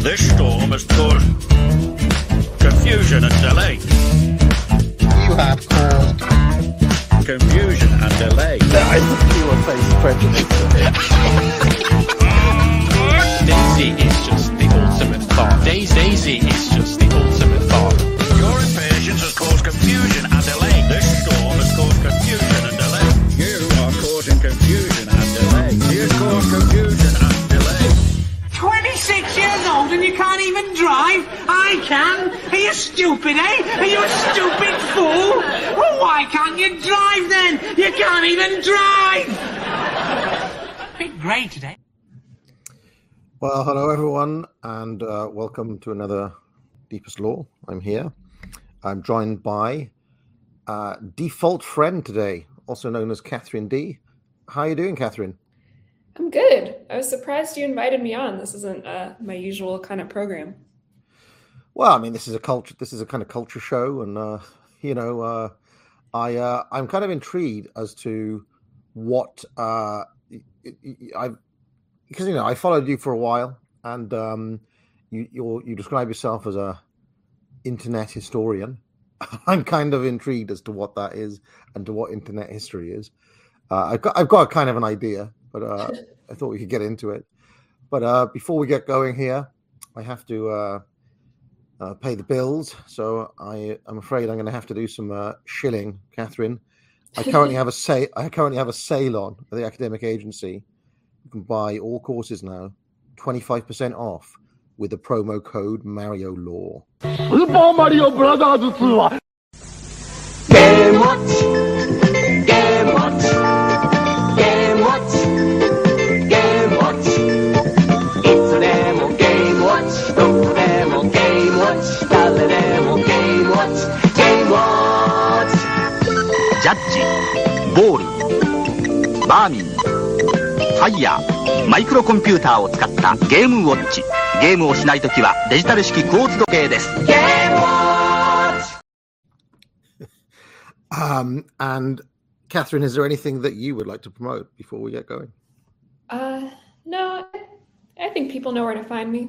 This storm has caused confusion and delay. You have caused Confusion and delay. I think you will face prejudice. Daisy is just the ultimate farm. Daisy is just the ultimate farm. Your impatience has caused confusion and delay. This storm has caused confusion and delay. You are causing confusion and delay. He has caused confusion and delay. 26 years old and you can't even drive? I can. Are you stupid, eh? Are you a stupid fool? Well, why can't you drive then? You can't even drive! Bit grey today. Well, hello everyone, and welcome to another Deepest Law. I'm here. I'm joined by default friend today, also known as Catherine D. How are you doing, Catherine? I'm good. I was surprised you invited me on. This isn't my usual kind of program. Well, I mean, this is a kind of culture show, and I'm kind of intrigued as to what because I followed you for a while, and you describe yourself as a internet historian. I'm kind of intrigued as to what that is and to what internet history is. I've got kind of an idea, but I thought we could get into it. But before we get going here, I have to pay the bills. So I'm afraid I'm going to have to do some shilling, Catherine. I currently have a sale on at the academic agency. You can buy all courses now, 25% off with the promo code Mario Law. Super Mario Brothers 2は Game Watch Game Watch Game Watch Game Watch いつでも Game Watch どこでも Game Watch 誰でも Game Watch Game Watch ジャッジボールバーミンファイヤーマイクロコンピューターを使ったゲームウォッチ。ゲームをしないときはデジタル式クォーツ時計です。ゲームウォッチ And Catherine, is there anything that you would like to promote before we get going? No, I think people know where to find me.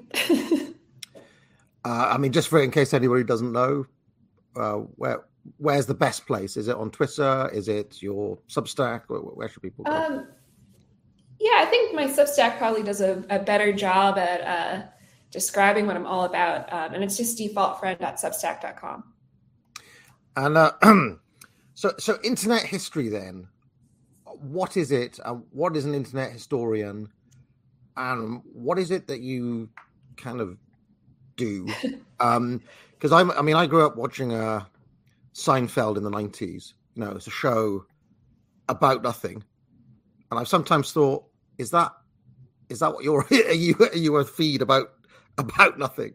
I mean, just for in case anybody doesn't know, where's the best place? Is it on Twitter? Is it your Substack? Where should people go? Yeah, I think my Substack probably does a better job at describing what I'm all about. And it's just defaultfriend.substack.com. And so internet history then, what is it? What is an internet historian? And what is it that you kind of do? Because I grew up watching Seinfeld in the 90s. You know, it's a show about nothing. And I've sometimes thought, is that what you're? Are you a feed about nothing?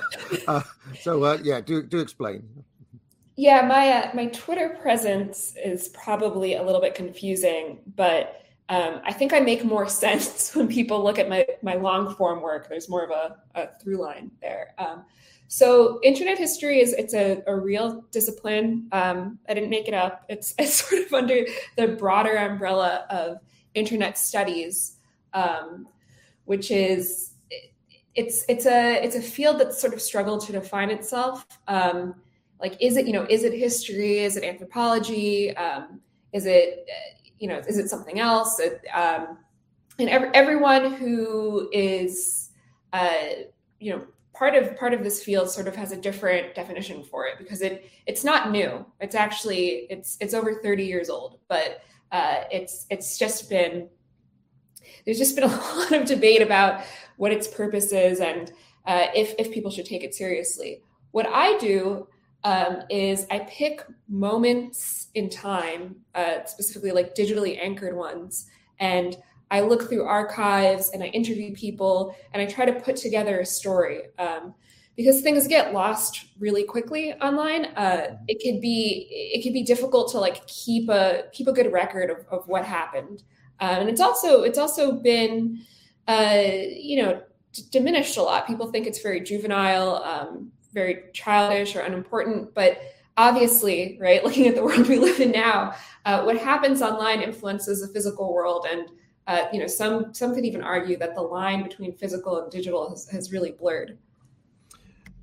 Do explain. Yeah, my Twitter presence is probably a little bit confusing, but I think I make more sense when people look at my long form work. There's more of a through line there. So internet history it's a real discipline. I didn't make it up. It's sort of under the broader umbrella of internet studies, which is it's a field that's sort of struggled to define itself. Is it history? Is it anthropology? Is it something else? And everyone who is part of this field sort of has a different definition for it, because it's not new. It's actually it's over 30 years old, but there's just been a lot of debate about what its purpose is and if people should take it seriously. What I do is I pick moments in time, specifically like digitally anchored ones, and I look through archives and I interview people and I try to put together a story. Because things get lost really quickly online. It could be difficult to like keep a good record of what happened, and it's also been diminished a lot. People think it's very juvenile, very childish or unimportant, but obviously, right, looking at the world we live in now, what happens online influences the physical world, and some could even argue that the line between physical and digital has really blurred.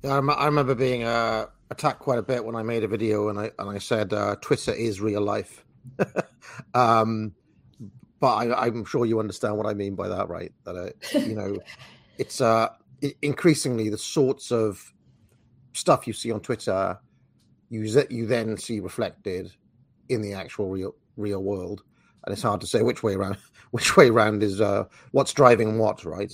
Yeah, I remember being attacked quite a bit when I made a video and I said Twitter is real life. But I'm sure you understand what I mean by that, right? That it's increasingly the sorts of stuff you see on Twitter, you then see reflected in the actual real world, and it's hard to say which way around is what's driving what, right?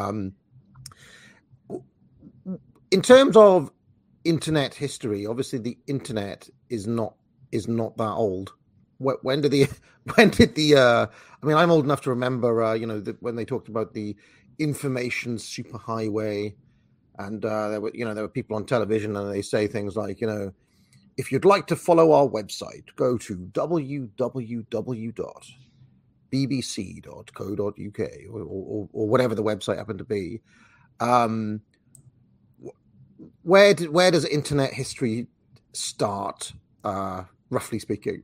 In terms of internet history, obviously the internet is not that old. When did the I mean, I'm old enough to remember when they talked about the information superhighway, and there were people on television and they say things like, if you'd like to follow our website, go to www.bbc.co.uk or whatever the website happened to be. Where does internet history start, roughly speaking?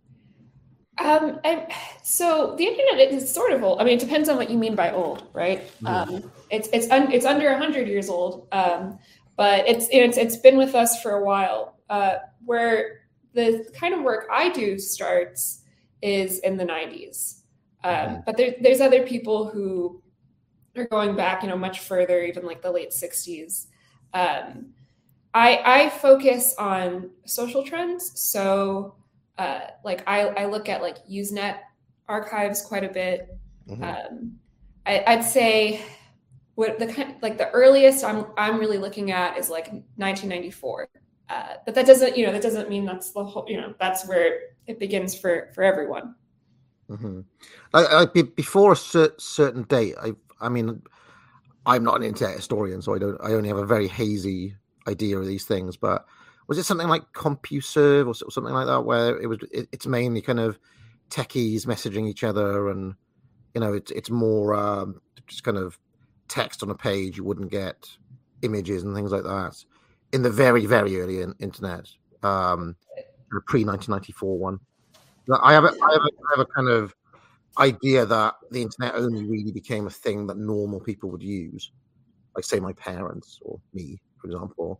So the internet is sort of old. I mean, it depends on what you mean by old, right? It's under 100 years old, but it's been with us for a while. Where the kind of work I do starts is in the 90s, but there's other people who are going back, much further, even like the late 60s. I focus on social trends, so. I look at like Usenet archives quite a bit. I'd say what the earliest I'm really looking at is like 1994. But that doesn't mean that's the whole. That's where it begins for everyone. Before a certain date, I mean, I'm not an internet historian, so I only have a very hazy idea of these things, but. Was it something like CompuServe or something like that, where it's mainly kind of techies messaging each other, and it's more just kind of text on a page. You wouldn't get images and things like that in the very, very early internet, the pre-1994 one. I have a kind of idea that the internet only really became a thing that normal people would use, like say my parents or me, for example.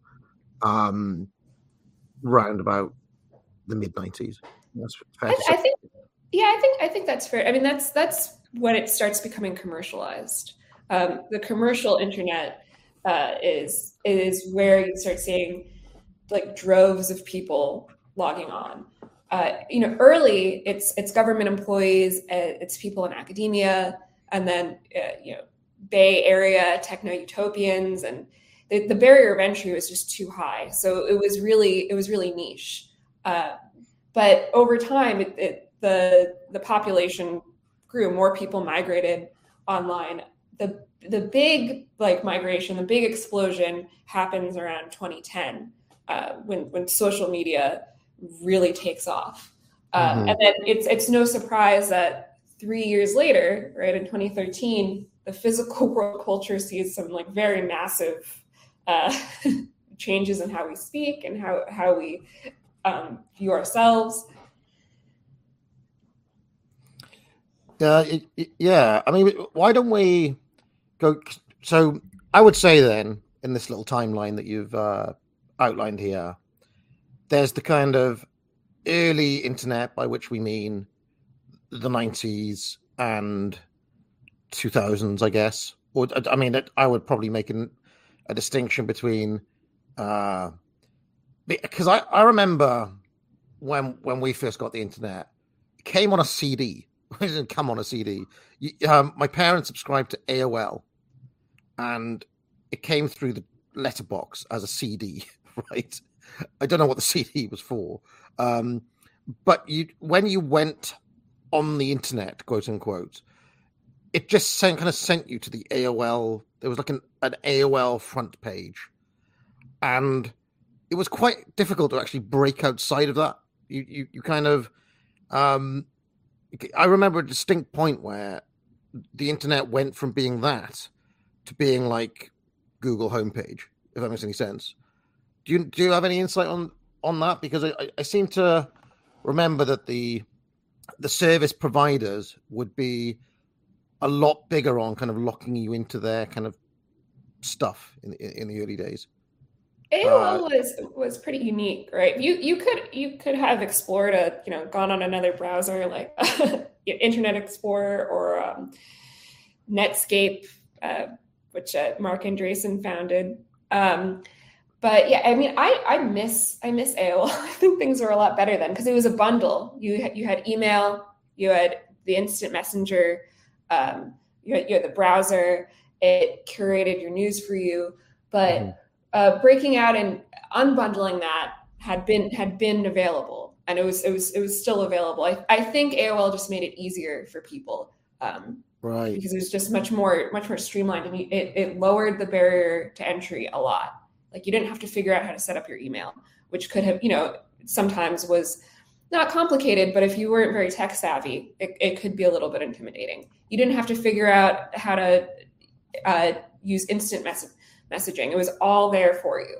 Round about the mid 90s. That's fair to say. I think that's fair. I mean, that's when it starts becoming commercialized. The commercial internet is where you start seeing like droves of people logging on. Early it's government employees, it's people in academia, and then Bay Area techno utopians, and the barrier of entry was just too high. So it was really niche. But over time, the population grew. More people migrated online. The big migration, the big explosion happens around 2010 when social media really takes off. And then it's no surprise that 3 years later, right in 2013, the physical world culture sees some very massive changes in how we speak and how we view ourselves. Yeah. I mean, why don't we go? So I would say then, in this little timeline that you've outlined here, there's the kind of early internet, by which we mean the 90s and 2000s, I guess. Or I mean, I would probably make a distinction between because I remember when we first got the internet, it came on a CD. It didn't come on a CD. My parents subscribed to AOL, and it came through the letterbox as a CD, right? I don't know what the CD was for, but when you went on the internet, quote unquote, it just kind of sent you to the AOL. There was like an AOL front page, and it was quite difficult to actually break outside of that. You kind of, I remember a distinct point where the internet went from being that to being like Google homepage, if that makes any sense. Do you have any insight on that? Because I seem to remember that the service providers would be a lot bigger on kind of locking you into their kind of stuff in the early days. AOL was pretty unique, right? You could have explored gone on another browser like Internet Explorer or Netscape, which Mark Andreessen founded. But yeah, I mean, I miss AOL. I think things were a lot better then because it was a bundle. You had email, you had the instant messenger, you had the browser. It curated your news for you, but breaking out and unbundling that had been available, and it was still available. I think AOL just made it easier for people, right? Because it was just much more streamlined, and it lowered the barrier to entry a lot. Like you didn't have to figure out how to set up your email, which could have, sometimes was not complicated, but if you weren't very tech savvy, it could be a little bit intimidating. You didn't have to figure out how to use instant messaging. It was all there for you.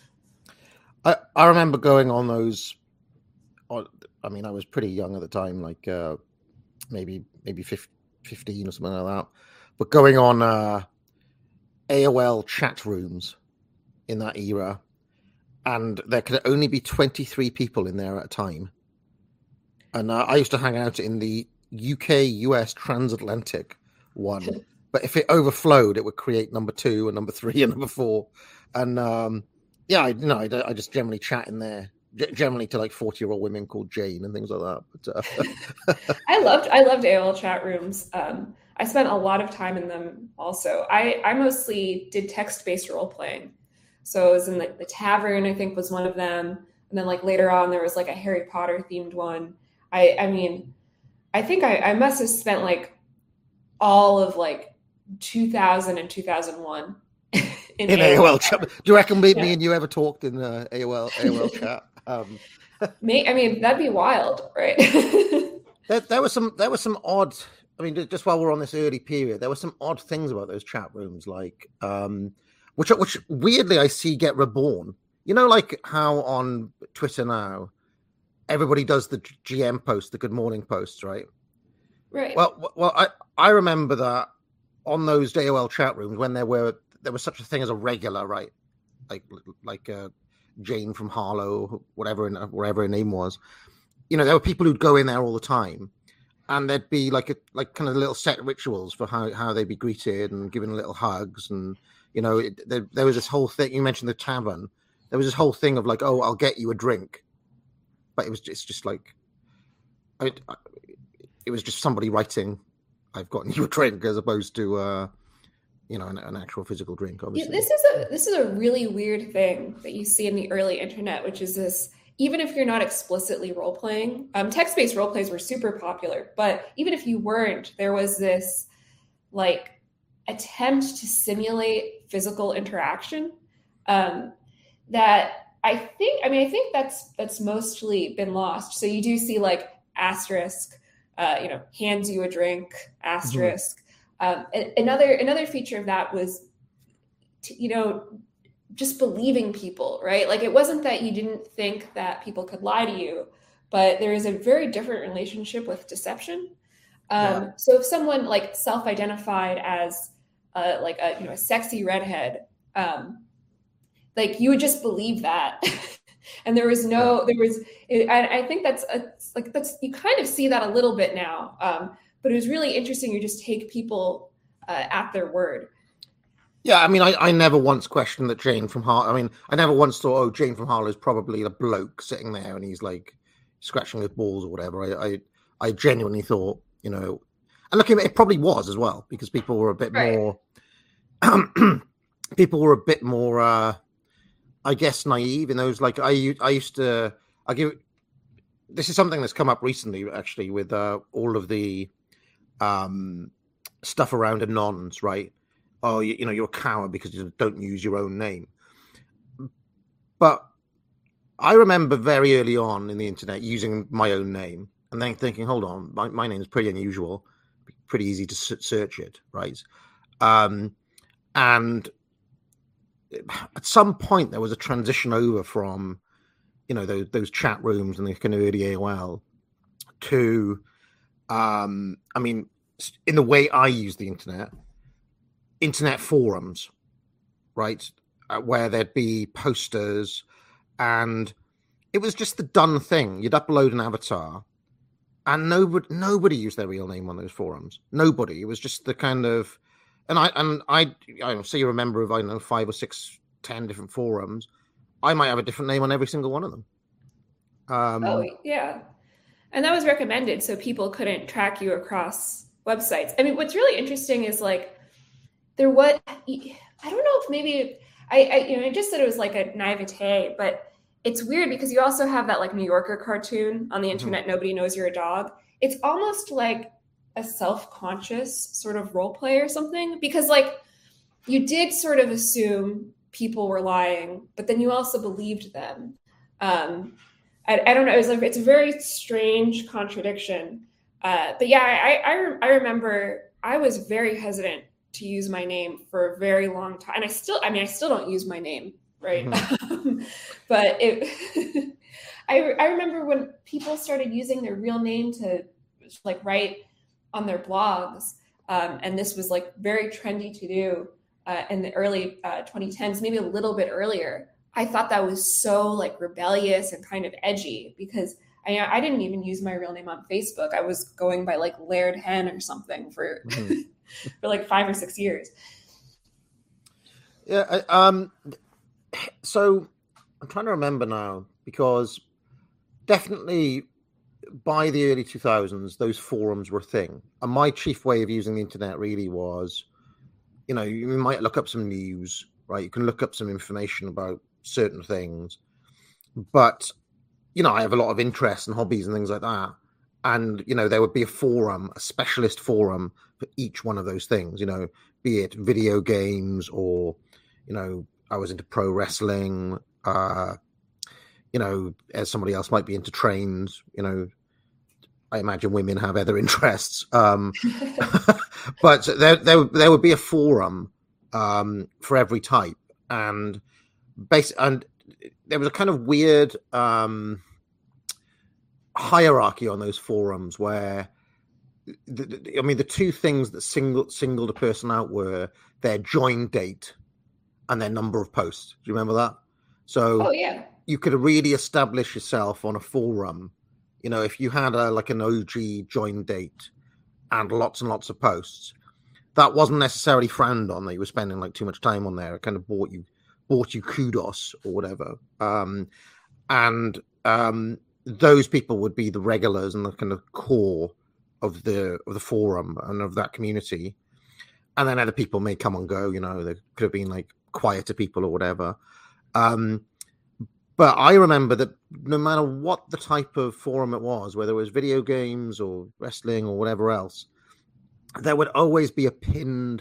I remember going on those. I mean, I was pretty young at the time, like maybe 15 or something like that. But going on AOL chat rooms in that era, and there could only be 23 people in there at a time. And I used to hang out in the UK-US transatlantic one. But if it overflowed, it would create number 2 and number 3 and number 4. And I just generally chat in there, generally to like 40-year-old women called Jane and things like that. But I loved AOL chat rooms. I spent a lot of time in them also. I mostly did text-based role playing. So it was in the Tavern, I think, was one of them. And then like later on, there was like a Harry Potter themed one. I mean, I think I must have spent like all of like 2000 and 2001 in AOL chat. Do you reckon me and you ever talked in AOL chat? I mean, that'd be wild, right? there were some odd. I mean, just while we're on this early period, there were some odd things about those chat rooms, like which weirdly I see get reborn. You know, like how on Twitter now, everybody does the GM post, the Good Morning posts, right? Right. Well, I remember that on those AOL chat rooms when there was such a thing as a regular, right? Like Jane from Harlow, whatever her name was. There were people who'd go in there all the time, and there'd be like kind of little set rituals for how they'd be greeted and given little hugs, and there was this whole thing. You mentioned the Tavern. There was this whole thing of like, oh, I'll get you a drink, but it's just like, it was just somebody writing, "I've gotten you a drink," as opposed to an actual physical drink. Obviously, this is a really weird thing that you see in the early internet, which is this. Even if you're not explicitly role playing, text-based role plays were super popular. But even if you weren't, there was this like attempt to simulate physical interaction that I think that's mostly been lost. So you do see like asterisk. Hands you a drink, asterisk. Another feature of that was, just believing people, right? Like it wasn't that you didn't think that people could lie to you, but there is a very different relationship with deception. So if someone like self-identified as a sexy redhead, like you would just believe that. And I think that's you kind of see that a little bit now. But it was really interesting. You just take people at their word. Yeah, I mean, I never once questioned that Jane from Harlow. I mean, I never once thought, oh, Jane from Harlow is probably the bloke sitting there and he's like scratching his balls or whatever. I genuinely thought, and looking at it probably was as well, because people were a bit more, I guess, naive in those. Like this is something that's come up recently, actually, with all of the stuff around anons, right? Oh, you're a coward because you don't use your own name. But I remember very early on in the internet using my own name and then thinking, hold on, my name is pretty unusual, pretty easy to search it, right? And at some point there was a transition over from, those chat rooms and the kind of early AOL to, in the way I use the internet forums, right? where there'd be posters, and it was just the done thing. You'd upload an avatar, and nobody used their real name on those forums. Nobody. It was just the kind of, and I say you're a member of, I don't know, 5 or 6, 10 different forums. I might have a different name on every single one of them. Oh yeah, and that was recommended so people couldn't track you across websites. I mean, what's really interesting is like I don't know if maybe I just said it was like a naivete, but it's weird because you also have that like New Yorker cartoon on the internet. Nobody knows you're a dog. It's almost like a self-conscious sort of role play or something, because like you did sort of assume people were lying, but then you also believed them. I don't know. It's a very strange contradiction. But yeah, I remember I was very hesitant to use my name for a very long time. And I still don't use my name, right? Mm-hmm. But I remember when people started using their real name to like write on their blogs. And this was like very trendy to do in the early 2010s, maybe a little bit earlier. I thought that was so like rebellious and kind of edgy because I didn't even use my real name on Facebook. I was going by like Laird Hen or something for for like 5 or 6 years. Yeah. So I'm trying to remember now, because definitely by the early 2000s, those forums were a thing. And my chief way of using the internet really was, you might look up some news, right? You can look up some information about certain things, but I have a lot of interests and hobbies and things like that, and there would be a forum, a specialist forum for each one of those things, be it video games or I was into pro wrestling, as somebody else might be into trains, I imagine women have other interests, but there would be a forum for every type, and there was a kind of weird hierarchy on those forums where the two things that singled a person out were their join date and their number of posts. Do you remember that? So you could really establish yourself on a forum, if you had an OG join date and lots of posts. That wasn't necessarily frowned on, that you were spending like too much time on there. It kind of bought you kudos or whatever. Those people would be the regulars and the kind of core of the forum and of that community. And then other people may come and go, there could have been like quieter people or whatever. But I remember that no matter what the type of forum it was, whether it was video games or wrestling or whatever else, there would always be a pinned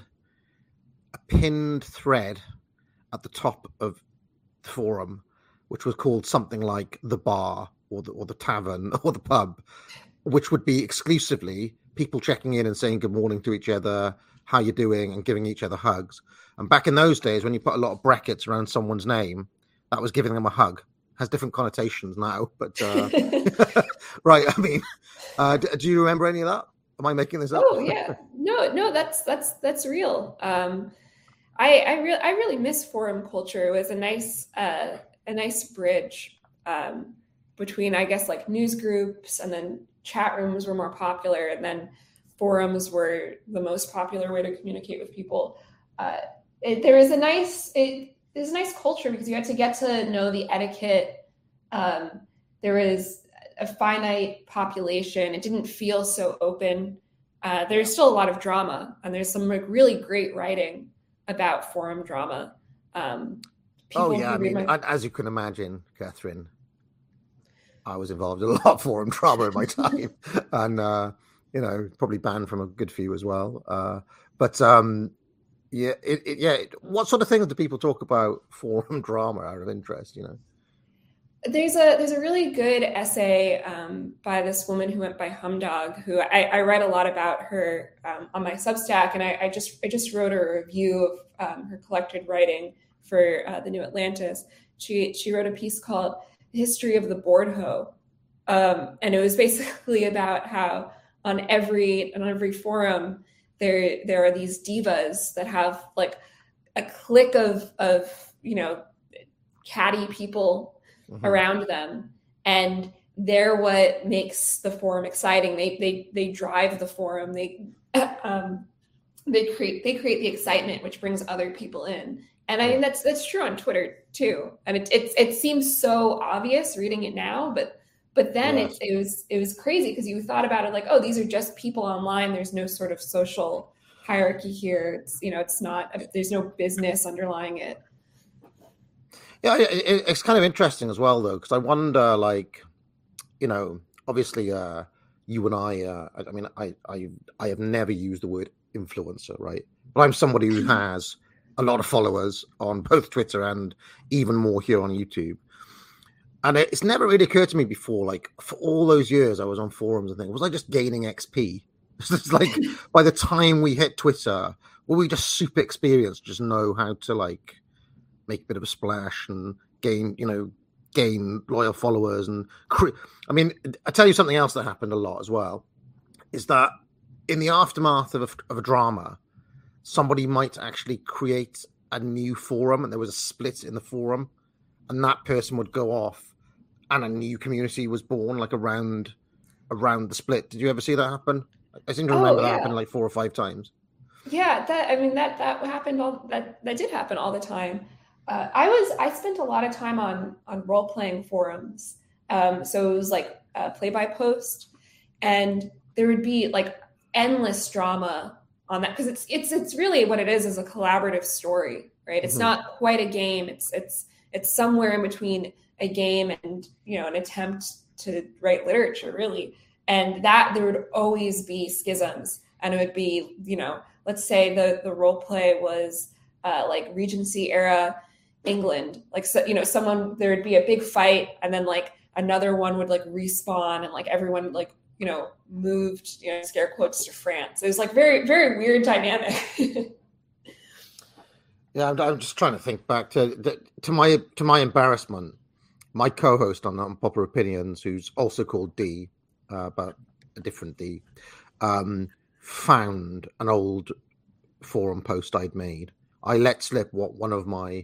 thread at the top of the forum, which was called something like the bar or the tavern or the pub, which would be exclusively people checking in and saying good morning to each other, how you doing, and giving each other hugs. And back in those days, when you put a lot of brackets around someone's name, that was giving them a hug. Has different connotations now, but right. I mean, do you remember any of that? Am I making this up? Oh yeah, no, that's real. I really miss forum culture. It was a nice bridge between, I guess, like news groups, and then chat rooms were more popular, and then forums were the most popular way to communicate with people. There's a nice culture because you had to get to know the etiquette. There was a finite population. It didn't feel so open. There's still a lot of drama, and there's some like really great writing about forum drama. As you can imagine, Catherine, I was involved in a lot of forum drama in my time, and probably banned from a good few as well. What sort of things do people talk about forum drama out of interest? There's a really good essay by this woman who went by Humdog, who I read a lot about her on my Substack, and I just wrote a review of her collected writing for the New Atlantis. She wrote a piece called "History of the Board Hoe," and it was basically about how on every forum there are these divas that have like a clique of catty people around them, and they're what makes the forum exciting. They drive the forum. They create the excitement, which brings other people in. And I think that's true on Twitter too. And it seems so obvious reading it now, but then it was crazy because you thought about it like, oh, these are just people online. There's no sort of social hierarchy here. It's not. There's no business underlying it. Yeah, it's kind of interesting as well, though, because I wonder, like, obviously, you and I have never used the word influencer, right? But I'm somebody who has a lot of followers on both Twitter and even more here on YouTube. And it's never really occurred to me before, like, for all those years I was on forums and things, was I just gaining XP? It's like, by the time we hit Twitter, were we just super experienced, just know how to, like, make a bit of a splash and gain loyal followers? And I tell you something else that happened a lot as well, is that in the aftermath of a drama, somebody might actually create a new forum, and there was a split in the forum, and that person would go off, and a new community was born, like around the split. Did you ever see that happen? I seem to remember that happened like 4 or 5 times. Yeah, that happened. That did happen all the time. I spent a lot of time on role playing forums. So it was like play by post, and there would be like endless drama on that because it's really what it is a collaborative story, right? It's not quite a game. It's somewhere in between a game and an attempt to write literature, really. And that there would always be schisms, and it would be let's say the role play was like Regency era England, like someone, there would be a big fight, and then like another one would like respawn, and like everyone like moved scare quotes to France. It was like very, very weird dynamic. Yeah, I'm just trying to think back to my embarrassment. My co-host on Unpopular Opinions, who's also called D, but a different D, found an old forum post I'd made. I let slip what one of my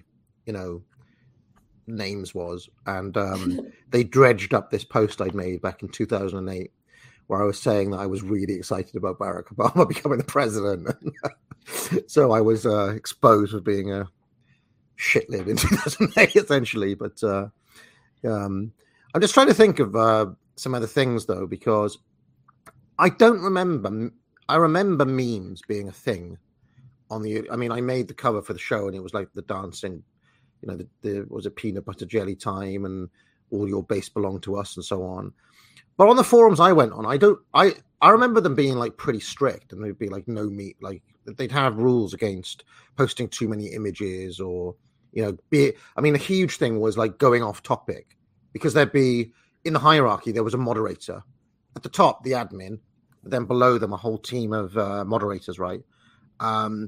names was, and they dredged up this post I'd made back in 2008 where I was saying that I was really excited about Barack Obama becoming the president. So I was exposed as being a shitlib in 2008 essentially. But I'm just trying to think of some other things though, because I remember memes being a thing on I made the cover for the show, and it was like the dancing, there was a peanut butter jelly time and all your base belonged to us and so on. But on the forums I went on, I remember them being like pretty strict, and they'd be like no meat, like they'd have rules against posting too many images or, a huge thing was like going off topic, because there'd be, in the hierarchy, there was a moderator at the top, the admin, then below them, a whole team of moderators, right? And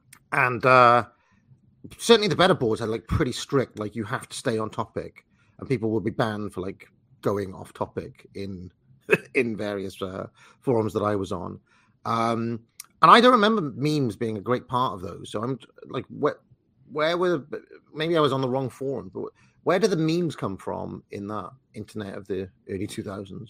certainly the better boards had like pretty strict, like you have to stay on topic, and people would be banned for like going off topic in various forums that I was on. And I don't remember memes being a great part of those. So I'm like, where were, maybe I was on the wrong forum, but where did the memes come from in that internet of the early 2000s?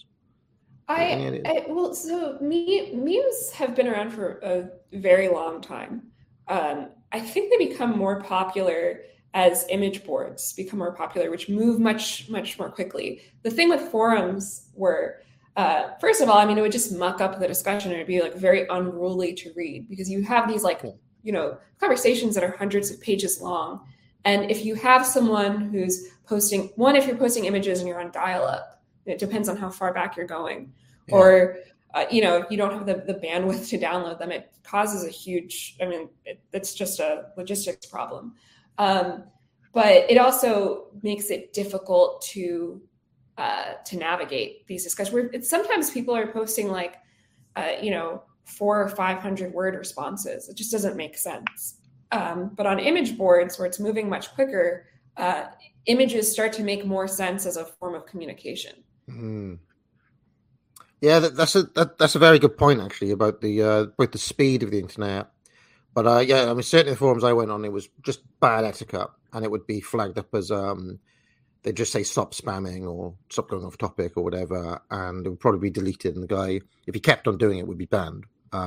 So memes have been around for a very long time. I think they become more popular as image boards become more popular, which move much, much more quickly. The thing with forums were, first of all, it would just muck up the discussion. It would be like very unruly to read, because you have these like, conversations that are hundreds of pages long. And if you have someone who's posting, if you're posting images and you're on dial-up, it depends on how far back you're going. Yeah. Or, if you don't have the bandwidth to download them, it causes a huge, it's just a logistics problem. But it also makes it difficult to navigate these discussions. Sometimes people are posting like, 400 or 500 word responses. It just doesn't make sense. But on image boards, where it's moving much quicker, images start to make more sense as a form of communication. Mm. Yeah, that's a very good point actually about both the speed of the internet. But certainly the forums I went on, it was just bad etiquette, and it would be flagged up as they'd just say stop spamming or stop going off topic or whatever, and it would probably be deleted. And the guy, if he kept on doing it, would be banned.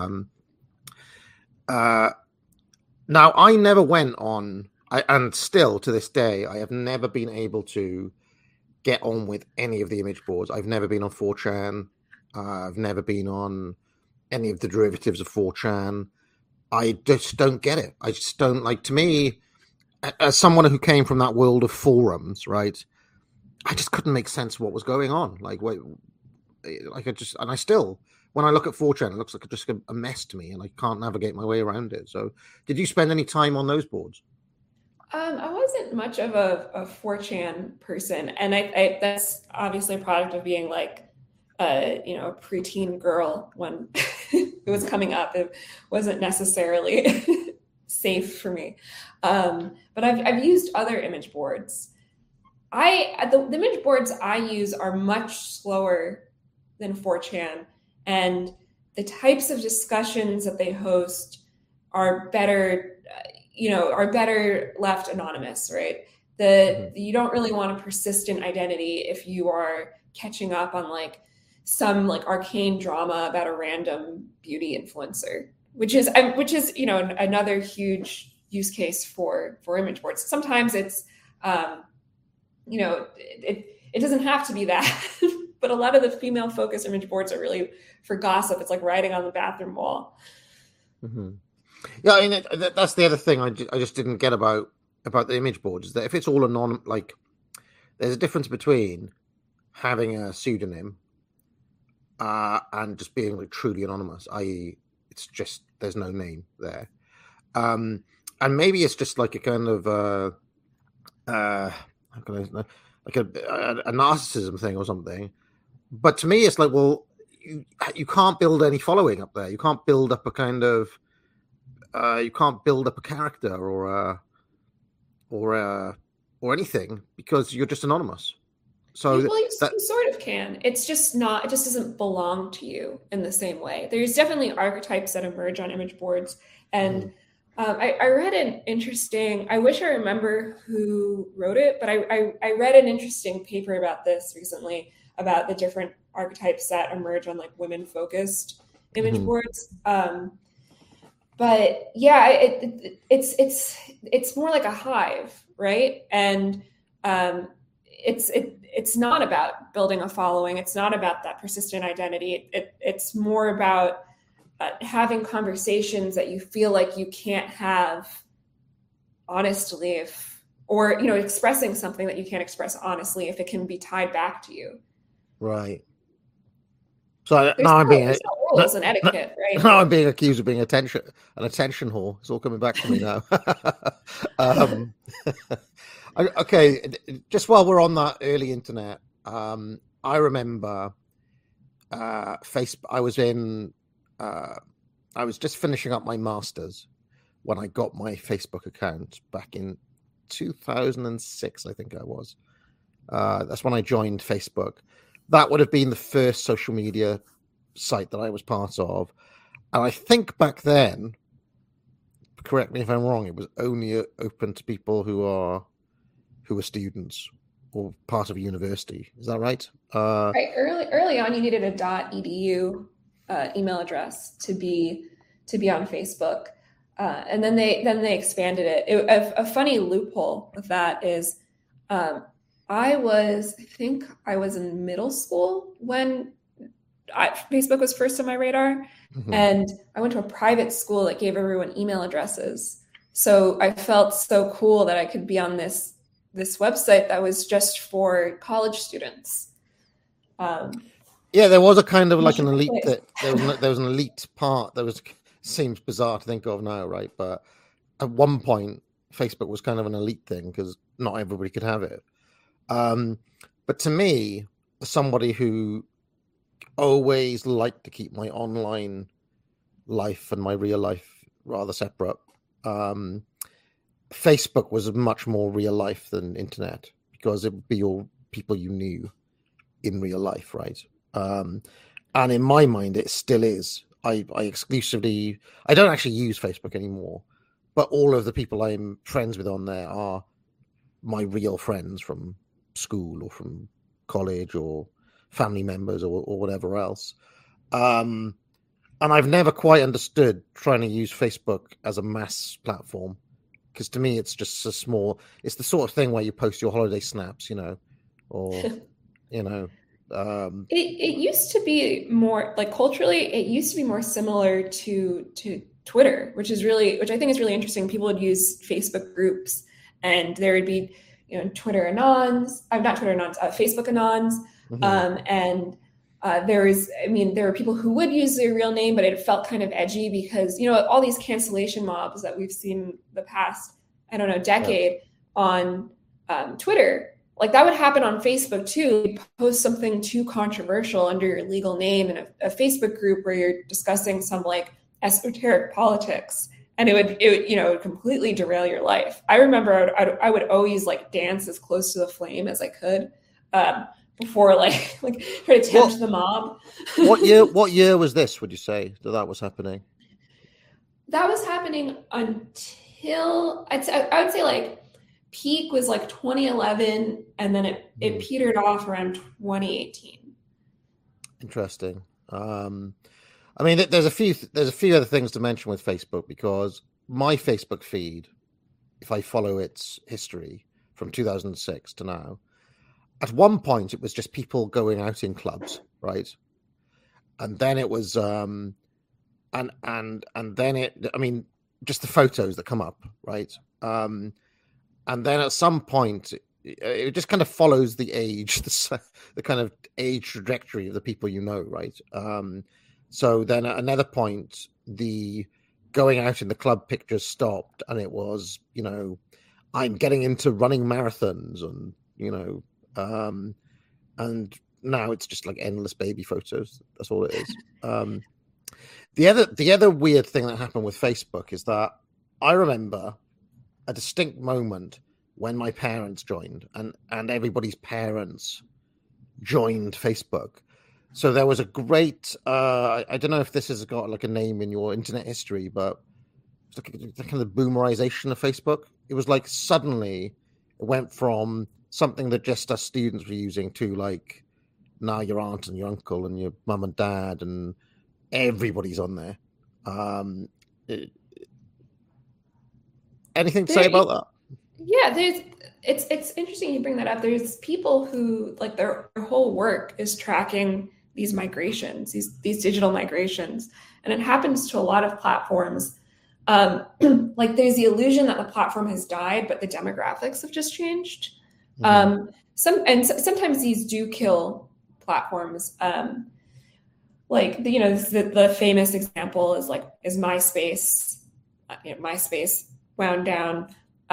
Now, I never went on, and still to this day, I have never been able to get on with any of the image boards. I've never been on 4chan. I've never been on any of the derivatives of 4chan. I just don't get it. I just don't, like, to me, as someone who came from that world of forums, right, I just couldn't make sense of what was going on. Like, I still, when I look at 4chan, it looks like just a mess to me, and I can't navigate my way around it. So, did you spend any time on those boards? I wasn't much of a 4chan person, and I that's obviously a product of being like, a preteen girl when it was coming up. It wasn't necessarily safe for me, but I've used other image boards. The image boards I use are much slower than 4chan, and the types of discussions that they host are better, are better left anonymous, right? You don't really want a persistent identity if you are catching up on like some like arcane drama about a random beauty influencer, which is another huge use case for image boards. Sometimes it's it doesn't have to be that, but a lot of the female focused image boards are really for gossip. It's like writing on the bathroom wall. Mm-hmm. Yeah, I mean, that's the other thing I just didn't get about the image boards, is that if it's all anonymous, like, there's a difference between having a pseudonym and just being like truly anonymous, i.e., it's just there's no name there, and maybe it's just like a kind of like a narcissism thing or something. But to me, it's like, well, you can't build any following up there. You can't build up a kind of you can't build up a character or anything, because you're just anonymous. So you sort of can. It's just not. It just doesn't belong to you in the same way. There's definitely archetypes that emerge on image boards, and I read an interesting. I wish I remember who wrote it, but I read an interesting paper about this recently, about the different archetypes that emerge on like women-focused image boards. But yeah, it's more like a hive, right? And it's not about building a following. It's not about that persistent identity. It's more about having conversations that you feel like you can't have honestly, or expressing something that you can't express honestly if it can be tied back to you. Right. So now I'm being rules and etiquette, right? Now I'm being accused of being an attention whore. It's all coming back to me now. Okay, just while we're on that early internet, I remember Facebook. I was just finishing up my master's when I got my Facebook account back in 2006, I think I was. That's when I joined Facebook. That would have been the first social media site that I was part of. And I think back then, correct me if I'm wrong, it was only open to people who were students or part of a university. Is that right? Right. Early on, you needed a .edu email address to be on Facebook, and then they expanded it. A funny loophole with that is, I think I was in middle school when Facebook was first on my radar, and I went to a private school that gave everyone email addresses. So I felt so cool that I could be on this website that was just for college students. Yeah, there was a kind of like an elite. There was an elite part that seems bizarre to think of now, right? But at one point, Facebook was kind of an elite thing because not everybody could have it. But to me, as somebody who always liked to keep my online life and my real life rather separate, Facebook was much more real life than internet, because it would be all people you knew in real life, right? And in my mind, it still is. I don't actually use Facebook anymore, but all of the people I'm friends with on there are my real friends from school or from college or family members or whatever else. And I've never quite understood trying to use Facebook as a mass platform, because to me it's just a small. It's the sort of thing where you post your holiday snaps, or It used to be more like culturally. It used to be more similar to Twitter, which I think is really interesting. People would use Facebook groups, and there would be Twitter anons. Not Twitter anons, Facebook anons, and there were people who would use their real name, but it felt kind of edgy because all these cancellation mobs that we've seen the past decade on Twitter. Like that would happen on Facebook too. You post something too controversial under your legal name in a Facebook group where you're discussing some like esoteric politics, and it would completely derail your life. I remember I would always like dance as close to the flame as I could before like try to tempt the mob. What year was this? Would you say that was happening? That was happening until I would say like peak was like 2011, and then it petered off around 2018. Interesting. I mean, there's a few other things to mention with Facebook, because my Facebook feed, if I follow its history from 2006 to now, at one point it was just people going out in clubs, right? And then it was and then just the photos that come up, right? And then at some point, it just kind of follows the age, the kind of age trajectory of the people right? So then at another point, the going out in the club pictures stopped, and it was, I'm getting into running marathons, and and now it's just like endless baby photos. That's all it is. The other weird thing that happened with Facebook is that I remember a distinct moment when my parents joined, and everybody's parents joined Facebook. So there was a great, I don't know if this has got like a name in your internet history, but it's like the kind of boomerization of Facebook. It was like suddenly it went from something that just us students were using to like now your aunt and your uncle and your mum and dad and everybody's on there. Anything to say about that? Yeah, it's interesting you bring that up. There's people who like their whole work is tracking these migrations, these digital migrations, and it happens to a lot of platforms. Like there's the illusion that the platform has died, but the demographics have just changed. Sometimes these do kill platforms. Like the famous example is MySpace. MySpace wound down.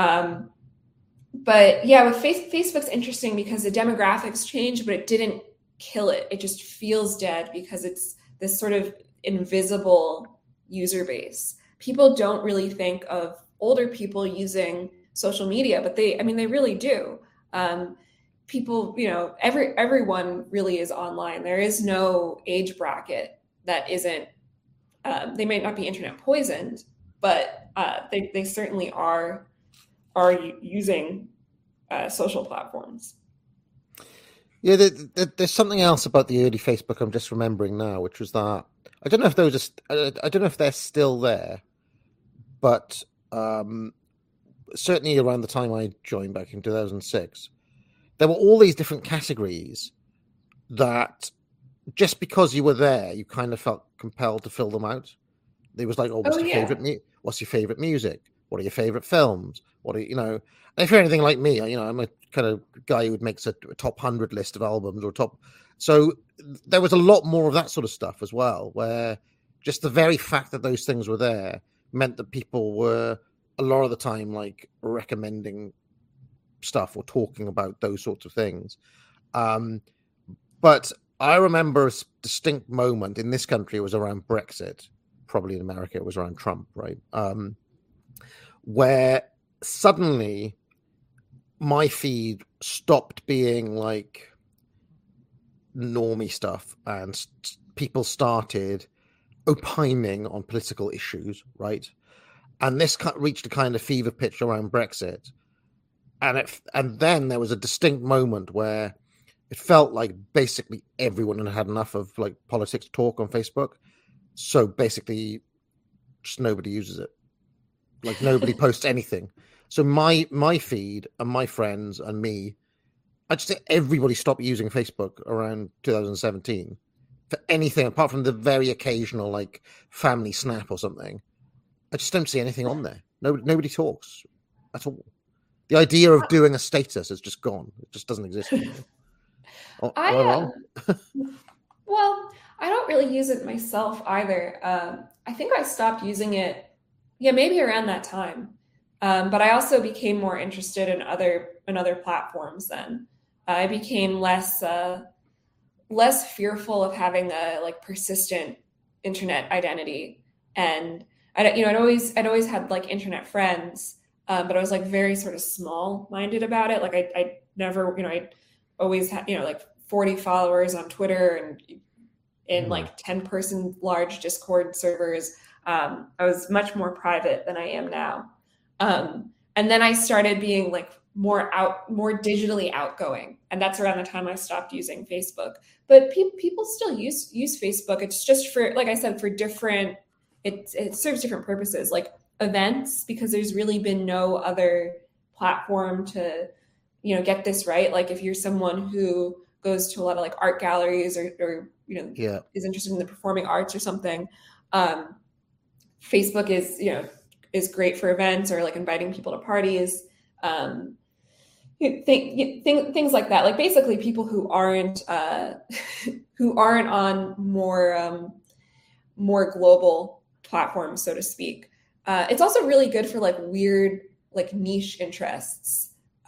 But yeah, with Facebook's interesting because the demographics changed, but it didn't kill it. It just feels dead because it's this sort of invisible user base. People don't really think of older people using social media, but they really do. People, everyone really is online. There is no age bracket that isn't, they might not be internet poisoned, but they certainly are using social platforms. Yeah, there's something else about the early Facebook I'm just remembering now, which was that I don't know if they're still there, but certainly around the time I joined back in 2006, there were all these different categories that just because you were there, you kind of felt compelled to fill them out. There was like, what's your favorite music? What are your favorite films? What are and if you're anything like me, I'm a kind of guy who makes a top 100 list of albums or top. So there was a lot more of that sort of stuff as well, where just the very fact that those things were there meant that people were a lot of the time like recommending stuff or talking about those sorts of things. But I remember a distinct moment in this country. It was around Brexit. Probably in America, it was around Trump, right? Where suddenly my feed stopped being like normie stuff and people started opining on political issues, right? And this reached a kind of fever pitch around Brexit. and then there was a distinct moment where it felt like basically everyone had enough of like politics talk on Facebook. So basically, just nobody uses it. Like nobody posts anything. So my feed and my friends and me, I just think everybody stopped using Facebook around 2017 for anything apart from the very occasional like family snap or something. I just don't see anything on there. Nobody talks at all. The idea of doing a status is just gone. It just doesn't exist anymore. Am I wrong? Well, I don't really use it myself either. I think I stopped using it, maybe around that time. But I also became more interested in other platforms then. I became less fearful of having a like persistent internet identity, and I'd always had like internet friends, but I was like very sort of small-minded about it. Like I never, I always had like 40 followers on Twitter and in like 10-person large Discord servers. I was much more private than I am now. And then I started being like more digitally outgoing. And that's around the time I stopped using Facebook. But people still use Facebook. It's just for, like I said, for different, it serves different purposes, like events, because there's really been no other platform to, get this right. Like if you're someone who goes to a lot of like art galleries or is interested in the performing arts or something, Facebook is great for events or like inviting people to parties, things like that. Like basically people who aren't on more global platforms, so to speak. It's also really good for like weird, like niche interests.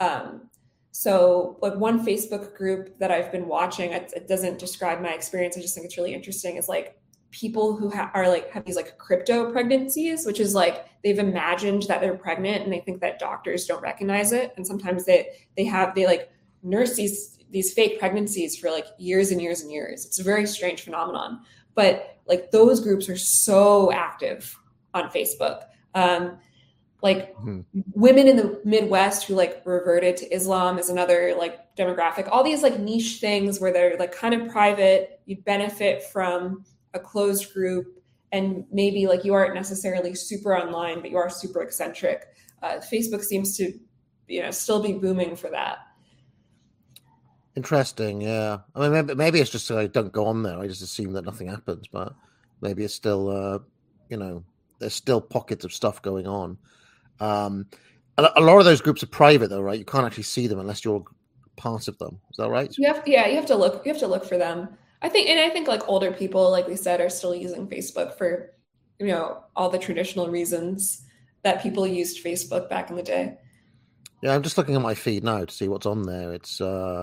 So like one Facebook group that I've been watching, it doesn't describe my experience. I just think it's really interesting. Is like people who have these like crypto pregnancies, which is like they've imagined that they're pregnant and they think that doctors don't recognize it. And sometimes they like nurse these fake pregnancies for like years and years and years. It's a very strange phenomenon, but like those groups are so active on Facebook. Women in the Midwest who like reverted to Islam is another like demographic. All these like niche things where they're like kind of private, you benefit from a closed group, and maybe like you aren't necessarily super online, but you are super eccentric. Facebook seems to, still be booming for that. Interesting, yeah. I mean, maybe it's just I don't go on there. I just assume that nothing happens, but maybe it's still, there's still pockets of stuff going on. A lot of those groups are private, though, right? You can't actually see them unless you're part of them. Is that right? You have to look. You have to look for them. I think like older people, like we said, are still using Facebook for, all the traditional reasons that people used Facebook back in the day. Yeah, I'm just looking at my feed now to see what's on there. It's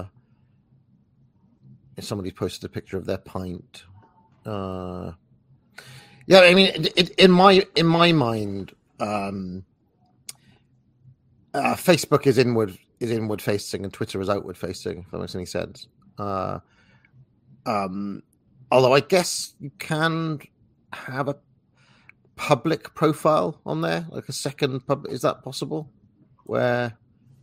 somebody posted a picture of their pint. Yeah, I mean, in my mind, Facebook is inward facing and Twitter is outward facing. If that makes any sense. Although I guess you can have a public profile on there, like a second is that possible? Where,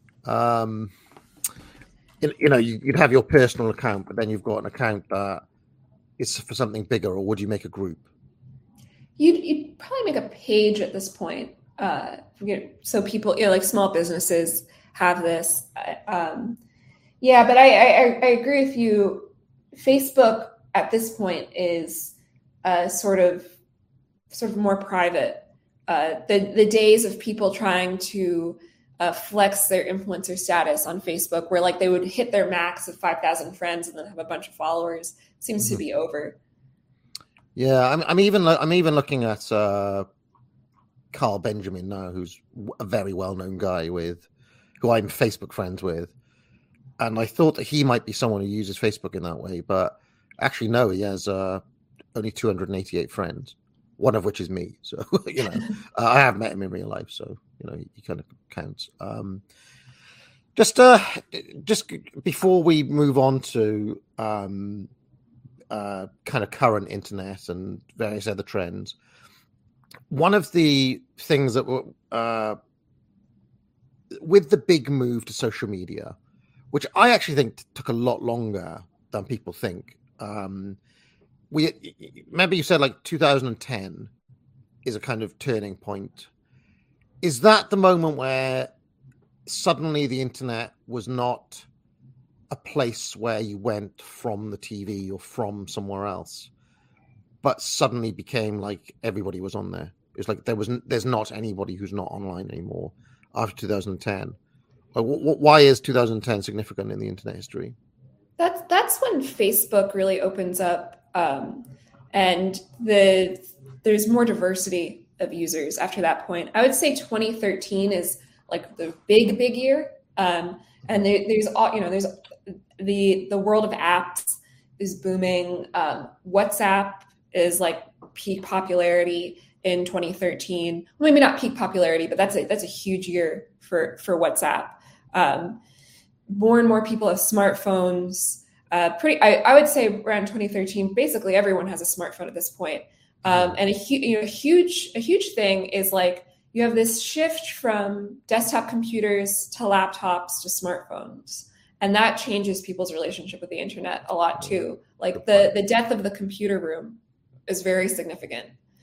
you'd have your personal account, but then you've got an account that is for something bigger, or would you make a group? You'd probably make a page at this point. So people, like small businesses have this. Yeah, but I agree with you. Facebook at this point is sort of more private. The days of people trying to flex their influencer status on Facebook, where like they would hit their max of 5,000 friends and then have a bunch of followers, seems to be over. Yeah, I'm even looking at Carl Benjamin now, who's a very well-known guy who I'm Facebook friends with. And I thought that he might be someone who uses Facebook in that way, but actually, no, he has only 288 friends, one of which is me. So, I have met him in real life, so, he kind of counts. Just before we move on to kind of current internet and various other trends, one of the things that with the big move to social media, which I actually think took a lot longer than people think. Remember you said like 2010 is a kind of turning point. Is that the moment where suddenly the internet was not a place where you went from the TV or from somewhere else, but suddenly became like everybody was on there? It's like there's not anybody who's not online anymore after 2010. Why is 2010 significant in the internet history? That's when Facebook really opens up, and there's more diversity of users after that point. I would say 2013 is like the big year, and there's the world of apps is booming. WhatsApp is like peak popularity in 2013. Well, maybe not peak popularity, but that's a huge year for WhatsApp. More and more people have smartphones. I would say around 2013, basically everyone has a smartphone at this point. And a huge thing is like you have this shift from desktop computers to laptops to smartphones, and that changes people's relationship with the internet a lot too. Like the death of the computer room is very significant.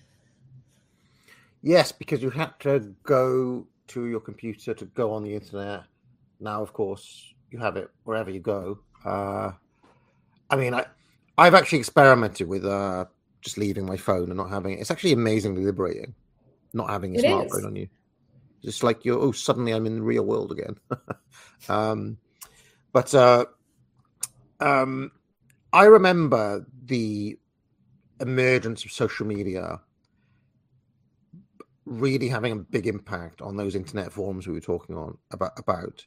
Yes, because you had to go to your computer to go on the internet. Now, of course, you have it wherever you go. I've actually experimented with just leaving my phone and not having it. It's actually amazingly liberating, not having a smartphone on you. Just like suddenly I'm in the real world again. I remember the emergence of social media really having a big impact on those internet forums we were talking about.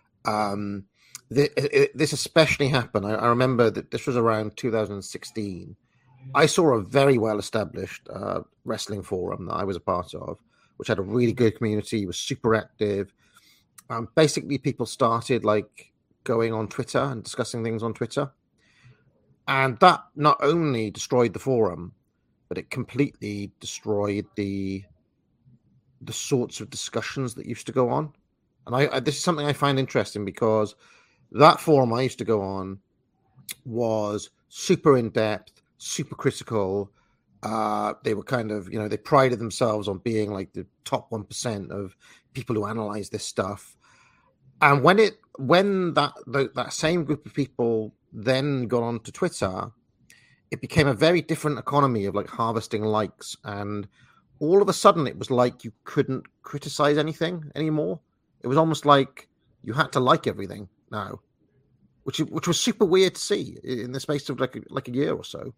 This especially happened. I remember that this was around 2016. I saw a very well-established wrestling forum that I was a part of, which had a really good community, was super active. Basically, people started like going on Twitter and discussing things on Twitter. And that not only destroyed the forum, but it completely destroyed the sorts of discussions that used to go on. And this is something I find interesting because that forum I used to go on was super in-depth, super critical. They were kind of, they prided themselves on being like the top 1% of people who analyze this stuff. And when that same group of people then got onto Twitter, it became a very different economy of like harvesting likes. And all of a sudden it was like you couldn't criticize anything anymore. It was almost like you had to like everything now, which was super weird to see in the space of like a year or so.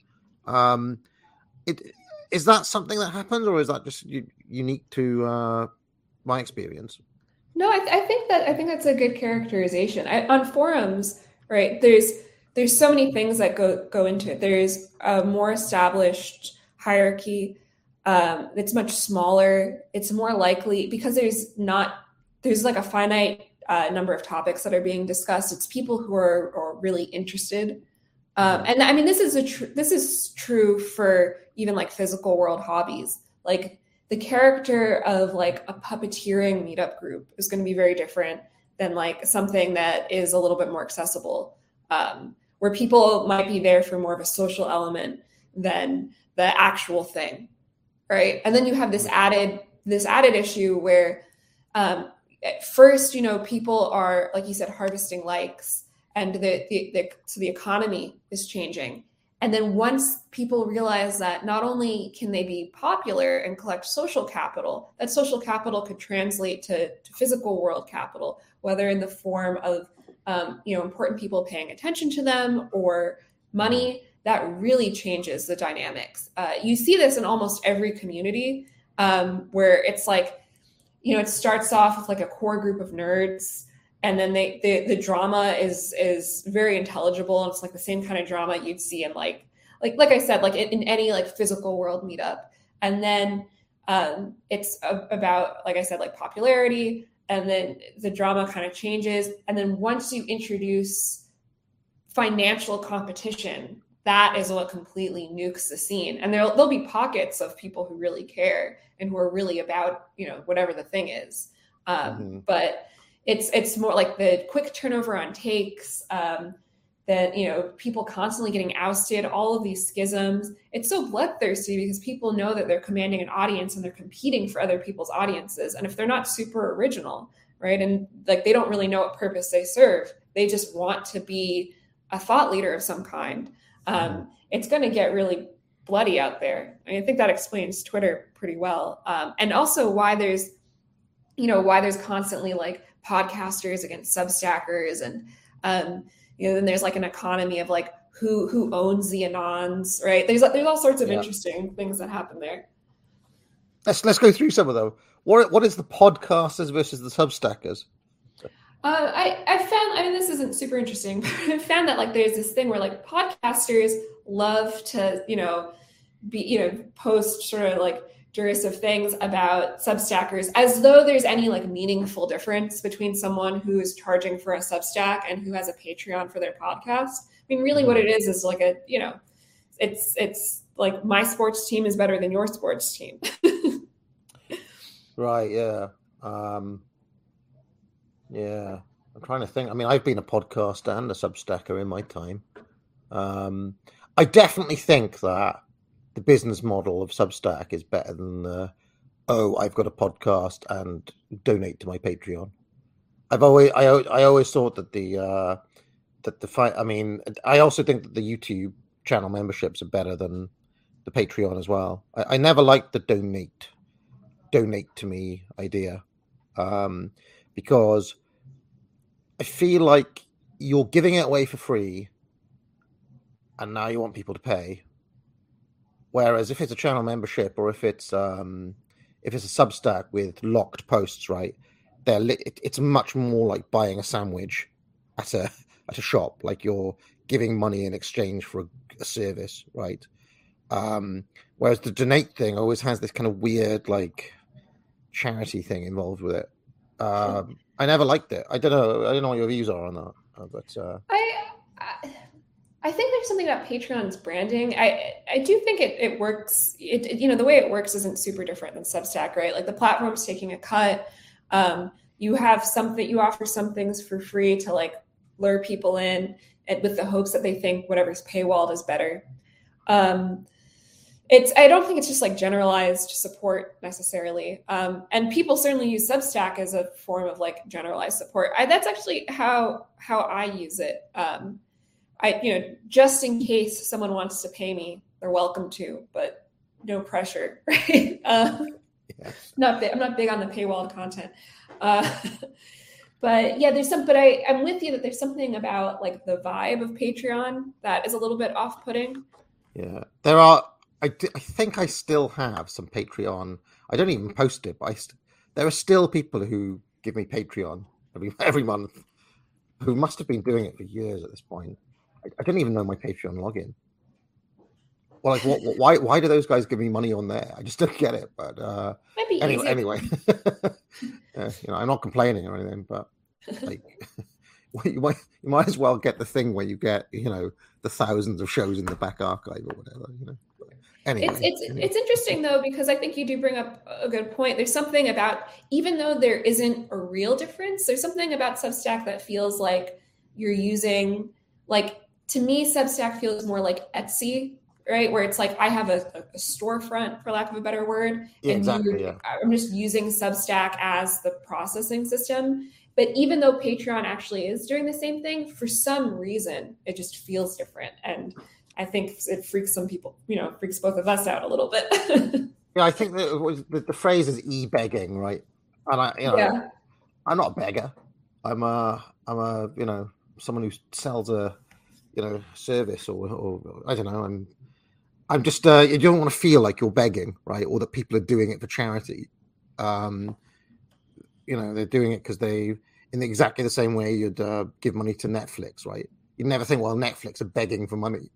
Is that something that happens, or is that just unique to my experience? No, I think that's a good characterization. On forums, right? There's so many things that go into it. There's a more established hierarchy. It's much smaller. It's more likely because there's like a finite number of topics that are being discussed. It's people who are really interested. And I mean, this is true for even like physical world hobbies. Like the character of like a puppeteering meetup group is going to be very different than like something that is a little bit more accessible, where people might be there for more of a social element than the actual thing, right? And then you have this added issue where at first, people are, like you said, harvesting likes, and so the economy is changing. And then once people realize that not only can they be popular and collect social capital, that social capital could translate to physical world capital, whether in the form of important people paying attention to them or money, that really changes the dynamics. You see this in almost every community where it's like, it starts off with like a core group of nerds, and then the drama is very intelligible, and it's like the same kind of drama you'd see in like I said, like in any like physical world meetup. And then it's about, like I said, like popularity, and then the drama kind of changes. And then once you introduce financial competition, that is what completely nukes the scene. And there'll be pockets of people who really care and who are really about, whatever the thing is. But it's more like the quick turnover on takes, that, you know, people constantly getting ousted, all of these schisms. It's so bloodthirsty because people know that they're commanding an audience and they're competing for other people's audiences. And if they're not super original, right, and like they don't really know what purpose they serve, they just want to be a thought leader of some kind, it's going to get really bloody out there. I think that explains Twitter pretty well. And also why there's constantly like podcasters against Substackers, and then there's like an economy of like who owns the anons, right? There's all sorts of interesting things that happen there. Let's go through some of them. What is the podcasters versus the Substackers? I found, I mean, this isn't super interesting, but I found that like there's this thing where like podcasters love to, post sort of like derisive things about Substackers as though there's any like meaningful difference between someone who is charging for a Substack and who has a Patreon for their podcast. I mean, really what it is like it's like my sports team is better than your sports team. Right. Yeah. Yeah. I'm trying to think. I mean, I've been a podcaster and a Substacker in my time. I definitely think that the business model of Substack is better than I've got a podcast and donate to my Patreon. I always thought that I also think that the YouTube channel memberships are better than the Patreon as well. I never liked the donate to me idea, because I feel like you're giving it away for free and now you want people to pay. Whereas if it's a channel membership, or if it's a Substack with locked posts, right, it's much more like buying a sandwich at a shop. Like you're giving money in exchange for a service, right? Whereas the donate thing always has this kind of weird like charity thing involved with it. I never liked it. I don't know what your views are on that, but I think there's something about Patreon's branding. I do think it works. The way it works isn't super different than Substack, right? Like the platform's taking a cut. You offer some things for free to like lure people in, and with the hopes that they think whatever's paywalled is better. I don't think it's just like generalized support necessarily. And people certainly use Substack as a form of like generalized support. That's actually how I use it. Just in case someone wants to pay me, they're welcome to, but no pressure, right? I'm not big on the paywalled content. But yeah, I'm with you that there's something about like the vibe of Patreon that is a little bit off-putting. Yeah, there are. I think I still have some Patreon. I don't even post it, but there are still people who give me Patreon every month who must have been doing it for years at this point. I don't even know my Patreon login. Well, like, why do those guys give me money on there? I just don't get it. But anyway, I'm not complaining or anything, but like, you might as well get the thing where you get the thousands of shows in the back archive or whatever. Anyway, it's interesting though, because I think you do bring up a good point. There's something about, even though there isn't a real difference, there's something about Substack that feels like you're using, like, to me, Substack feels more like Etsy, right? Where it's like I have a storefront, for lack of a better word, and I'm just using Substack as the processing system. But even though Patreon actually is doing the same thing, for some reason, it just feels different. And I think it freaks some people, freaks both of us out a little bit. Yeah, I think that the phrase is e-begging, right? And I'm not a beggar. I'm a someone who sells a service or I don't know. I'm just you don't want to feel like you're begging, right? Or that people are doing it for charity. They're doing it because they, in exactly the same way you'd give money to Netflix, right? You never think, well, Netflix are begging for money.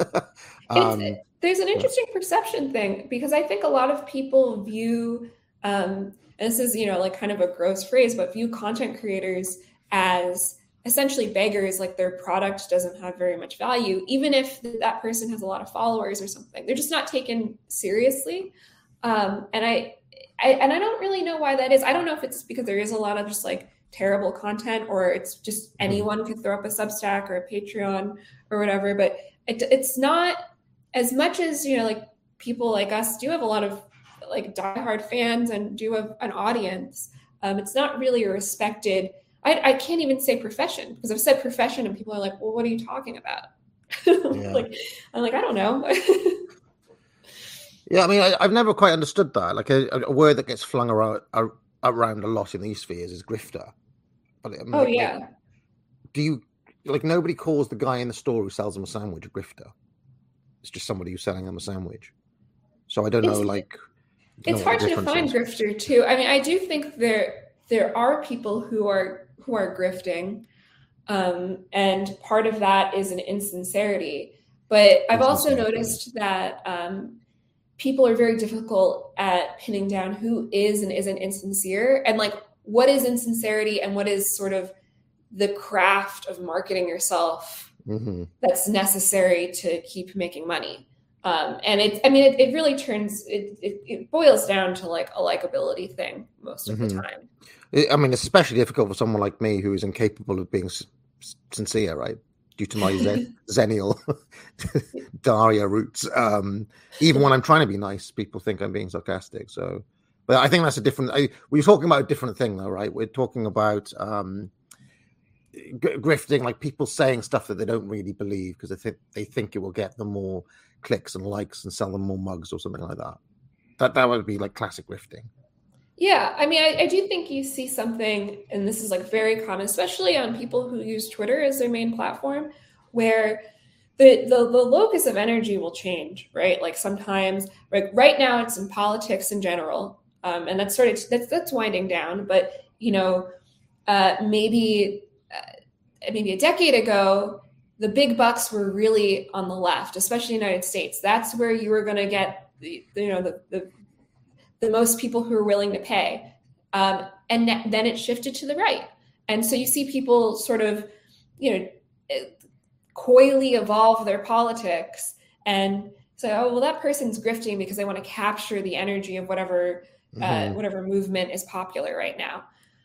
There's an interesting perception thing, because I think a lot of people view, and this is, like kind of a gross phrase, but view content creators as essentially beggars, like their product doesn't have very much value, even if that person has a lot of followers or something. They're just not taken seriously. And I don't really know why that is. I don't know if it's because there is a lot of just like terrible content, or it's just anyone could throw up a Substack or a Patreon or whatever. But it's not as much as, you know, like people like us do have a lot of like diehard fans and do have an audience. It's not really a respected, I can't even say profession, because I've said profession and people are like, well, what are you talking about? Yeah. I'm like, I don't know. Yeah, I mean, I've never quite understood that. Like a word that gets flung around a lot in these spheres is grifter. But I mean, Oh yeah. do you, like, nobody calls the guy in the store who sells them a sandwich a grifter? It's just somebody who's selling them a sandwich. So I don't know, like, It's hard to define grifter too. I mean, I do think there are people who are grifting, and part of that is an insincerity. But I've also noticed that people are very difficult at pinning down who is and isn't insincere, and like what is insincerity and what is sort of the craft of marketing yourself that's necessary to keep making money. And it really turns, it boils down to like a likability thing most of the time. I mean, it's especially difficult for someone like me who is incapable of being sincere, right? Due to my Xennial Daria roots. Even when I'm trying to be nice, people think I'm being sarcastic. So, but I think that's a different, we're talking about a different thing though, right? We're talking about grifting, like people saying stuff that they don't really believe because they think it will get them more clicks and likes and sell them more mugs or something like that. That would be like classic grifting. Yeah, I mean, I do think you see something, and this is like very common, especially on people who use Twitter as their main platform, where the locus of energy will change, right? Like sometimes, like right now, it's in politics in general, and that's that's winding down. But you know, maybe a decade ago, the big bucks were really on the left, especially in the United States. That's where you were going to get the most people who are willing to pay. And then it shifted to the right. And so you see people sort of, coyly evolve their politics and say, oh, well, that person's grifting because they want to capture the energy of whatever movement is popular right now.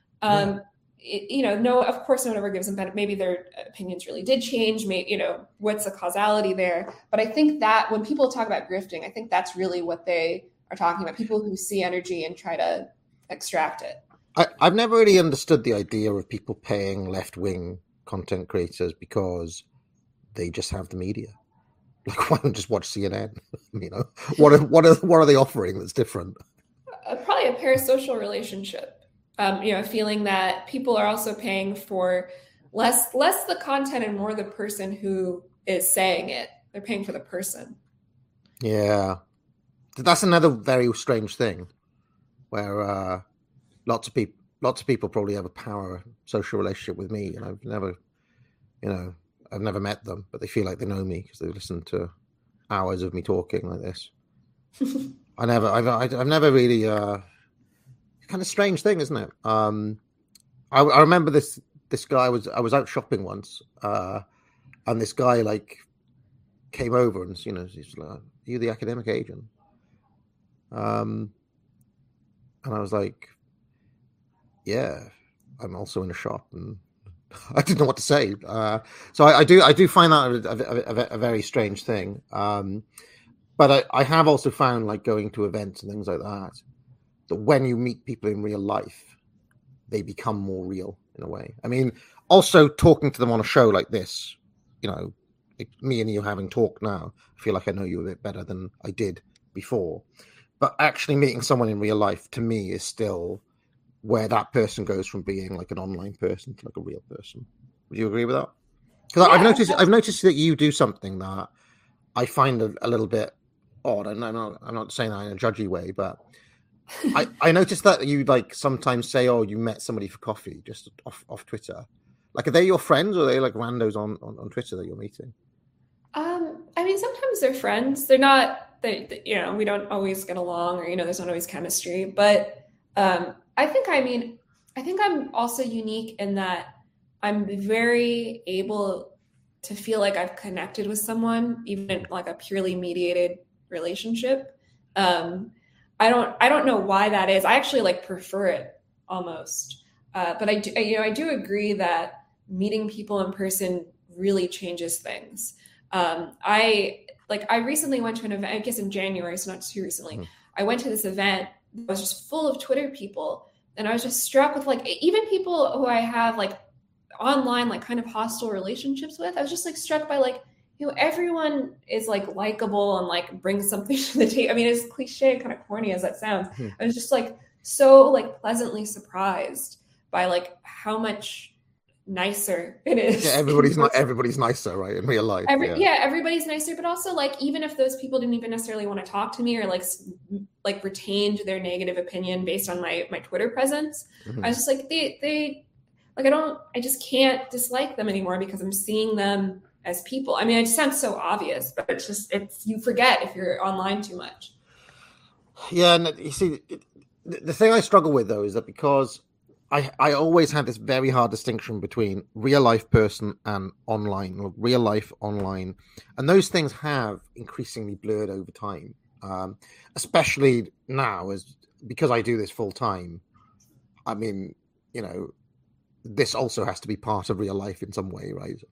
No, of course, no one ever gives them benefit. Maybe their opinions really did change. Maybe, what's the causality there? But I think that when people talk about grifting, I think that's really what they are talking about. People who see energy and try to extract it. I've never really understood the idea of people paying left-wing content creators because they just have the media. Like, why don't just watch CNN? What are they offering that's different? Probably a parasocial relationship. Feeling that people are also paying for less the content and more the person who is saying it. They're paying for the person. Yeah. That's another very strange thing where lots of people probably have a power social relationship with me, and I've never met them, but they feel like they know me because they listen to hours of me talking like this. I've never really kind of strange thing, isn't it? I remember this guy I was out shopping once, and this guy like came over and he's like, "Are you the academic agent?" And I was like, "Yeah, I'm also in a shop," and I didn't know what to say. So I do find that a very strange thing. But I have also found, like, going to events and things like that when you meet people in real life, they become more real in a way. I mean, also talking to them on a show like this, like me and you having talked now, I feel like I know you a bit better than I did before. But actually meeting someone in real life, to me, is still where that person goes from being like an online person to like a real person. Would you agree with that? Because yeah, I've noticed that you do something that I find a little bit odd. I'm not saying that in a judgy way, but I noticed that you like sometimes say, "Oh, you met somebody for coffee," just off Twitter. Like, are they your friends, or are they like randos on Twitter that you're meeting? I mean, sometimes they're friends. They're not. We don't always get along, or there's not always chemistry. But I think I'm also unique in that I'm very able to feel like I've connected with someone, even in like a purely mediated relationship. I don't know why that is. I actually like prefer it almost. But I do agree that meeting people in person really changes things. I recently went to an event, I guess in January, so not too recently. Mm-hmm. I went to this event that was just full of Twitter people. And I was just struck with like, even people who I have like online, like kind of hostile relationships with, I was just like struck by like, everyone is like likable and like brings something to the table. I mean, as cliche, kind of corny as that sounds, I was just like so like pleasantly surprised by like how much nicer it is. Yeah, everybody's nicer, right? In real life. Everybody's nicer, but also like even if those people didn't even necessarily want to talk to me or like retained their negative opinion based on my Twitter presence, I was just like they like I just can't dislike them anymore because I'm seeing them as people. I mean, it sounds so obvious, but it's you forget if you're online too much. Yeah, and you see, the thing I struggle with though is that because I always had this very hard distinction between real life person and online, or real life online, and those things have increasingly blurred over time, especially now because I do this full time. I mean, this also has to be part of real life in some way, right?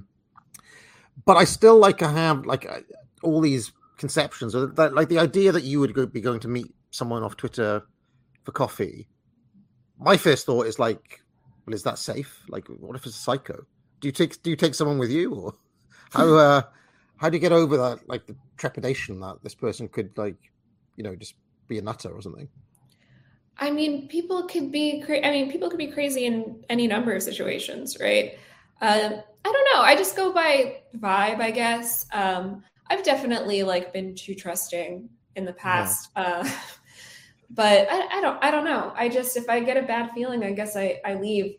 But I still like to have all these conceptions, that, like the idea that you would be going to meet someone off Twitter for coffee. My first thought is like, well, is that safe? Like, what if it's a psycho? Do you take someone with you, or how do you get over that, like the trepidation that this person could just be a nutter or something? I mean, people could be crazy in any number of situations, right? I don't know. I just go by vibe, I guess. I've definitely been too trusting in the past. Yeah. But I don't know. If I get a bad feeling, I guess I leave.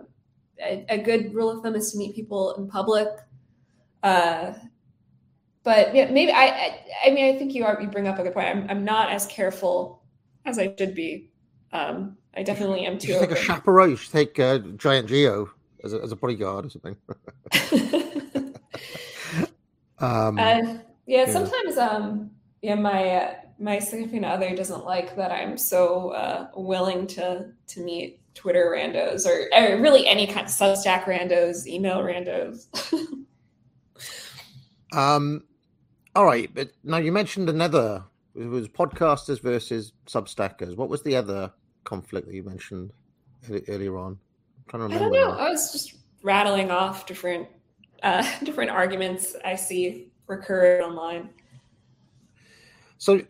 A good rule of thumb is to meet people in public. But yeah, maybe I think you bring up a good point. I'm not as careful as I should be. I definitely am too. You should take a chaperone. You should take Giant Geo as a bodyguard or something. Sometimes my significant other doesn't like that I'm so willing to meet Twitter randos or really any kind of Substack randos, email randos. All right, but now you mentioned it was podcasters versus Substackers. What was the other conflict that you mentioned earlier on? I'm trying to remember. I don't know. I was just rattling off different arguments I see recur online. So,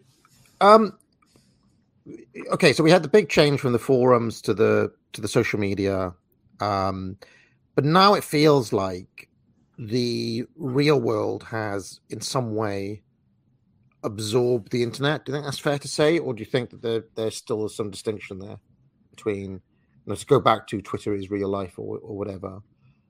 okay, so we had the big change from the forums to the social media, but now it feels like the real world has, in some way, absorbed the internet. Do you think that's fair to say, or do you think that there's still some distinction there between, to go back to Twitter is real life or whatever?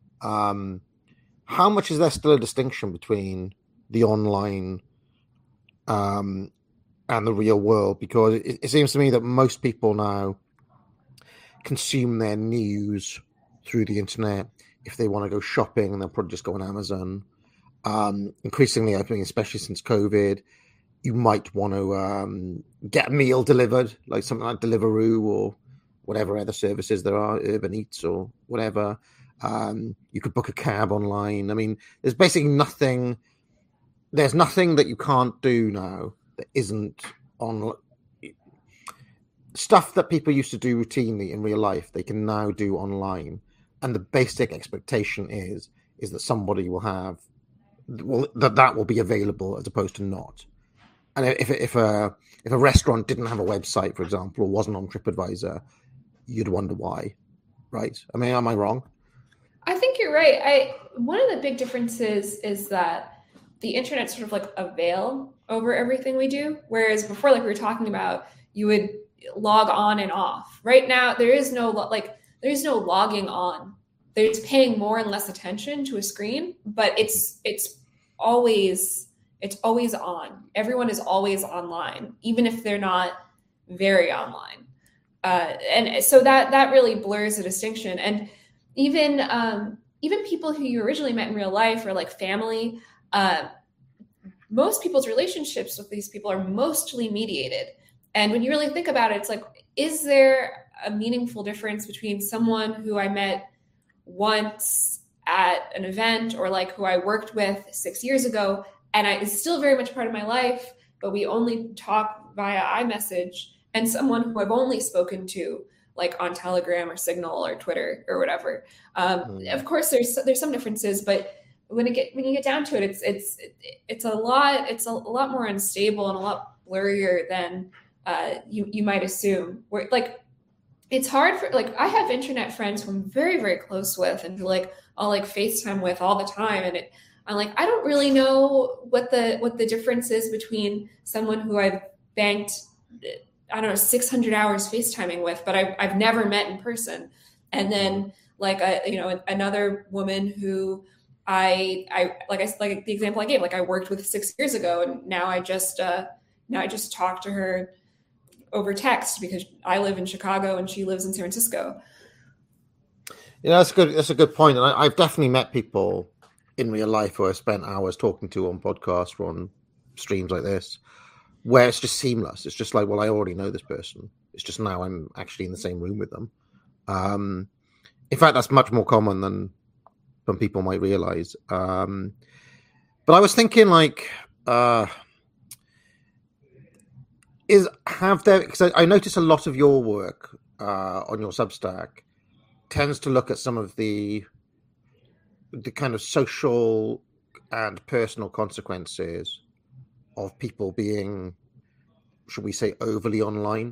How much is there still a distinction between the online and the real world? Because it seems to me that most people now consume their news through the internet. If they want to go shopping, they'll probably just go on Amazon. Increasingly, I think, especially since COVID, you might want to get a meal delivered, like something like Deliveroo or whatever other services there are, Urban Eats or whatever. You could book a cab online. I mean, there's basically nothing. There's nothing that you can't do now that isn't on. Stuff that people used to do routinely in real life, they can now do online. And the basic expectation is that somebody will have, that will be available as opposed to not. And if a restaurant didn't have a website, for example, or wasn't on TripAdvisor, you'd wonder why, right? I mean, am I wrong? I think you're right. One of the big differences is that the internet sort of a veil over everything we do, whereas before, we were talking about, you would log on and off. Right now, there is no logging on. There's paying more and less attention to a screen, but it's always on. Everyone is always online, even if they're not very online. And so that really blurs the distinction. And even people who you originally met in real life or family, most people's relationships with these people are mostly mediated. And when you really think about it, it's is there a meaningful difference between someone who I met once at an event or like who I worked with 6 years ago, and is still very much part of my life, but we only talk via iMessage, and someone who I've only spoken to like on Telegram or Signal or Twitter or whatever. Of course, there's some differences, but when you get down to it, it's a lot more unstable and a lot blurrier than you might assume. Where like it's hard for like I have internet friends who I'm very, very close with and who like I'll like FaceTime with all the time, and I'm like I don't really know what the difference is between someone who I've banked, I don't know, 600 hours FaceTiming with, but I've never met in person. And then like another woman who I like the example I gave, like I worked with 6 years ago, and now I just talk to her over text because I live in Chicago and she lives in San Francisco. Yeah, that's a good point. And I've definitely met people in real life who I spent hours talking to on podcasts or on streams like this, where it's just seamless. It's just like, well, I already know this person. It's just now I'm actually in the same room with them. In fact, that's much more common than people might realize. But I was thinking, like, because I notice a lot of your work on your Substack tends to look at some of the kind of social and personal consequences of people being, should we say, overly online.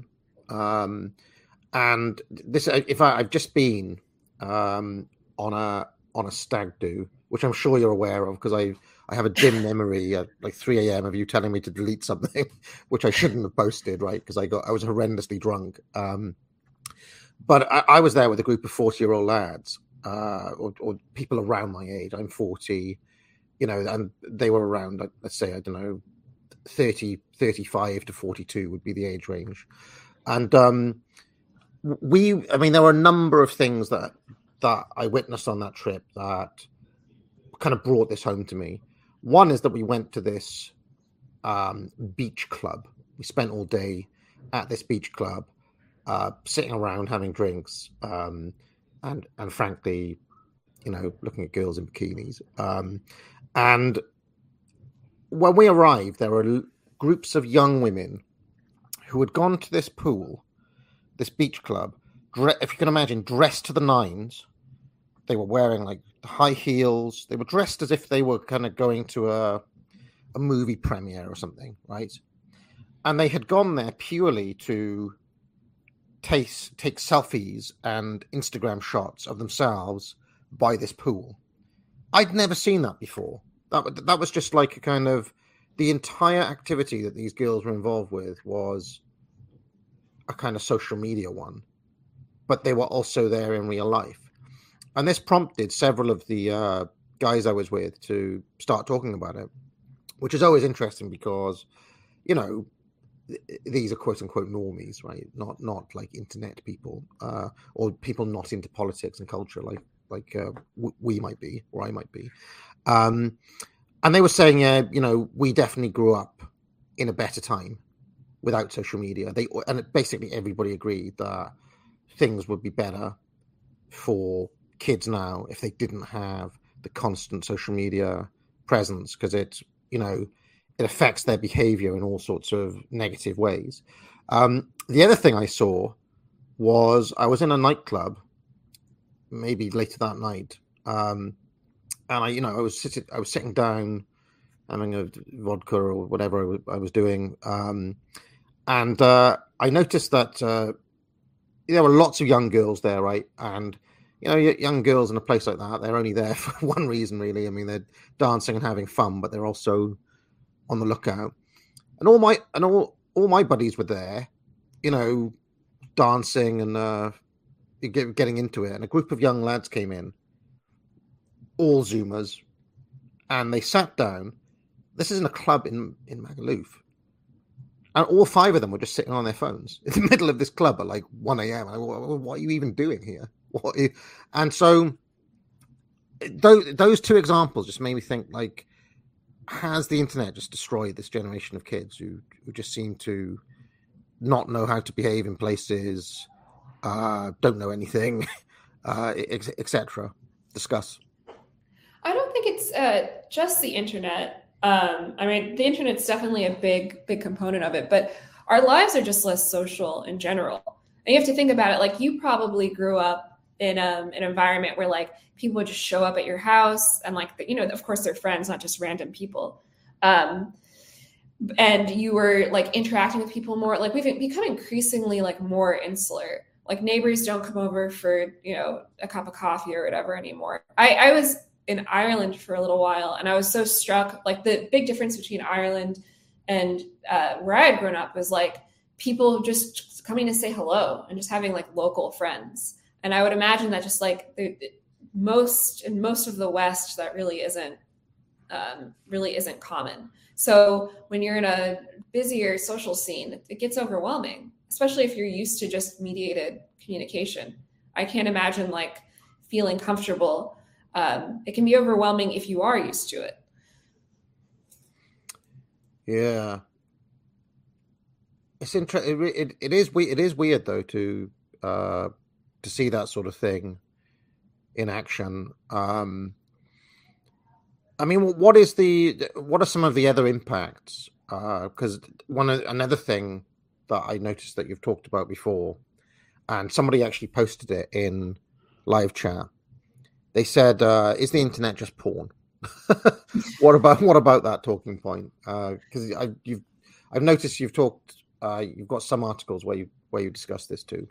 And this, I've just been on a stag do, which I'm sure you're aware of, because I have a dim memory at like 3 a.m. of you telling me to delete something, which I shouldn't have posted, right? Because I was horrendously drunk. But I was there with a group of 40-year-old lads, or people around my age. I'm 40, and they were around, let's say, I don't know, 35 to 42 would be the age range. And there were a number of things that I witnessed on that trip that kind of brought this home to me. One is that we went to this beach club. We spent all day at this beach club, sitting around having drinks, and frankly, looking at girls in bikinis. And when we arrived, there were groups of young women who had gone to this pool, this beach club, if you can imagine, dressed to the nines. They were wearing like high heels. They were dressed as if they were kind of going to a movie premiere or something, right? And they had gone there purely to take selfies and Instagram shots of themselves by this pool. I'd never seen that before. That was just like a kind of the entire activity that these girls were involved with was a kind of social media one, but they were also there in real life. And this prompted several of the guys I was with to start talking about it, which is always interesting because, these are quote unquote normies, right? Not like internet people or people not into politics and culture like we might be, or I might be. And they were saying, we definitely grew up in a better time without social media. Basically everybody agreed that things would be better for kids now if they didn't have the constant social media presence, because it affects their behavior in all sorts of negative ways. The other thing I saw was I was in a nightclub, maybe later that night, and I was sitting down having a vodka or whatever I was doing, and I noticed that there were lots of young girls there, right? And young girls in a place like that, they're only there for one reason, really. I mean, they're dancing and having fun, but they're also on the lookout. And all my buddies were there, dancing and getting into it. And a group of young lads came in, all Zoomers, and they sat down. This is in a club in Magaluf. And all 5 of them were just sitting on their phones in the middle of this club at like 1 a.m. What are you even doing here? And so those 2 examples just made me think, like, has the internet just destroyed this generation of kids who just seem to not know how to behave in places, don't know anything, etc. Discuss. I don't think it's just the internet. I mean, the internet's definitely a big component of it, but our lives are just less social in general. And you have to think about it. Like, you probably grew up in an environment where like people would just show up at your house, and like, you know, of course they're friends, not just random people. And you were like interacting with people more. Like, we've become increasingly like more insular. Like, neighbors don't come over for, you know, a cup of coffee or whatever anymore. I was in Ireland for a little while, and I was so struck, like the big difference between Ireland and where I had grown up was like people just coming to say hello and just having like local friends. And I would imagine that just like in most of the West, that really isn't common. So when you're in a busier social scene, it gets overwhelming, especially if you're used to just mediated communication. I can't imagine like feeling comfortable. It can be overwhelming if you are used to it. Yeah, it's interesting. It is weird though to see that sort of thing in action. I mean, what are some of the other impacts? Because another thing that I noticed that you've talked about before, and somebody actually posted it in live chat. They said, "Is the internet just porn?" What about that talking point? Because I've noticed you've got some articles where you discuss this too.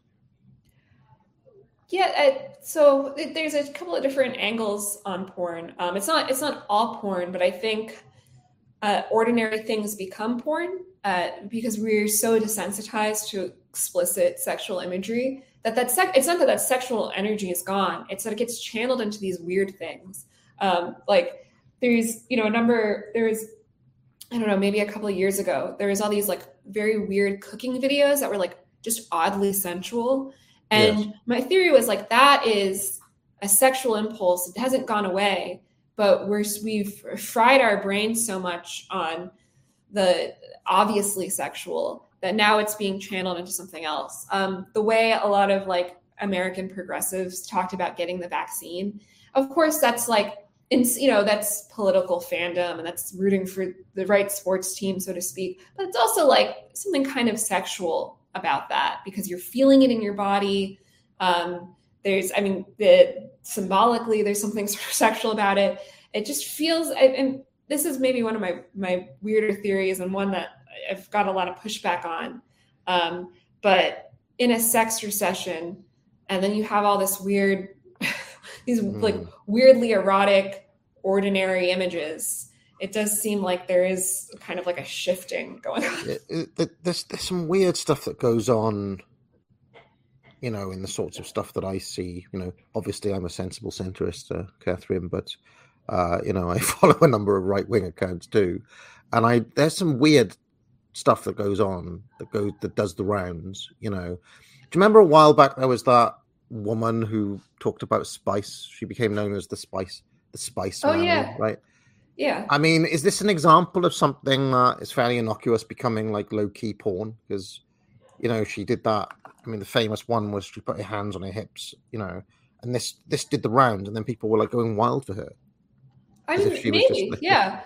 Yeah, so there's a couple of different angles on porn. It's not all porn, but I think ordinary things become porn because we're so desensitized to explicit sexual imagery it's not that sexual energy is gone. It's that it gets channeled into these weird things. Like there's, you know, I don't know, maybe a couple of years ago, there was all these like very weird cooking videos that were like just oddly sensual. And yes. My theory was like, that is a sexual impulse. It hasn't gone away, but we've fried our brains so much on the obviously sexual that now it's being channeled into something else. The way a lot of like American progressives talked about getting the vaccine, of course, that's like, that's political fandom and that's rooting for the right sports team, so to speak. But it's also like something kind of sexual about that because you're feeling it in your body. Symbolically, there's something sort of sexual about it. It just feels, and this is maybe one of my weirder theories and one that I've got a lot of pushback on. But in a sex recession, and then you have all this weird, these like weirdly erotic, ordinary images. It does seem like there is kind of like a shifting going on. There's some weird stuff that goes on, you know, in the sorts of stuff that I see. You know, obviously I'm a sensible centrist, Catherine, but I follow a number of right-wing accounts too, and there's some weird stuff that goes on that does the rounds. You know, do you remember a while back there was that woman who talked about spice? She became known as the spice man, yeah, right? Yeah. I mean, is this an example of something that is fairly innocuous becoming like low-key porn? Because, you know, she did that. I mean, the famous one was she put her hands on her hips, you know, and this did the round, and then people were like going wild for her. I mean, maybe, yeah.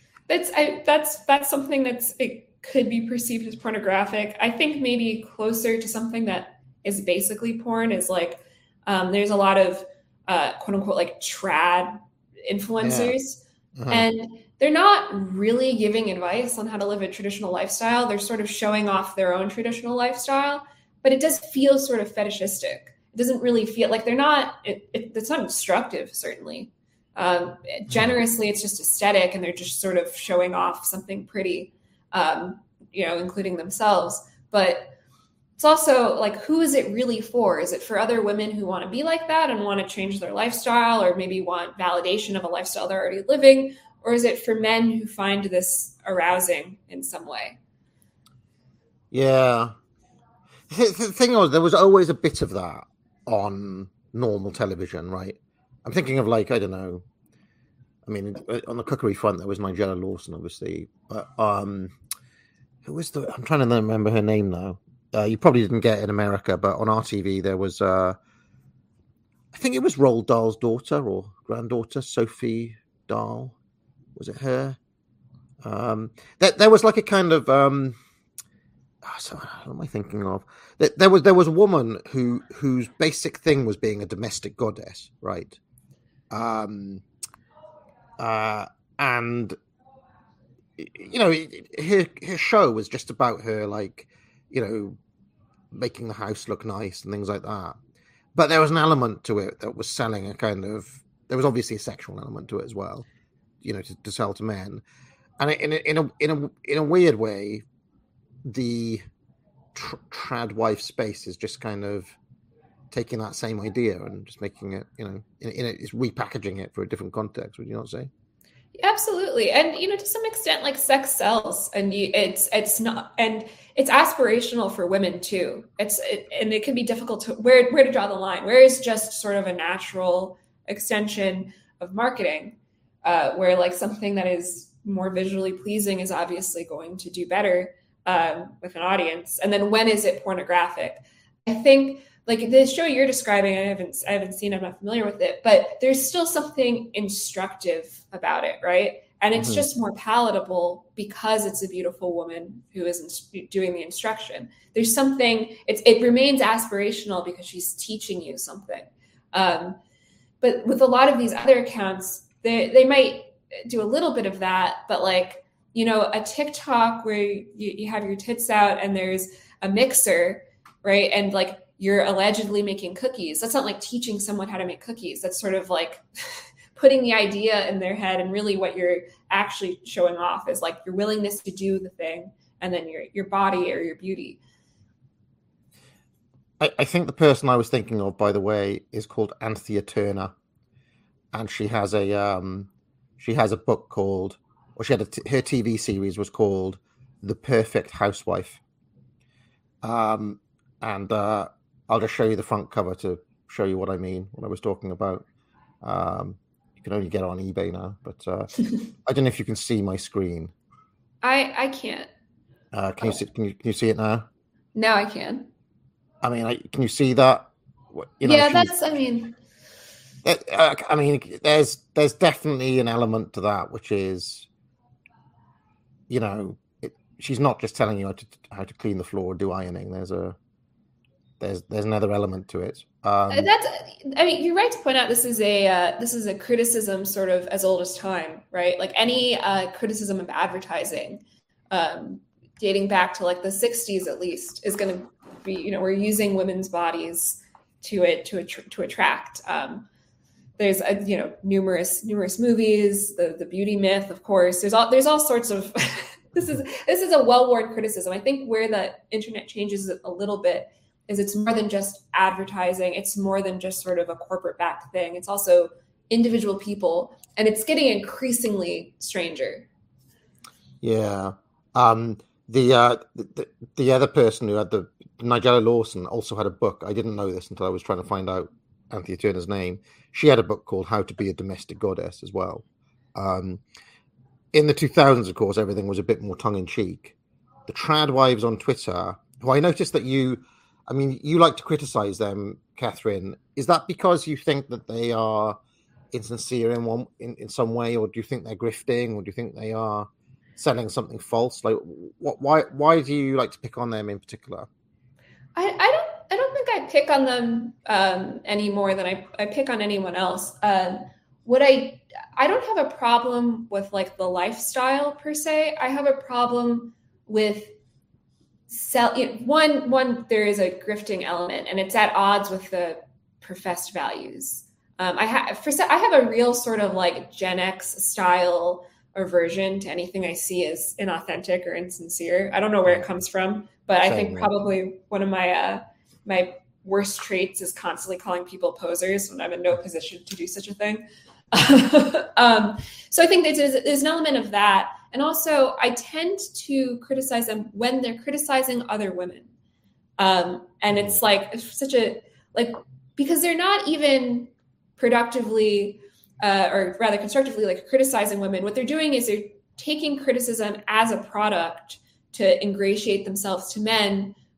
That's something it could be perceived as pornographic. I think maybe closer to something that is basically porn is like there's a lot of quote unquote like trad influencers. Yeah. Uh-huh. And they're not really giving advice on how to live a traditional lifestyle. They're sort of showing off their own traditional lifestyle, but it does feel sort of fetishistic. It doesn't really feel like they're not, it's not instructive, certainly. Generously, it's just aesthetic, and they're just sort of showing off something pretty, including themselves. But it's also like, who is it really for? Is it for other women who want to be like that and want to change their lifestyle, or maybe want validation of a lifestyle they're already living? Or is it for men who find this arousing in some way? Yeah. The thing was, there was always a bit of that on normal television, right? I'm thinking of like, I don't know. I mean, on the cookery front, there was Nigella Lawson, obviously. But who was I'm trying to remember her name now. you probably didn't get in America, but on RTV there was, I think it was Roald Dahl's daughter or granddaughter, Sophie Dahl. Was it her? There was like a kind of, so what am I thinking of? There was a woman whose basic thing was being a domestic goddess, right? And you know, her show was just about her, like, you know, making the house look nice and things like that. But there was an element to it that was selling a kind of. There was obviously a sexual element to it as well, you know, to sell to men. And in a weird way, the trad wife space is just kind of taking that same idea and just making it, you know, it's repackaging it for a different context. Would you not say? Absolutely. And, you know, to some extent, like, sex sells, and it's not, and it's aspirational for women too. And it can be difficult to where to draw the line. Where is just sort of a natural extension of marketing, where like something that is more visually pleasing is obviously going to do better with an audience. And then when is it pornographic? I think, like, the show you're describing, I haven't seen, I'm not familiar with it, but there's still something instructive about it, right? And it's just more palatable because it's a beautiful woman who is doing the instruction. There's something, it remains aspirational because she's teaching you something. But with a lot of these other accounts, they might do a little bit of that, but, like, you know, a TikTok where you have your tits out and there's a mixer, right? And, like, you're allegedly making cookies. That's not like teaching someone how to make cookies. That's sort of like putting the idea in their head, and really what you're actually showing off is like your willingness to do the thing, and then your body or your beauty. I think the person I was thinking of, by the way, is called Anthea Turner, and she has a book called, or she had her TV series was called The Perfect Housewife. And I'll just show you the front cover to show you what I mean, what I was talking about. You can only get it on eBay now, but I don't know if you can see my screen. I can't. Can you see it now? No, I can. I mean, can you see that? You know, yeah, that's. I mean, there's definitely an element to that, which is, you know, she's not just telling you how to clean the floor or do ironing. There's another element to it. You're right to point out this is a criticism sort of as old as time, right? Like any criticism of advertising, dating back to like the 60s at least, is going to be, you know, we're using women's bodies to attract. There's you know, numerous movies, the beauty myth, of course. There's all sorts of. This is a well-worn criticism. I think where the internet changes it a little bit is it's more than just advertising. It's more than just sort of a corporate-backed thing. It's also individual people, and it's getting increasingly stranger. Yeah. The other person who had Nigella Lawson also had a book. I didn't know this until I was trying to find out Anthea Turner's name. She had a book called How to Be a Domestic Goddess as well. In the 2000s, of course, everything was a bit more tongue-in-cheek. The trad wives on Twitter, who I noticed that you like to criticize them, Catherine. Is that because you think that they are insincere in some way, or do you think they're grifting, or do you think they are selling something false? Like, why do you like to pick on them in particular? I don't think I pick on them any more than I pick on anyone else. I don't have a problem with like the lifestyle per se. I have a problem with one. There is a grifting element, and it's at odds with the professed values. I have a real sort of like Gen X style aversion to anything I see as inauthentic or insincere. I don't know where it comes from, but I think probably one of my my worst traits is constantly calling people posers when I'm in no position to do such a thing. So I think there's an element of that. And also I tend to criticize them when they're criticizing other women. And it's like because they're not even productively or rather constructively like criticizing women. What they're doing is they're taking criticism as a product to ingratiate themselves to men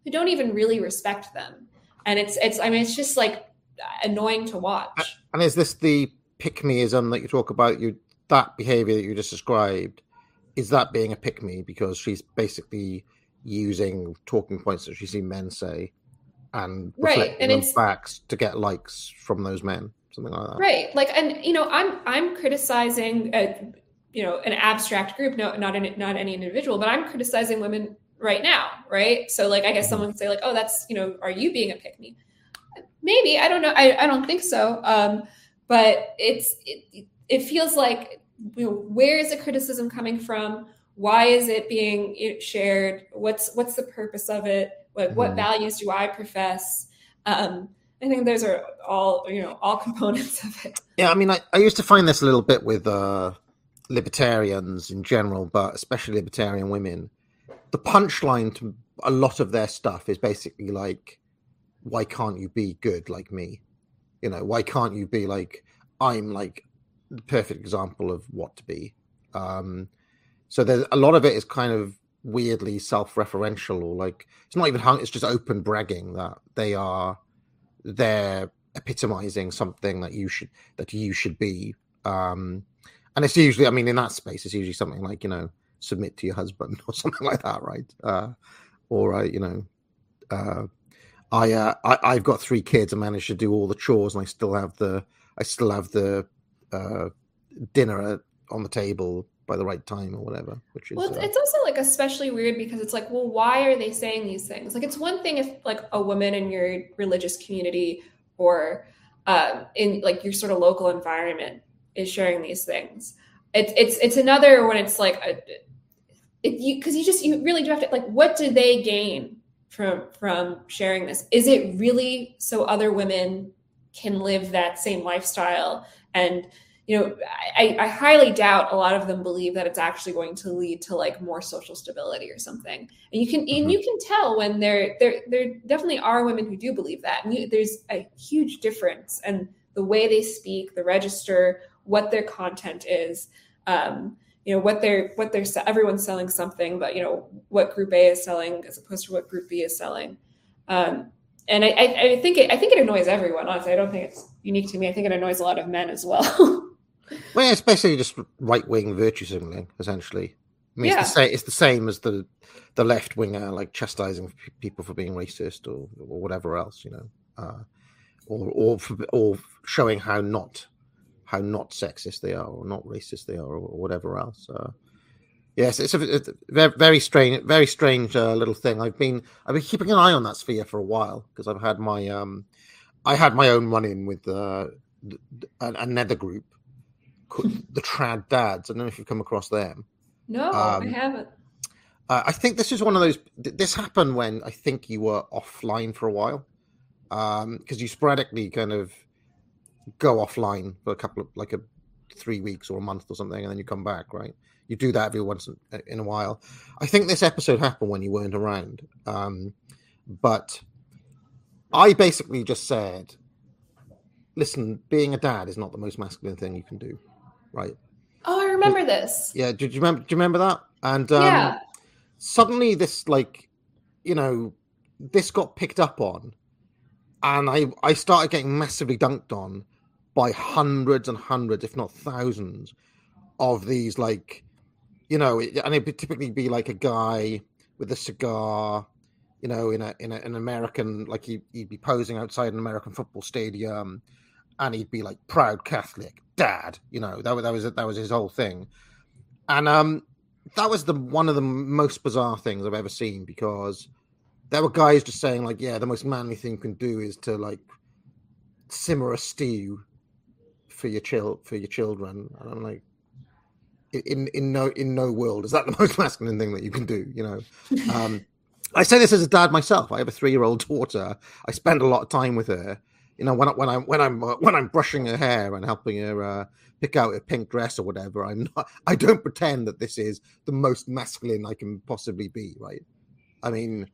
who don't even really respect them. And it's just like annoying to watch. And is this the pick-meism that you talk about? That behavior that you just described, is that being a pick-me because she's basically using talking points that she's seen men say and reflecting them back to get likes from those men, something like that. Right. Like, and I'm criticizing an abstract group, not any individual, but I'm criticizing women right now, right? So like, I guess someone would say like, oh, that's, are you being a pick-me? Maybe, I don't know. I don't think so. But it feels like, where is the criticism coming from? Why is it being shared? What's the purpose of it? What values do I profess? I think those are all components of it. Yeah, I mean, I used to find this a little bit with libertarians in general, but especially libertarian women. The punchline to a lot of their stuff is basically like, why can't you be good like me? Why can't you be like, I'm like the perfect example of what to be? So there's a lot of it is kind of weirdly self-referential, or like, it's not even it's just open bragging that they're epitomizing something that you should be. And it's usually, I mean, in that space, it's usually something like, submit to your husband or something like that, right? I've got 3 kids and managed to do all the chores, and I still have the dinner on the table by the right time or whatever. Which is it's also like especially weird because it's like, well, why are they saying these things? Like, it's one thing if like a woman in your religious community or in like your sort of local environment is sharing these things. It's another when it's like because you really do have to, like, what do they gain from sharing this? Is it really so other women can live that same lifestyle? And I highly doubt a lot of them believe that it's actually going to lead to like more social stability or something. And you can tell when there definitely are women who do believe that. And there's a huge difference in the way they speak, the register, what their content is. Everyone's selling something, but what group A is selling as opposed to what group B is selling. And I think it annoys everyone. Honestly, I don't think it's unique to me. I think it annoys a lot of men as well. Well, it's basically just right-wing virtue signaling, essentially. I mean, it's the same as the left winger, like chastising people for being racist or whatever else, or showing how not sexist they are, or not racist they are, or whatever else. Yes, it's a very strange little thing. I've been keeping an eye on that sphere for a while because I've had my own run-in with another group, the Trad Dads. I don't know if you've come across them. No, I haven't. I think this is one of those. This happened when I think you were offline for a while, because you sporadically kind of go offline for a couple of 3 weeks or a month or something, and then you come back, right? You do that every once in a while. I think this episode happened when you weren't around, but I basically just said, "Listen, being a dad is not the most masculine thing you can do." Right. Oh, I remember this. Yeah. Do you remember that? And suddenly this this got picked up on, and I started getting massively dunked on by hundreds and hundreds, if not thousands, of these and it would typically be like a guy with a cigar, in an American, like he'd be posing outside an American football stadium, and he'd be like proud Catholic dad, that was his whole thing. And that was one of the most bizarre things I've ever seen, because there were guys just saying like, yeah, the most manly thing you can do is to like simmer a stew for your children. And I'm like, in no world is that the most masculine thing that you can do, I say this as a dad myself. I have a 3-year-old daughter. I spend a lot of time with her. When I'm brushing her hair and helping her pick out a pink dress or whatever, I don't pretend that this is the most masculine I can possibly be, right? I mean,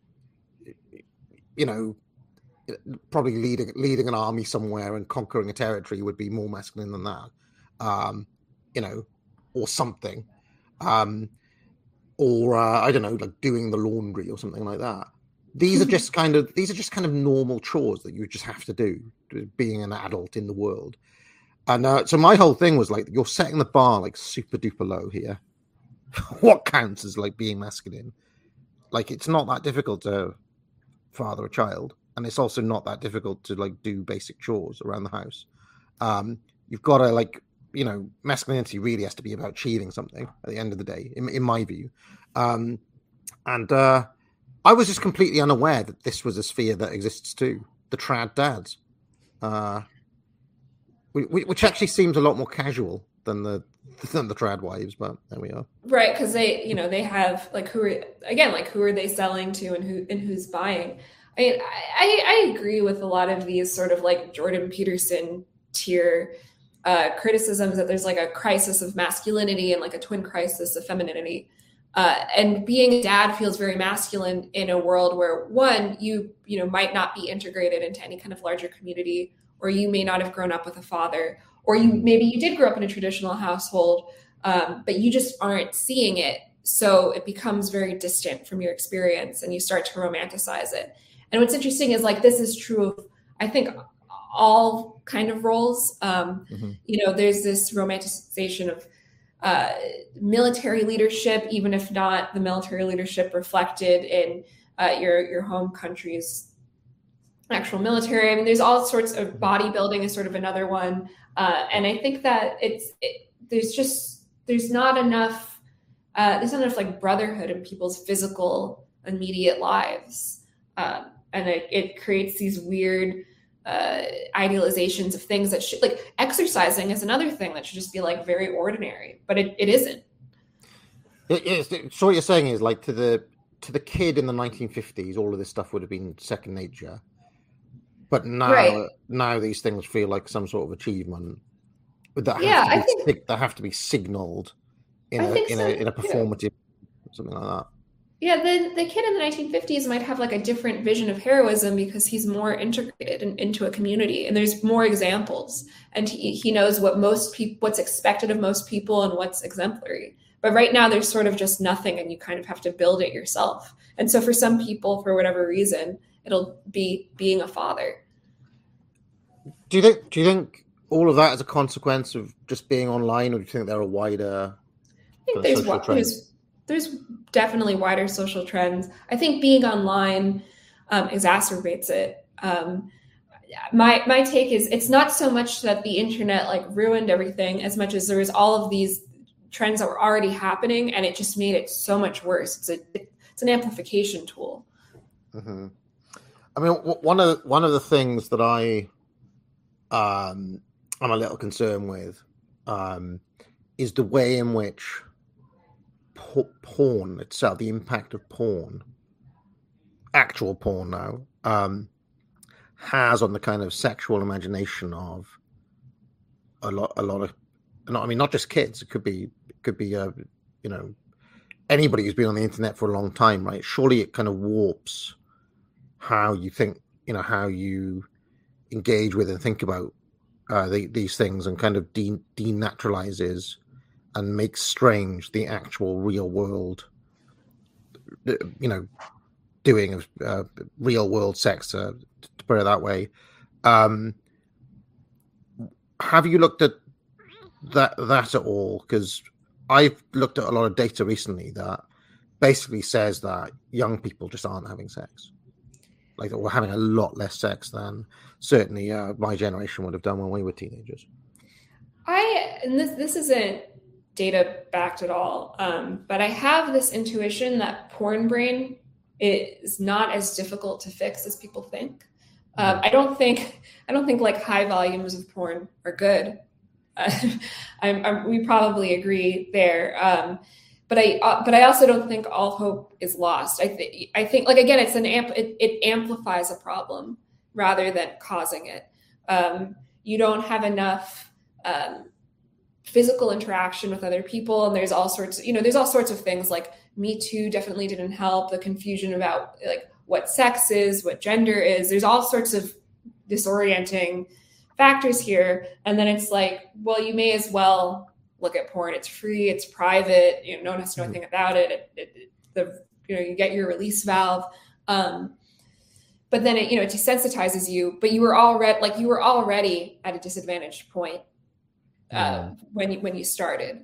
probably leading an army somewhere and conquering a territory would be more masculine than that, or something, or I don't know, like doing the laundry or something like that. these are just kind of normal chores that you just have to do, being an adult in the world. And so my whole thing was like, you're setting the bar like super duper low here. What counts as like being masculine? Like, it's not that difficult to father a child, and it's also not that difficult to like do basic chores around the house. You've got to like, masculinity really has to be about achieving something at the end of the day, in my view. And I was just completely unaware that this was a sphere that exists too, the trad dads, which actually seems a lot more casual than the trad wives, but there we are. Right, because they have like who are they selling to and who's buying. I agree with a lot of these sort of like Jordan Peterson tier criticisms that there's like a crisis of masculinity and like a twin crisis of femininity. And being a dad feels very masculine in a world where, one, you might not be integrated into any kind of larger community, or you may not have grown up with a father, or maybe you did grow up in a traditional household, but you just aren't seeing it. So it becomes very distant from your experience and you start to romanticize it. And what's interesting is like, this is true of, I think, all kind of roles. There's this romanticization of military leadership, even if not the military leadership reflected in your home country's actual military. I mean, there's all sorts of bodybuilding is sort of another one. And I think that there's not enough like brotherhood in people's physical immediate lives. And it creates these weird idealizations of things that should, like, exercising is another thing that should just be like very ordinary, but it isn't. So what you're saying is, like, to the kid in the 1950s, all of this stuff would have been second nature, but now these things feel like some sort of achievement that have to be signaled in a performative something like that. Yeah, the kid in the 1950s might have like a different vision of heroism because he's more integrated into a community, and there's more examples, and he knows what's expected of most people and what's exemplary. But right now there's sort of just nothing, and you kind of have to build it yourself. And so for some people, for whatever reason, it'll be being a father. Do you think all of that is a consequence of just being online, or do you think there are wider? I think there's definitely wider social trends. I think being online exacerbates it. My take is it's not so much that the internet like ruined everything as much as there was all of these trends that were already happening, and it just made it so much worse. It's an amplification tool. Mm-hmm. I mean, one of the things that I'm a little concerned with is the way in which porn itself, the impact of porn, actual porn now, has on the kind of sexual imagination of a lot of, I mean, not just kids. It could be anybody who's been on the internet for a long time, right? Surely it kind of warps how you think, how you engage with and think about these things, and kind of denaturalizes and makes strange the actual real world, doing of real world sex, to put it that way. Have you looked at that at all? Because I've looked at a lot of data recently that basically says that young people just aren't having sex. Like, we're having a lot less sex than certainly my generation would have done when we were teenagers. This isn't data backed at all, but I have this intuition that porn brain is not as difficult to fix as people think. I don't think like high volumes of porn are good. We probably agree there. But I also don't think all hope is lost. I think like, again, it amplifies a problem rather than causing it. You don't have enough physical interaction with other people, and there's all sorts of things like Me Too definitely didn't help. The confusion about like what sex is, what gender is. There's all sorts of disorienting factors here, and then it's like, well, you may as well look at porn. It's free, it's private, no one has to know anything about it. You get your release valve. but then it, it desensitizes you, but you were already at a disadvantaged point when you started.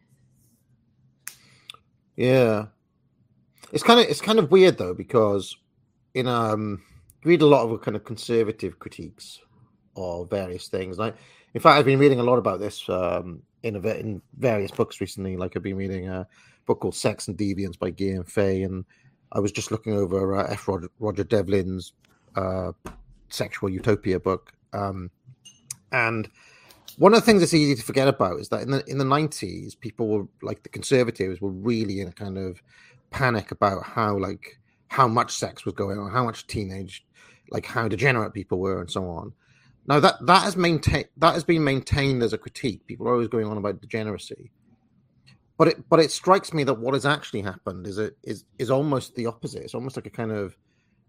Yeah, it's kind of weird though, because in read a lot of kind of conservative critiques of various things. Like, in fact, I've been reading a lot about this in various books recently. Like, I've been reading a book called Sex and Deviance by Guillaume Fay, and I was just looking over F. Roger Devlin's Sexual Utopia book. And one of the things that's easy to forget about is that in the 90s, people were, like, the conservatives were really in a kind of panic about how much sex was going on, how much teenage, like how degenerate people were, and so on. Now that has been maintained as a critique. People are always going on about degeneracy, but it strikes me that what has actually happened is almost the opposite. It's almost like a kind of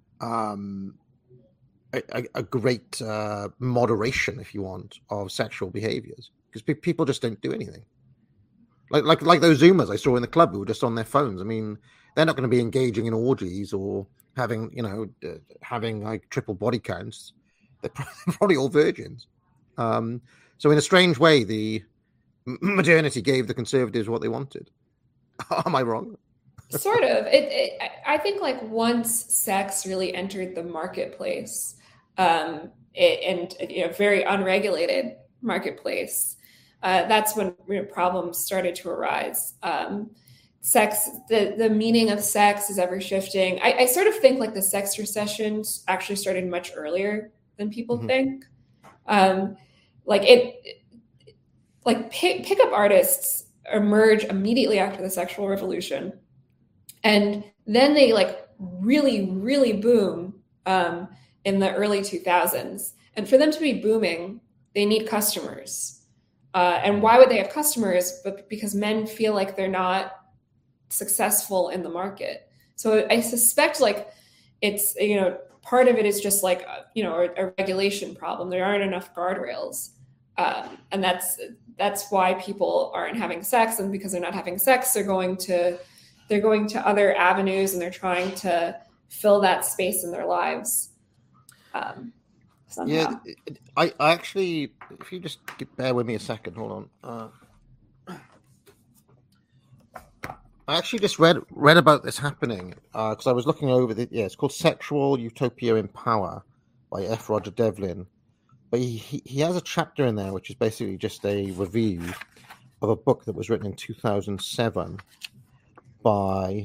a great moderation, if you want, of sexual behaviors, because people just don't do anything. Like those Zoomers I saw in the club who were just on their phones. I mean, they're not going to be engaging in orgies or having like triple body counts. They're probably all virgins. So in a strange way, the modernity gave the conservatives what they wanted. Am I wrong? Sort of. I think, like, once sex really entered the marketplace, and very unregulated marketplace, that's when problems started to arise. Sex, the meaning of sex is ever shifting. I sort of think, like, the sex recession actually started much earlier than people think. Pickup artists emerge immediately after the sexual revolution, and then they, like, really, really boom in the early 2000s. And for them to be booming, they need customers. And why would they have customers? But because men feel like they're not successful in the market. So I suspect, like, it's, part of it is just like, a regulation problem. There aren't enough guardrails. And that's why people aren't having sex. And because they're not having sex, they're going to other avenues, and they're trying to fill that space in their lives. Somehow. Yeah, I actually, if you just bear with me a second, hold on. I actually just read about this happening because I was looking over it's called Sexual Utopia in Power by F. Roger Devlin. But he has a chapter in there which is basically just a review of a book that was written in 2007 by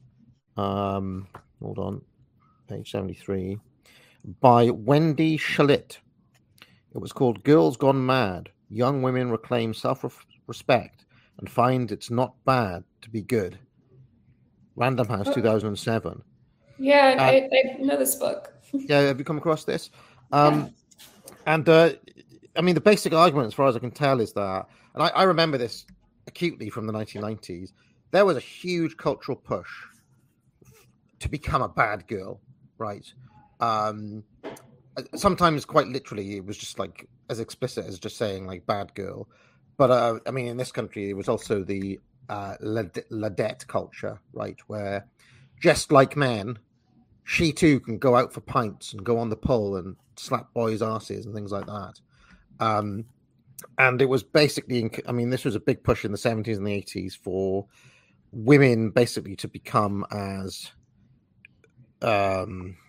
hold on, page 73, by Wendy Shalit. It was called Girls Gone Mad. Young Women Reclaim Self-Respect and Find It's Not Bad to Be Good. Random House, 2007. Yeah, I know this book. Yeah, have you come across this? And I mean, the basic argument, as far as I can tell, is that, and I remember this acutely from the 1990s, there was a huge cultural push to become a bad girl, right? Sometimes quite literally, it was just like as explicit as just saying, like, bad girl. But I mean, in this country, it was also the ladette culture, right? Where, just like men, she too can go out for pints and go on the pole and slap boys' asses and things like that. And it was basically, I mean, this was a big push in the 70s and the 80s for women basically to become as, I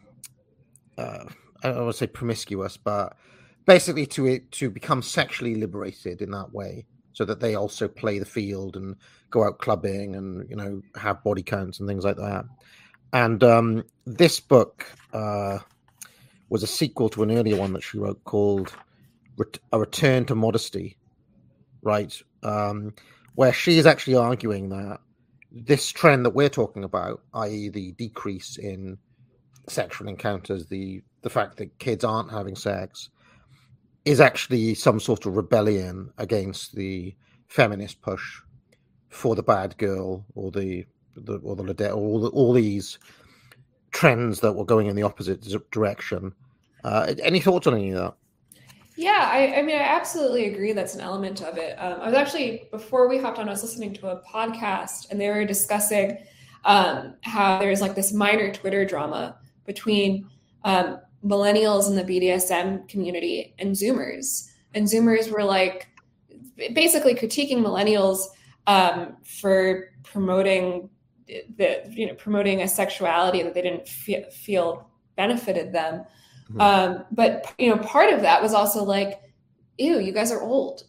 don't want to say promiscuous, but basically to become sexually liberated in that way, so that they also play the field and go out clubbing and, have body counts and things like that. And this book was a sequel to an earlier one that she wrote called A Return to Modesty, right? Where she is actually arguing that this trend that we're talking about, i.e. the decrease in sexual encounters, the fact that kids aren't having sex, is actually some sort of rebellion against the feminist push for the bad girl or the ladette, or all these trends that were going in the opposite direction. Any thoughts on any of that? Yeah, I mean, I absolutely agree that's an element of it. I was actually, before we hopped on, I was listening to a podcast, and they were discussing how there's like this minor Twitter drama between millennials in the BDSM community and Zoomers. And Zoomers were like basically critiquing millennials for promoting promoting a sexuality that they didn't feel benefited them. But part of that was also like, ew, you guys are old.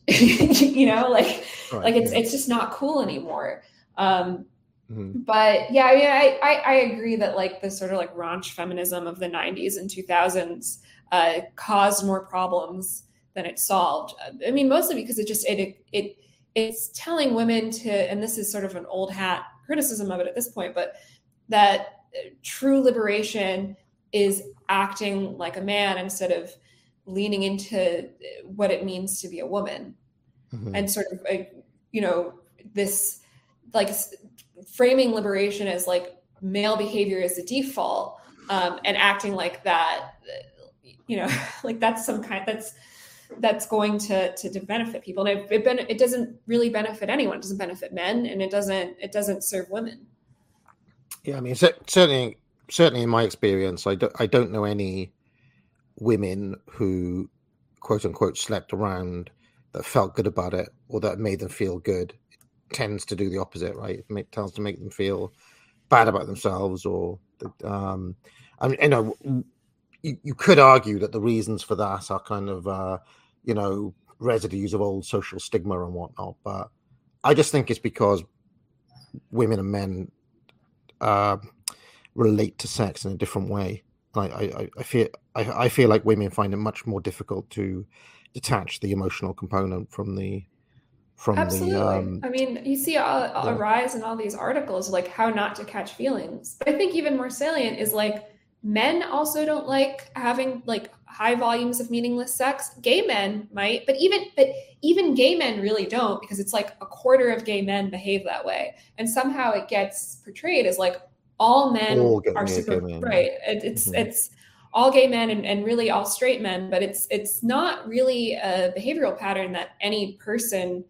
It's just not cool anymore. But yeah, I mean, I agree that like the sort of like raunch feminism of the 90s and 2000s caused more problems than it solved. I mean, mostly because it's telling women to, and this is sort of an old hat criticism of it at this point, but that true liberation is acting like a man instead of leaning into what it means to be a woman. And sort of, this like framing liberation as like male behavior is the default, and acting like that, like that's some kind that's going to benefit people. And it doesn't really benefit anyone. It doesn't benefit men, and it doesn't serve women. Yeah, I mean, certainly in my experience, I don't know any women who quote unquote slept around that felt good about it or that made them feel good. It tends to do the opposite, right? It tends to make them feel bad about themselves, or you could argue that the reasons for that are kind of residues of old social stigma and whatnot, but I just think it's because women and men relate to sex in a different way. I feel like women find it much more difficult to detach the emotional component from the. Absolutely. I mean, you see a rise in all these articles like how not to catch feelings. But I think even more salient is like men also don't like having like high volumes of meaningless sex. Gay men might, but even gay men really don't, because it's like a quarter of gay men behave that way, and somehow it gets portrayed as like all men are super right. It's all gay men and really all straight men, but it's not really a behavioral pattern that any person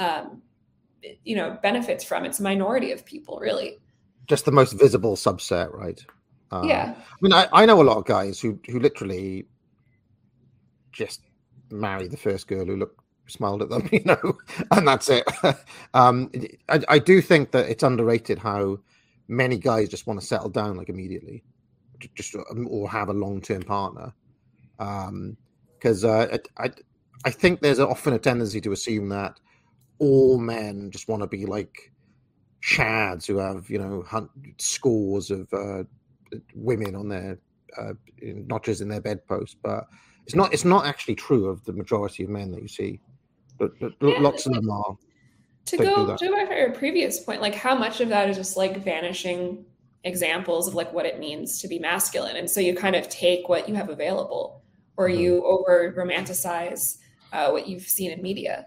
benefits from. It's a minority of people, really. Just the most visible subset, right? Yeah. I mean, I know a lot of guys who literally just marry the first girl who smiled at them, and that's it. I do think that it's underrated how many guys just want to settle down like immediately, or have a long-term partner. Because I think there's often a tendency to assume that all men just want to be like chads who have, scores of women on their notches in their bedpost, but it's not actually true of the majority of men that you see. But lots of them are. To go back to your previous point, like how much of that is just like vanishing examples of like what it means to be masculine, and so you kind of take what you have available, or you over romanticize what you've seen in media.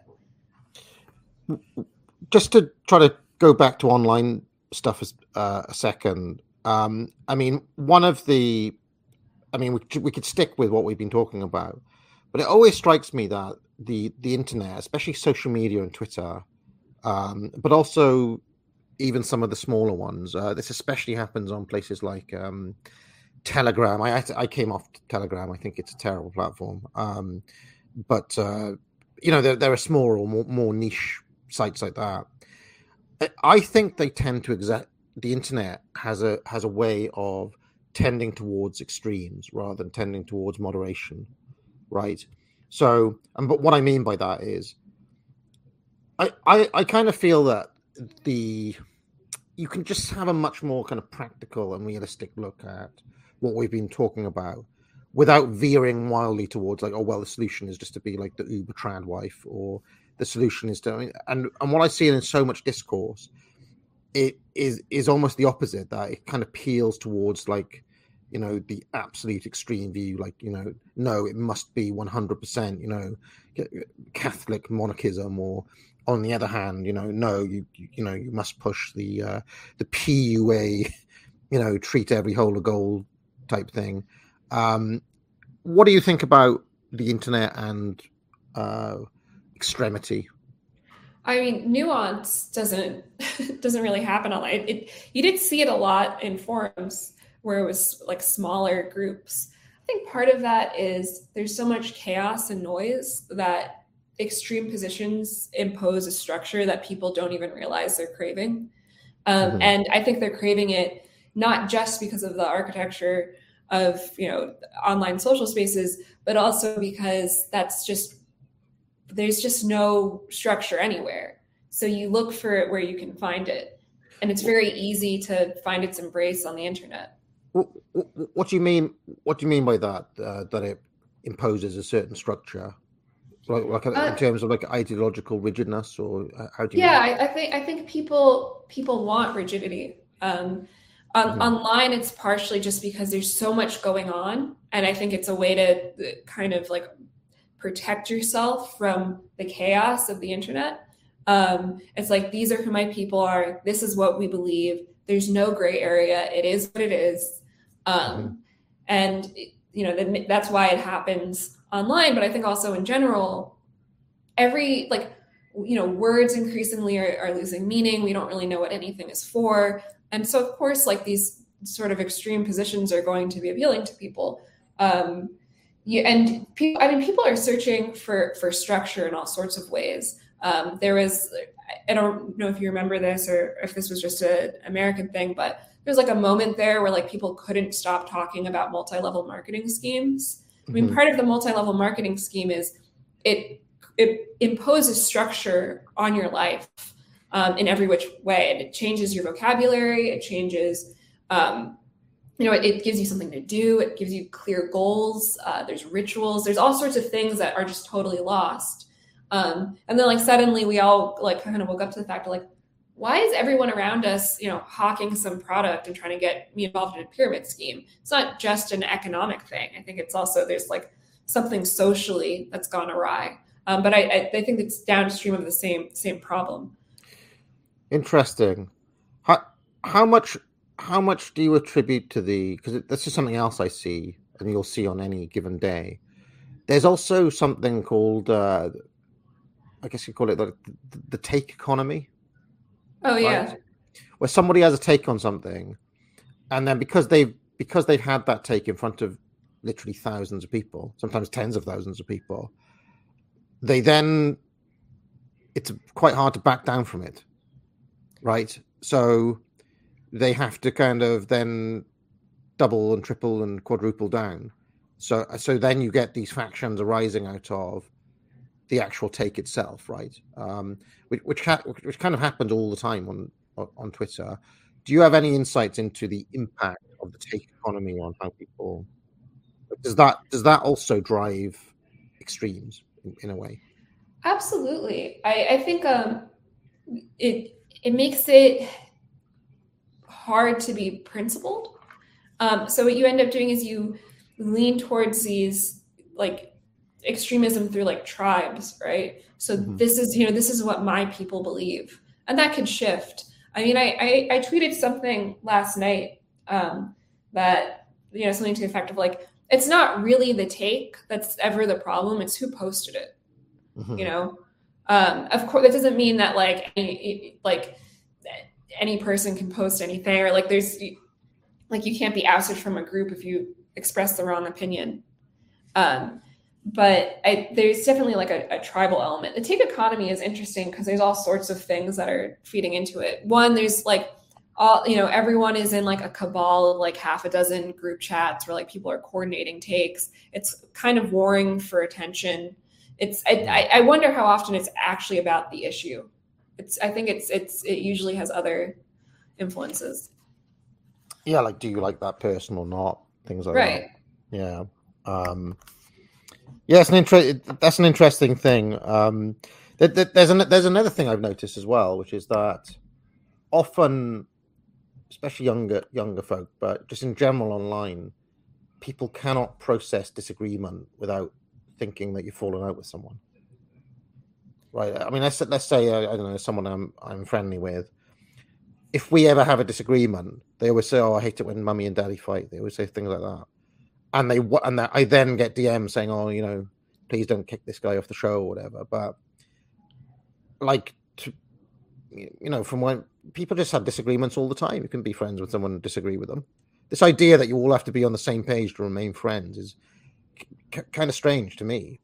Just to try to go back to online stuff a second. I mean, we could stick with what we've been talking about, but it always strikes me that the internet, especially social media and Twitter, but also even some of the smaller ones, this especially happens on places like Telegram. I came off Telegram. I think it's a terrible platform. But there are smaller or more niche sites like that. I think they tend to the internet has a way of tending towards extremes rather than tending towards moderation, right? So, but what I mean by that is, I kind of feel that you can just have a much more kind of practical and realistic look at what we've been talking about without veering wildly towards like, oh, well, the solution is just to be like the uber trad wife, or the solution is to, and what I see in so much discourse, it is almost the opposite, that it kind of peels towards like, the absolute extreme view, like, no, it must be 100%, Catholic monarchism, or on the other hand, no, you must push the PUA, treat every hole of gold type thing. What do you think about the internet and extremity? I mean, nuance doesn't really happen online. You did see it a lot in forums where it was like smaller groups. think part of that is there's so much chaos and noise that extreme positions impose a structure that people don't even realize they're craving. And I think they're craving it not just because of the architecture of, online social spaces, but also because there's just no structure anywhere. So you look for it where you can find it. And it's very easy to find its embrace on the internet. What do you mean? What do you mean by that? That it imposes a certain structure, like in terms of like ideological rigidness, or how do you? Yeah, I think people want rigidity. Online, it's partially just because there's so much going on, and I think it's a way to kind of like protect yourself from the chaos of the internet. It's like, these are who my people are. This is what we believe. There's no gray area. It is what it is. And that's why it happens online. But I think also in general, words increasingly are losing meaning. We don't really know what anything is for. And so, of course, like, these sort of extreme positions are going to be appealing to people. People are searching for structure in all sorts of ways. There was, I don't know if you remember this or if this was just an American thing, but there was like a moment there where like people couldn't stop talking about multi-level marketing schemes. I mean, part of the multi-level marketing scheme is it imposes structure on your life in every which way. And it changes your vocabulary. It changes, it gives you something to do. It gives you clear goals. There's rituals. There's all sorts of things that are just totally lost. And then like suddenly we all like kind of woke up to the fact of like, why is everyone around us, hawking some product and trying to get me involved in a pyramid scheme? It's not just an economic thing. I think it's also, there's like something socially that's gone awry. But I think it's downstream of the same problem. Interesting. How much do you attribute to because this is something else I see, and you'll see on any given day. There's also something called, I guess you call it the take economy. Oh, right? yeah. Where somebody has a take on something, and then because they've had that take in front of literally thousands of people, sometimes tens of thousands of people, it's quite hard to back down from it, right? So they have to kind of then double and triple and quadruple down. So then you get these factions arising out of the actual take itself, right? Which kind of happens all the time on Twitter. Do you have any insights into the impact of the take economy on how people? Does that also drive extremes in a way? Absolutely. I think it makes it hard to be principled. So what you end up doing is you lean towards these like extremism through like tribes, right? So this is what my people believe, and that can shift. I mean, I tweeted something last night that something to the effect of like, it's not really the take that's ever the problem; it's who posted it. Of course, that doesn't mean that like any person can post anything, or like there's like you can't be ousted from a group if you express the wrong opinion. But there's definitely like a tribal element. The take economy is interesting because there's all sorts of things that are feeding into it. One, there's like everyone is in like a cabal of like half a dozen group chats where like people are coordinating takes. It's kind of warring for attention. I wonder how often it's actually about the issue. I think it usually has other influences. Yeah, like, do you like that person or not? Things like right. that. Yeah. Yeah, that's an interesting thing. There's another thing I've noticed as well, which is that often, especially younger folk, but just in general online, people cannot process disagreement without thinking that you've fallen out with someone. Right? I mean, let's say I don't know, someone I'm friendly with. If we ever have a disagreement, they always say, "Oh, I hate it when mummy and daddy fight." They always say things like that. And I then get DMs saying, "Oh, please don't kick this guy off the show or whatever." But like, from when people just have disagreements all the time, you can be friends with someone and disagree with them. this idea that you all have to be on the same page to remain friends is kind of strange to me.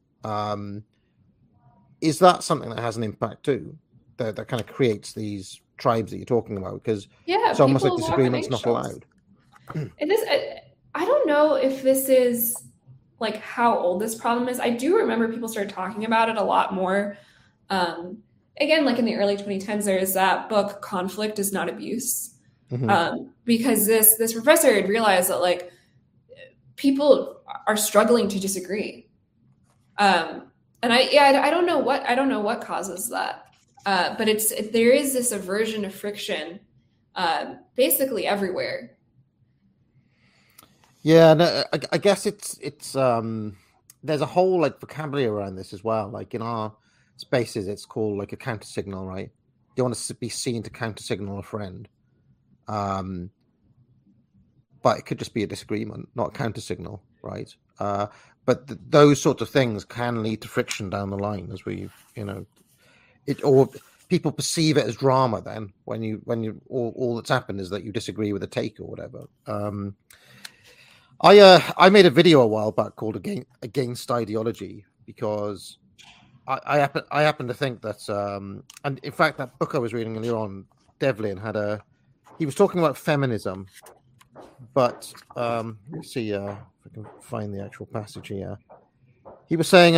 Is that something that has an impact too, that kind of creates these tribes that you're talking about? Because it's almost like disagreement's not allowed. It is. I don't know if this is like how old this problem is. I do remember people started talking about it a lot more. Again, like in the early 2010s, there's that book, Conflict is Not Abuse. Because this professor had realized that like people are struggling to disagree. And I don't know what causes that. But there is this aversion to friction basically everywhere. Yeah, no, I guess it's there's a whole like vocabulary around this as well. Like in our spaces, it's called like a counter signal, right? You want to be seen to counter signal a friend, but it could just be a disagreement, not a counter signal, right? But those sorts of things can lead to friction down the line, as or people perceive it as drama. Then when all that's happened is that you disagree with a take or whatever. I made a video a while back called Against Ideology because I happen to think that and in fact that book I was reading earlier on, Devlin he was talking about feminism, but let's see if I can find the actual passage here. He was saying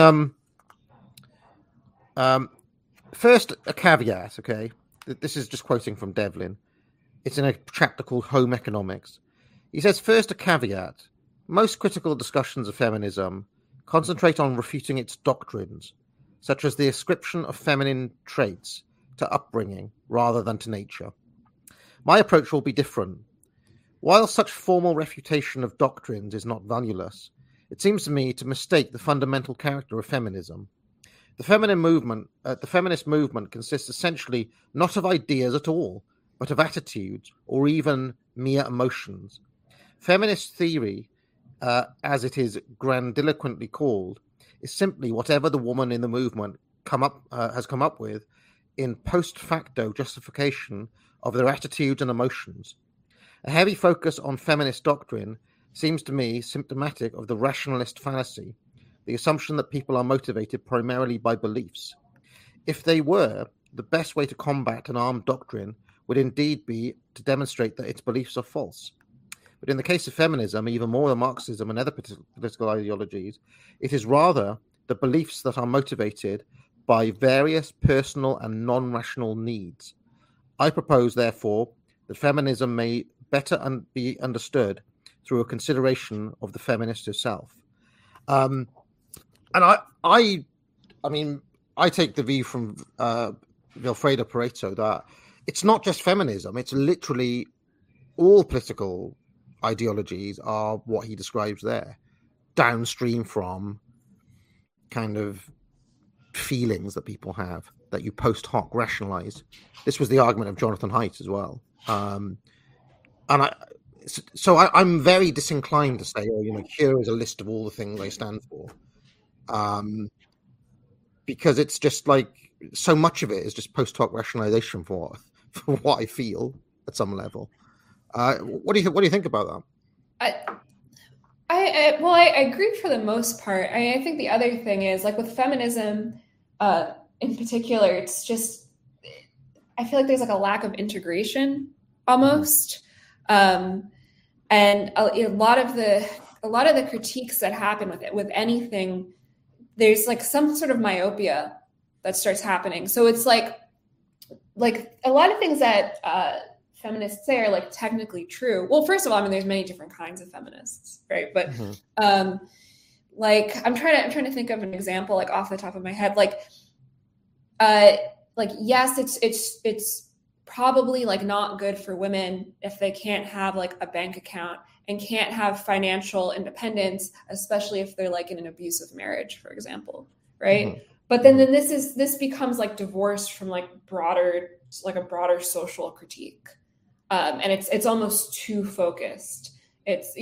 first a caveat, okay? This is just quoting from Devlin. It's in a chapter called Home Economics. He says, first a caveat. Most critical discussions of feminism concentrate on refuting its doctrines, such as the ascription of feminine traits to upbringing rather than to nature. My approach will be different. While such formal refutation of doctrines is not valueless, it seems to me to mistake the fundamental character of feminism. The feminist movement consists essentially not of ideas at all, but of attitudes or even mere emotions. Feminist theory, as it is grandiloquently called, is simply whatever the woman in the movement has come up with in post facto justification of their attitudes and emotions. A heavy focus on feminist doctrine seems to me symptomatic of the rationalist fallacy, the assumption that people are motivated primarily by beliefs. If they were, the best way to combat an armed doctrine would indeed be to demonstrate that its beliefs are false. But in the case of feminism, even more than Marxism and other political ideologies, it is rather the beliefs that are motivated by various personal and non-rational needs. I propose, therefore, that feminism may better be understood through a consideration of the feminist herself. And I take the view from Vilfredo Pareto that it's not just feminism; it's literally all political ideologies are what he describes there, downstream from kind of feelings that people have that you post hoc rationalize. This was the argument of Jonathan Haidt as well. I'm very disinclined to say, here is a list of all the things I stand for. Because it's just like so much of it is just post hoc rationalization for what I feel at some level. What do you think about that? I agree for the most part. I think the other thing is like with feminism in particular, it's just I feel like there's like a lack of integration almost, and a lot of the critiques that happen with anything, there's like some sort of myopia that starts happening. So it's like a lot of things that feminists say are like technically true. Well, first of all, I mean, there's many different kinds of feminists, right? But like I'm trying to think of an example like off the top of my head. Like yes, it's probably like not good for women if they can't have like a bank account and can't have financial independence, especially if they're like in an abusive marriage, for example, right? But then this becomes like divorced from like a broader social critique, and it's almost too focused. It's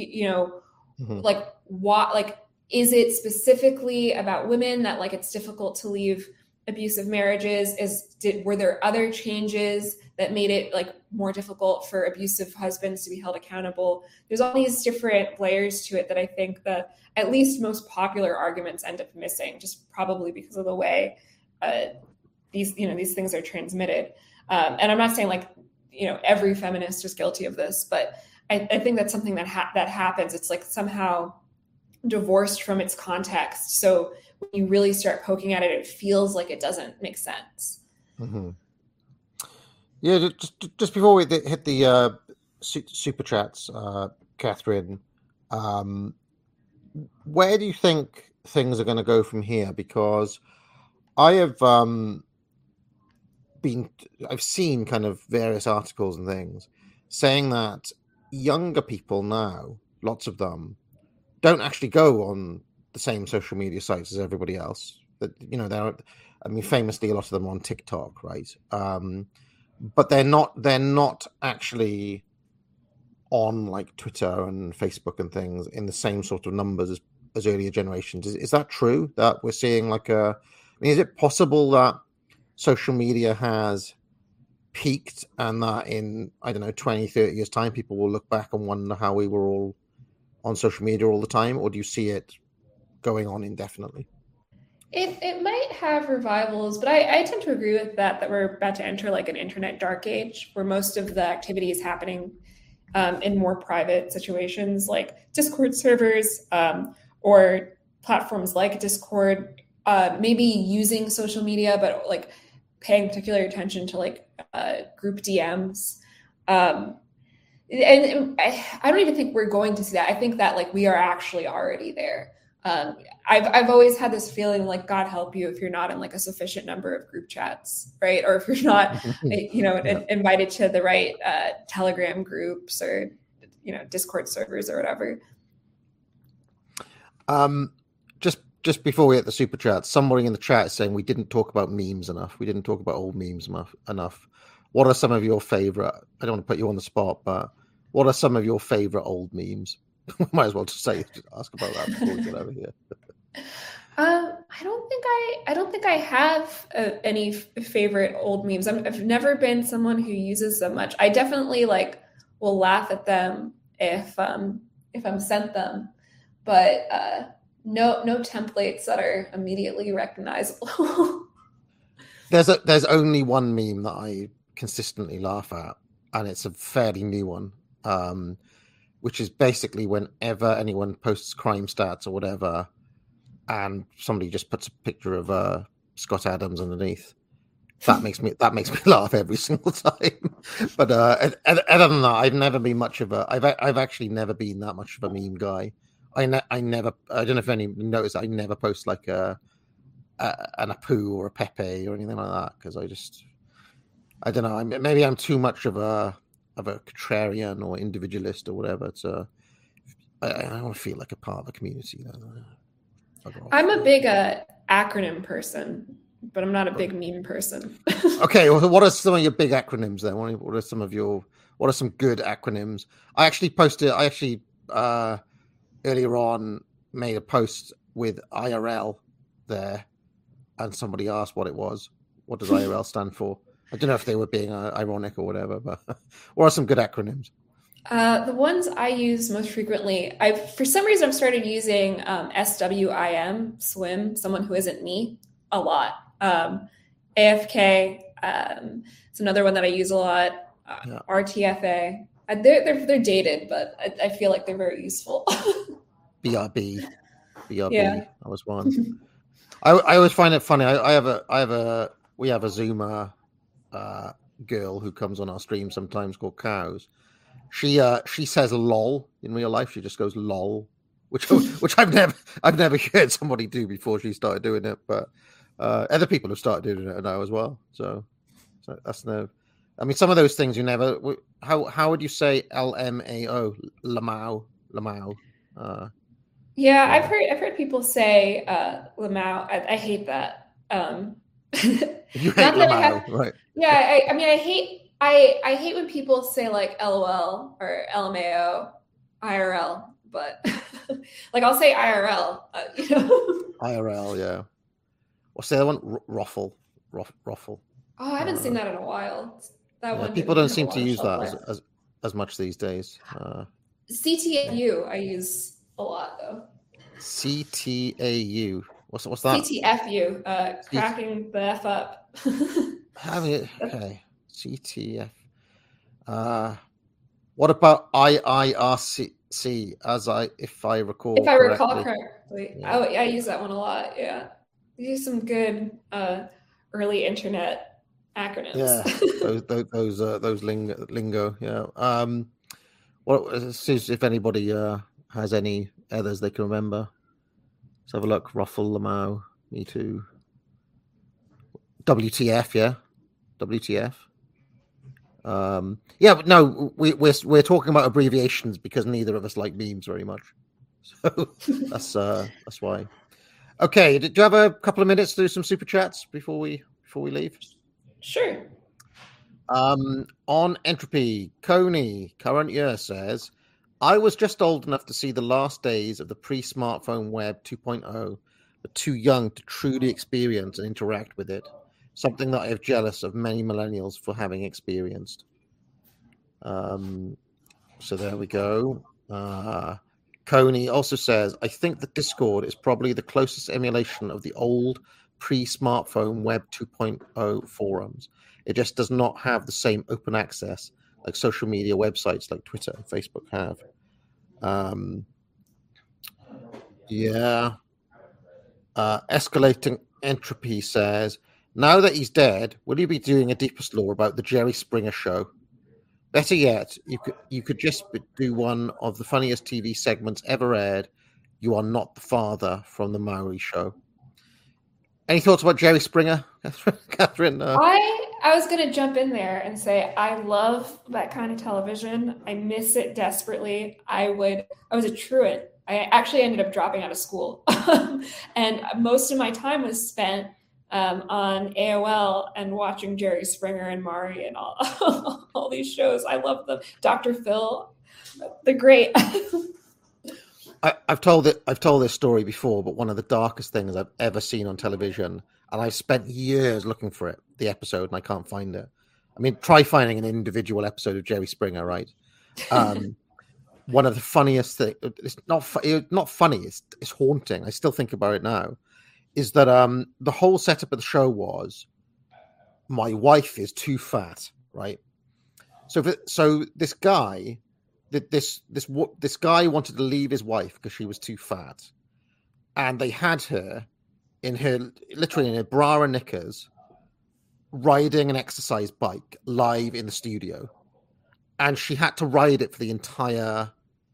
like what, like, is it specifically about women that like it's difficult to leave abusive marriages? Were there other changes that made it like more difficult for abusive husbands to be held accountable? There's all these different layers to it that I think the at least most popular arguments end up missing, just probably because of the way these things are transmitted. And I'm not saying like, every feminist is guilty of this, but I think that's something that happens. It's like somehow divorced from its context. So when you really start poking at it, it feels like it doesn't make sense. Mm-hmm. Yeah, just before we hit the super chats, Catherine, where do you think things are going to go from here? Because I have I've seen kind of various articles and things saying that younger people now, lots of them, don't actually go on the same social media sites as everybody else. That famously a lot of them are on TikTok, right? But they're not actually on like Twitter and Facebook and things in the same sort of numbers as earlier generations. Is that true that we're seeing is it possible that social media has peaked and that in, 20, 30 years time, people will look back and wonder how we were all on social media all the time? Or do you see it going on indefinitely? It might have revivals, but I tend to agree with that we're about to enter like an internet dark age where most of the activity is happening in more private situations like Discord servers or platforms like Discord, maybe using social media, but like paying particular attention to like group DMs. And I don't even think we're going to see that. I think that like we are actually already there. I've always had this feeling like God help you if you're not in like a sufficient number of group chats, right? Or if you're not, invited to the right Telegram groups or Discord servers or whatever. Just before we hit the super chat, somebody in the chat is saying we didn't talk about memes enough. We didn't talk about old memes enough. What are some of your favorite? I don't want to put you on the spot, but what are some of your favorite old memes? Might as well just ask about that before we get over here. I don't think I have any favorite old memes. I've never been someone who uses them much. I definitely will laugh at them if I'm sent them, but no templates that are immediately recognizable. There's only one meme that I consistently laugh at, and it's a fairly new one. Which is basically whenever anyone posts crime stats or whatever, and somebody just puts a picture of Scott Adams underneath. That makes me laugh every single time. But other than that, I've never been much of a. I've actually never been that much of a meme guy. I never. I don't know if any noticed. I never post like an Apu or a Pepe or anything like that because I don't know. Maybe I'm too much of a contrarian or individualist or whatever. So I don't want to feel like a part of a community. I'm a big acronym person, but I'm not a big meme person. Okay, well, what are some of your big acronyms then? What are some good acronyms? I actually earlier on made a post with IRL there, and somebody asked what it was. What does IRL stand for? I don't know if they were being ironic or whatever, but what are some good acronyms? The ones I use most frequently, for some reason I've started using SWIM, swim, someone who isn't me, a lot. AFK, it's another one that I use a lot. RTFA. They're dated, but I feel like they're very useful. BRB. Yeah. That was one. I always find it funny. We have a Zoomer girl who comes on our stream sometimes called Cows. She says lol in real life. She just goes lol, which I've never heard somebody do before she started doing it. But other people have started doing it now as well. So that's no. I mean, some of those things you never. How would you say LMAO? Lamau. Yeah, I've heard people say Lamau. I hate that. You hate Lamau, right? Yeah, I hate when people say like LOL or LMAO, IRL, but I'll say IRL. IRL, yeah. What's the other one? Ruffle. Ruffle. Oh, I haven't seen that in a while. That Yeah, one. people didn't don't have a seem lot to of use shelf that life. as much these days. CTFU I use a lot though. CTAU. What's that? CTFU, cracking the F up. Having it. Okay. CTF. What about IIRC? If I recall If I recall correctly. correctly, Yeah. I use that one a lot. Yeah, these are some good early internet acronyms. Yeah, those lingo. Yeah. Well, see if anybody has any others they can remember. Let's have a look. Ruffle, Lamau, Me Too. WTF, yeah. WTF. Yeah, but no, we're talking about abbreviations because neither of us like memes very much. So that's why. Okay, do you have a couple of minutes to do some super chats before we leave? Sure. On Entropy, Coney, current year says, I was just old enough to see the last days of the pre-smartphone web 2.0, but too young to truly experience and interact with it. Something that I am jealous of many millennials for having experienced. So there we go. Coney also says, I think that Discord is probably the closest emulation of the old pre-smartphone web 2.0 forums. It just does not have the same open access like social media websites like Twitter and Facebook have. Escalating Entropy says, now that he's dead, will you be doing a deepest lore about the Jerry Springer show? Better yet, you could just do one of the funniest TV segments ever aired. You are not the father from the Maori show. Any thoughts about Jerry Springer, Catherine? I was going to jump in there and say I love that kind of television. I miss it desperately. I was a truant. I actually ended up dropping out of school, and most of my time was spent on AOL and watching Jerry Springer and Maury and all these shows. I love them. Dr. Phil, the great. I've told this story before, but one of the darkest things I've ever seen on television, and I've spent years looking for it, the episode, and I can't find it. I mean, try finding an individual episode of Jerry Springer, right? One of the funniest things, it's not funny, it's haunting. I still think about it now, is that the whole setup of the show was my wife is too fat, right? So this guy... This guy wanted to leave his wife because she was too fat, and they had her literally in her bra and knickers, riding an exercise bike live in the studio, and she had to ride it for the entire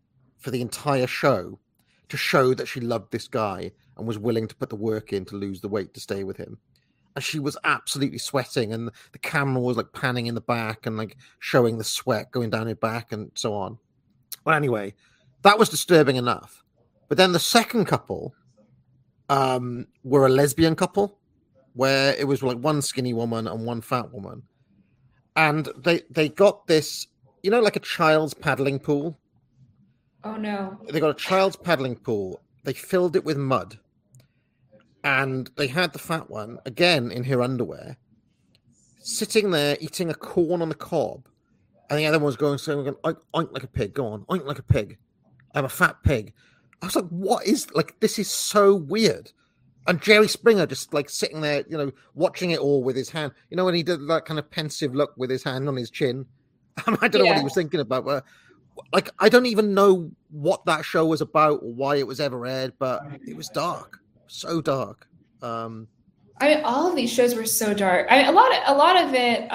show to show that she loved this guy and was willing to put the work in to lose the weight to stay with him. And she was absolutely sweating, and the camera was like panning in the back and like showing the sweat going down her back and so on. Well, anyway, that was disturbing enough. But then the second couple were a lesbian couple, where it was like one skinny woman and one fat woman. And they got this, like a child's paddling pool. Oh, no. They got a child's paddling pool. They filled it with mud. And they had the fat one, again in her underwear, sitting there eating a corn on the cob. And the other one was going, oink like a pig. Go on, oink like a pig. I'm a fat pig. I was like, this is so weird. And Jerry Springer just like sitting there, watching it all with his hand. When he did that kind of pensive look with his hand on his chin. I don't know what he was thinking about. But like, I don't even know what that show was about or why it was ever aired, but it was dark. So dark. I mean, all of these shows were so dark. I mean, a lot of it,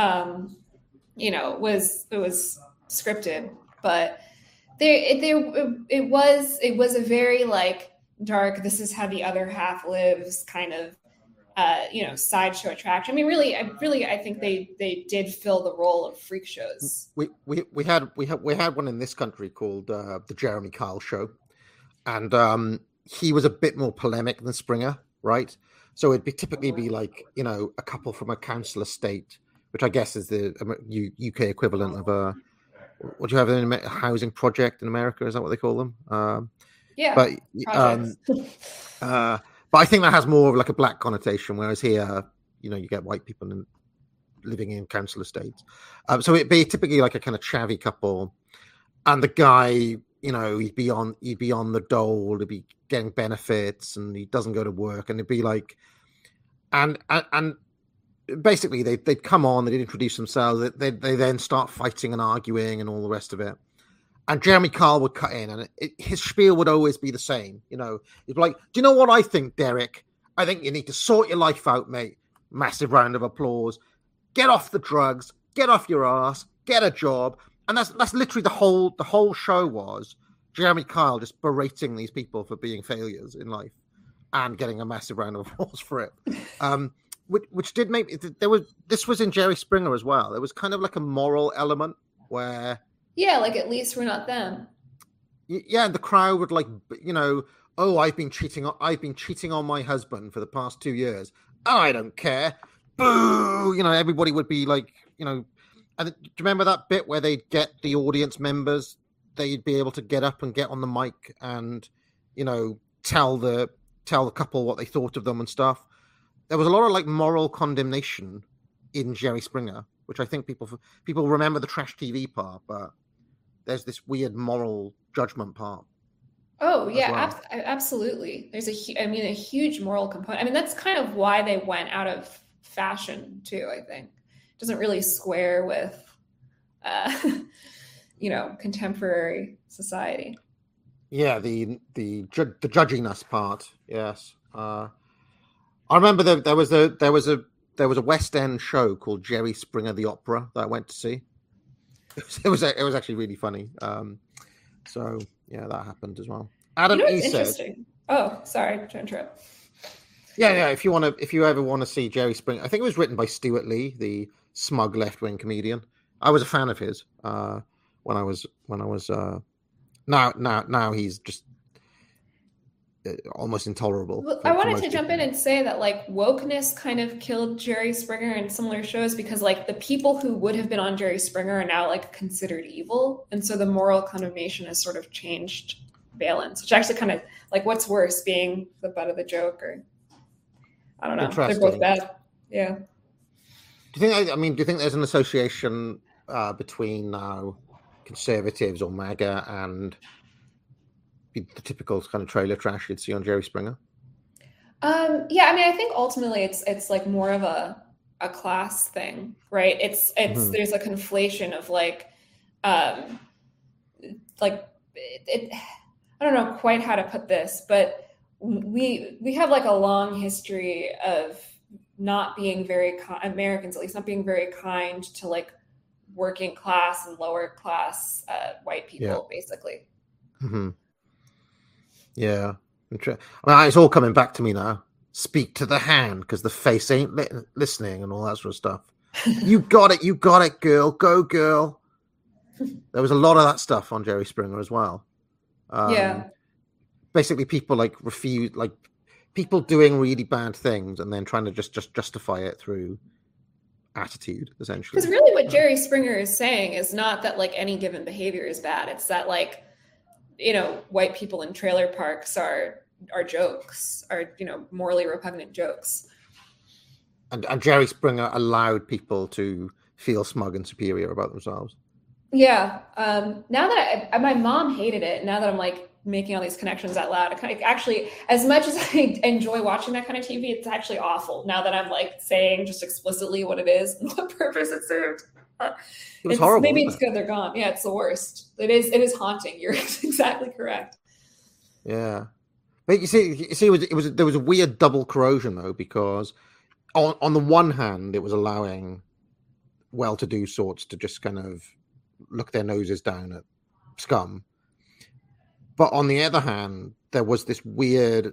was scripted, but it was a very like dark. This is how the other half lives, kind of, sideshow attraction. I mean, really, I think they did fill the role of freak shows. We had one in this country called the Jeremy Kyle Show, and he was a bit more polemic than Springer, right? So it'd typically be like, a couple from a council estate, which I guess is the UK equivalent of a, what do you have in a housing project in America? Is that what they call them? Yeah. But But I think that has more of like a black connotation, whereas here, you get white people living in council estates. So it'd be typically like a kind of chavvy couple, and the guy, he'd be on the dole, he'd be getting benefits, and he doesn't go to work, and it'd be like, and basically they'd come on, they'd introduce themselves, they then start fighting and arguing and all the rest of it. And Jeremy Kyle would cut in, and his spiel would always be the same. He'd be like, "Do you know what I think, Derek? I think you need to sort your life out, mate." Massive round of applause. Get off the drugs. Get off your ass. Get a job. And that's literally the whole show was Jeremy Kyle just berating these people for being failures in life, and getting a massive round of applause for it. Which did make this was in Jerry Springer as well. There was kind of like a moral element where. Yeah, like at least we're not them. Yeah, and the crowd would like, "Oh, I've been cheating on my husband for the past 2 years. I don't care." Boo! Everybody would be like, And do you remember that bit where they'd get the audience members? They'd be able to get up and get on the mic and, tell the couple what they thought of them and stuff. There was a lot of like moral condemnation in Jerry Springer, which I think people remember the trash TV part, but there's this weird moral judgment part. Oh yeah, absolutely. There's a huge moral component. I mean, that's kind of why they went out of fashion too. I think it doesn't really square with, contemporary society. Yeah, the judginess part. Yes, I remember there was a West End show called Jerry Springer the Opera that I went to see. It was actually really funny. So yeah, that happened as well. Adam E said, interesting. Oh, sorry to interrupt. Yeah. If you ever want to see Jerry Springer, I think it was written by Stuart Lee, the smug left-wing comedian. I was a fan of his when I was. Now he's just almost intolerable. Well, I wanted to jump in and say that like wokeness kind of killed Jerry Springer and similar shows because like the people who would have been on Jerry Springer are now like considered evil, and so the moral condemnation has sort of changed balance, which actually kind of like what's worse, being the butt of the joke, or I don't know. They're both bad. Yeah. Do you think there's an association between now conservatives or MAGA and the typical kind of trailer trash you'd see on Jerry Springer? Yeah, I think ultimately it's like more of a class thing, right? It's there's a conflation of like I don't know quite how to put this, but we have like a long history of not being very Americans, at least, not being very kind to like working class and lower class white people, basically. Mm-hmm. Yeah. It's all coming back to me now. Speak to the hand because the face ain't listening and all that sort of stuff. You got it, girl. Go, girl. There was a lot of that stuff on Jerry Springer as well. Basically, people like refuse, like people doing really bad things and then trying to just justify it through attitude, essentially. Because really what Jerry Springer is saying is not that like any given behavior is bad. It's that like, white people in trailer parks are jokes, are, morally repugnant jokes. And Jerry Springer allowed people to feel smug and superior about themselves. Yeah. Now that my mom hated it, now that I'm like making all these connections out loud, it actually, as much as I enjoy watching that kind of TV, it's actually awful now that I'm like saying just explicitly what it is and what purpose it served. It was horrible. Maybe it's good they're gone. Yeah, it's the worst. It is haunting. You're exactly correct. Yeah. But you see, there was a weird double corrosion though, because on the one hand, it was allowing well-to-do sorts to just kind of look their noses down at scum. But on the other hand, there was this weird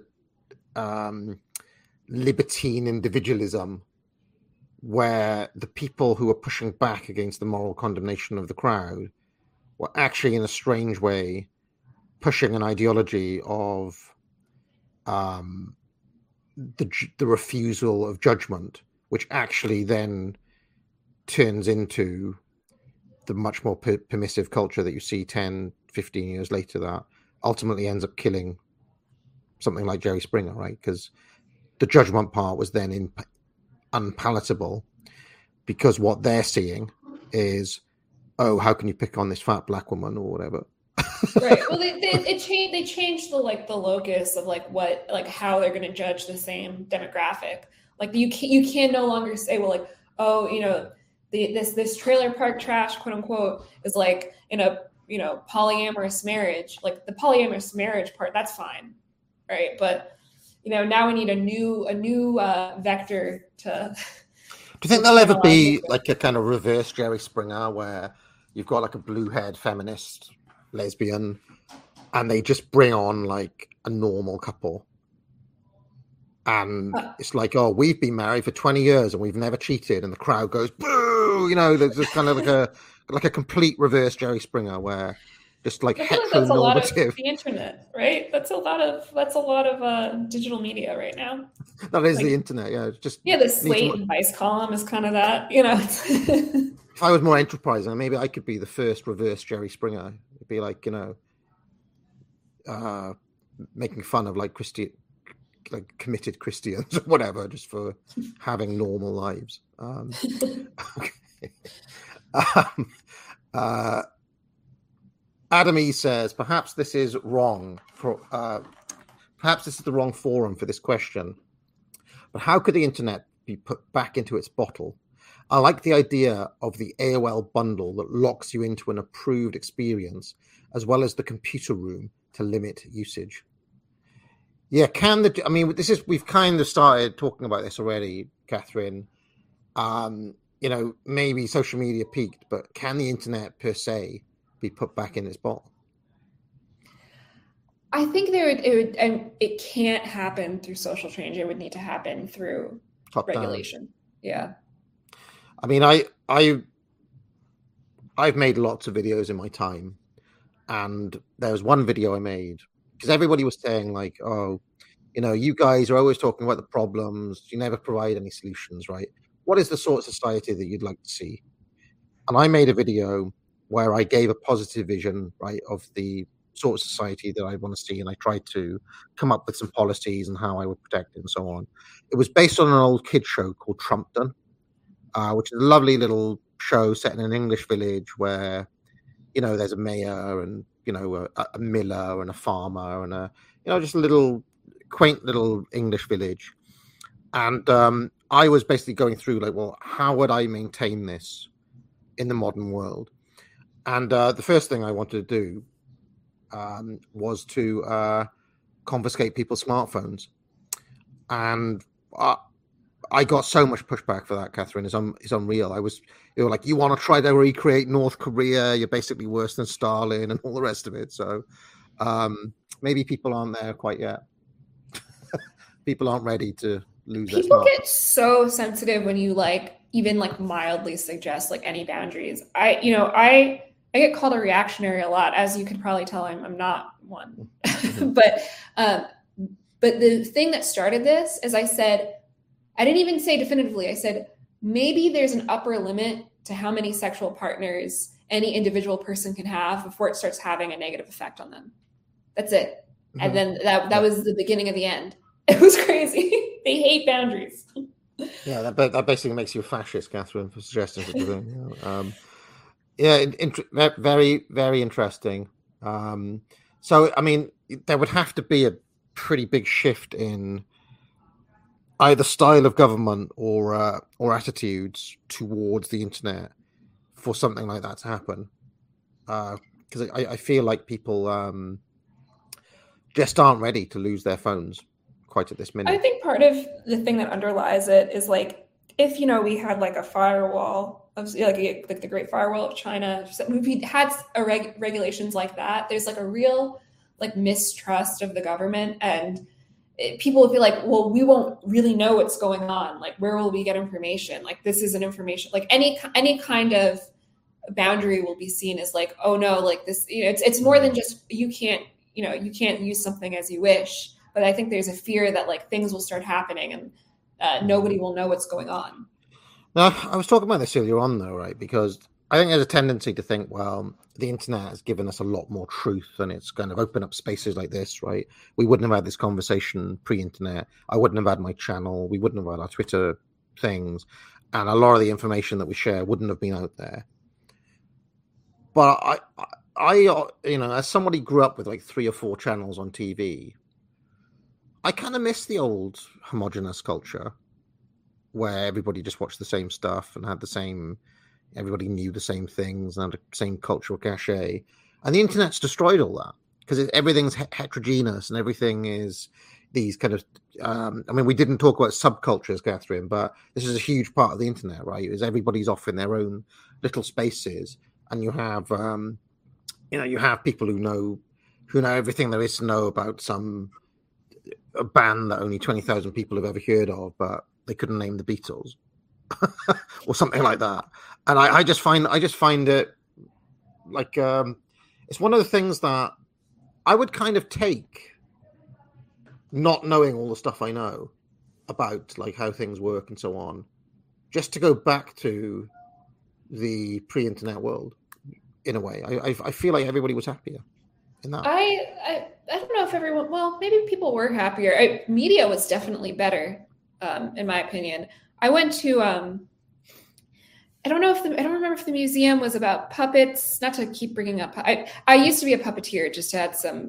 libertine individualism where the people who were pushing back against the moral condemnation of the crowd were actually, in a strange way, pushing an ideology of the refusal of judgment, which actually then turns into the much more permissive culture that you see 10, 15 years later that ultimately ends up killing something like Jerry Springer, right? Because the judgment part was then unpalatable, because what they're seeing is, oh, how can you pick on this fat black woman or whatever? Right. Well, they changed the locus of how they're going to judge the same demographic. Like you can no longer say, well, like, oh, this trailer park trash, quote unquote, is like in a polyamorous marriage. Like the polyamorous marriage part, that's fine, right? But now we need a new vector to. Do you think there'll ever be like a kind of reverse Jerry Springer where you've got like a blue-haired feminist lesbian and they just bring on like a normal couple? And it's like, oh, we've been married for 20 years and we've never cheated, and the crowd goes boo. There's just kind of like a complete reverse Jerry Springer where just like heteronormative. That's a lot of the internet, right? That's a lot of digital media right now. That is the internet, yeah. The Slate and Vice column is kind of that, If I was more enterprising, maybe I could be the first reverse Jerry Springer. It'd be like, making fun of like committed Christians or whatever, just for having normal lives. Adam E says, perhaps this is wrong. Perhaps this is the wrong forum for this question. But how could the internet be put back into its bottle? I like the idea of the AOL bundle that locks you into an approved experience, as well as the computer room to limit usage. Yeah, we've kind of started talking about this already, Catherine. Maybe social media peaked, but can the internet per se be put back in its bottle? I think it would, and it can't happen through social change. It would need to happen through Top regulation. Down. Yeah. I mean, I've made lots of videos in my time, and there was one video I made because everybody was saying like, oh, you guys are always talking about the problems. You never provide any solutions, right? What is the sort of society that you'd like to see? And I made a video where I gave a positive vision, right, of the sort of society that I want to see, and I tried to come up with some policies and how I would protect it and so on. It was based on an old kid show called Trumpton, which is a lovely little show set in an English village where, there's a mayor and, a miller and a farmer and just a little quaint little English village. And I was basically going through like, well, how would I maintain this in the modern world? And the first thing I wanted to do was to confiscate people's smartphones. And I got so much pushback for that, Catherine. It's unreal. They were like, you want to try to recreate North Korea? You're basically worse than Stalin and all the rest of it. So maybe people aren't there quite yet. People aren't ready to lose their People smartphone. get so sensitive when you even mildly suggest any boundaries. I get called a reactionary a lot, as you could probably tell. I'm not one. But the thing that started this is I said, I didn't even say definitively. I said, maybe there's an upper limit to how many sexual partners any individual person can have before it starts having a negative effect on them. That's it. Mm-hmm. And then that was the beginning of the end. It was crazy. They hate boundaries. Yeah, that basically makes you a fascist, Catherine, for suggesting such a thing. Very, very interesting. So, I mean, there would have to be a pretty big shift in either style of government or attitudes towards the internet for something like that to happen. Because I feel like people just aren't ready to lose their phones quite at this minute. I think part of the thing that underlies it is if we had a firewall of like the Great Firewall of China, we had regulations like that. There's a real mistrust of the government, and people would be like, well, we won't really know what's going on. Where will we get information? This isn't information. Any kind of boundary will be seen as oh no, this. It's more than just you can't use something as you wish. But I think there's a fear that things will start happening and nobody will know what's going on. Now, I was talking about this earlier on, though, right? Because I think there's a tendency to think, well, the internet has given us a lot more truth and it's kind of opened up spaces like this, right? We wouldn't have had this conversation pre-internet. I wouldn't have had my channel. We wouldn't have had our Twitter things. And a lot of the information that we share wouldn't have been out there. But I you know, as somebody who grew up with like 3 or 4 channels on TV, I kind of miss the old homogenous culture where everybody just watched the same stuff and had the same, everybody knew the same things and had the same cultural cachet. And the internet's destroyed all that because everything's heterogeneous and everything is these kind of, I mean, we didn't talk about subcultures, Catherine, but this is a huge part of the internet, right? Is everybody's off in their own little spaces, and you have, you know, you have people who know everything there is to know about a band that only 20,000 people have ever heard of, but they couldn't name the Beatles or something like that. And I just find it like it's one of the things that I would kind of take, not knowing all the stuff I know about like how things work and so on, just to go back to the pre-internet world in a way. I feel like everybody was happier in that. I don't know if everyone, well, maybe people were happier. Media was definitely better, in my opinion. I went to, I don't remember if the museum was about puppets, not to keep bringing up, I used to be a puppeteer, just to add some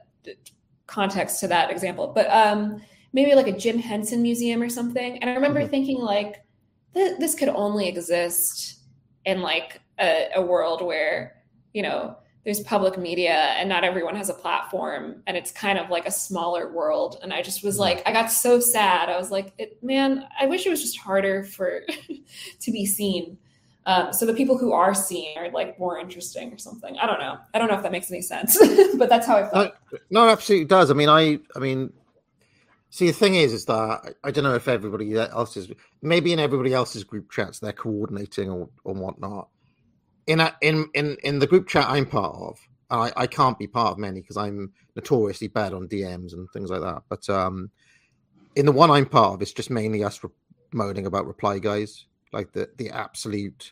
context to that example, but maybe like a Jim Henson museum or something. And I remember thinking like, this could only exist in like a world where, you know, there's public media and not everyone has a platform and it's kind of like a smaller world. And I just was like, I got so sad. I was like, man, I wish it was just harder for to be seen. So the people who are seen are like more interesting or something. I don't know if that makes any sense, but that's how I felt. No, it absolutely does. I mean, see, the thing is that I don't know if everybody else is, maybe in everybody else's group chats, they're coordinating or whatnot. In the group chat I'm part of, I can't be part of many because I'm notoriously bad on DMs and things like that. But in the one I'm part of, it's just mainly us moaning about reply guys, like the absolute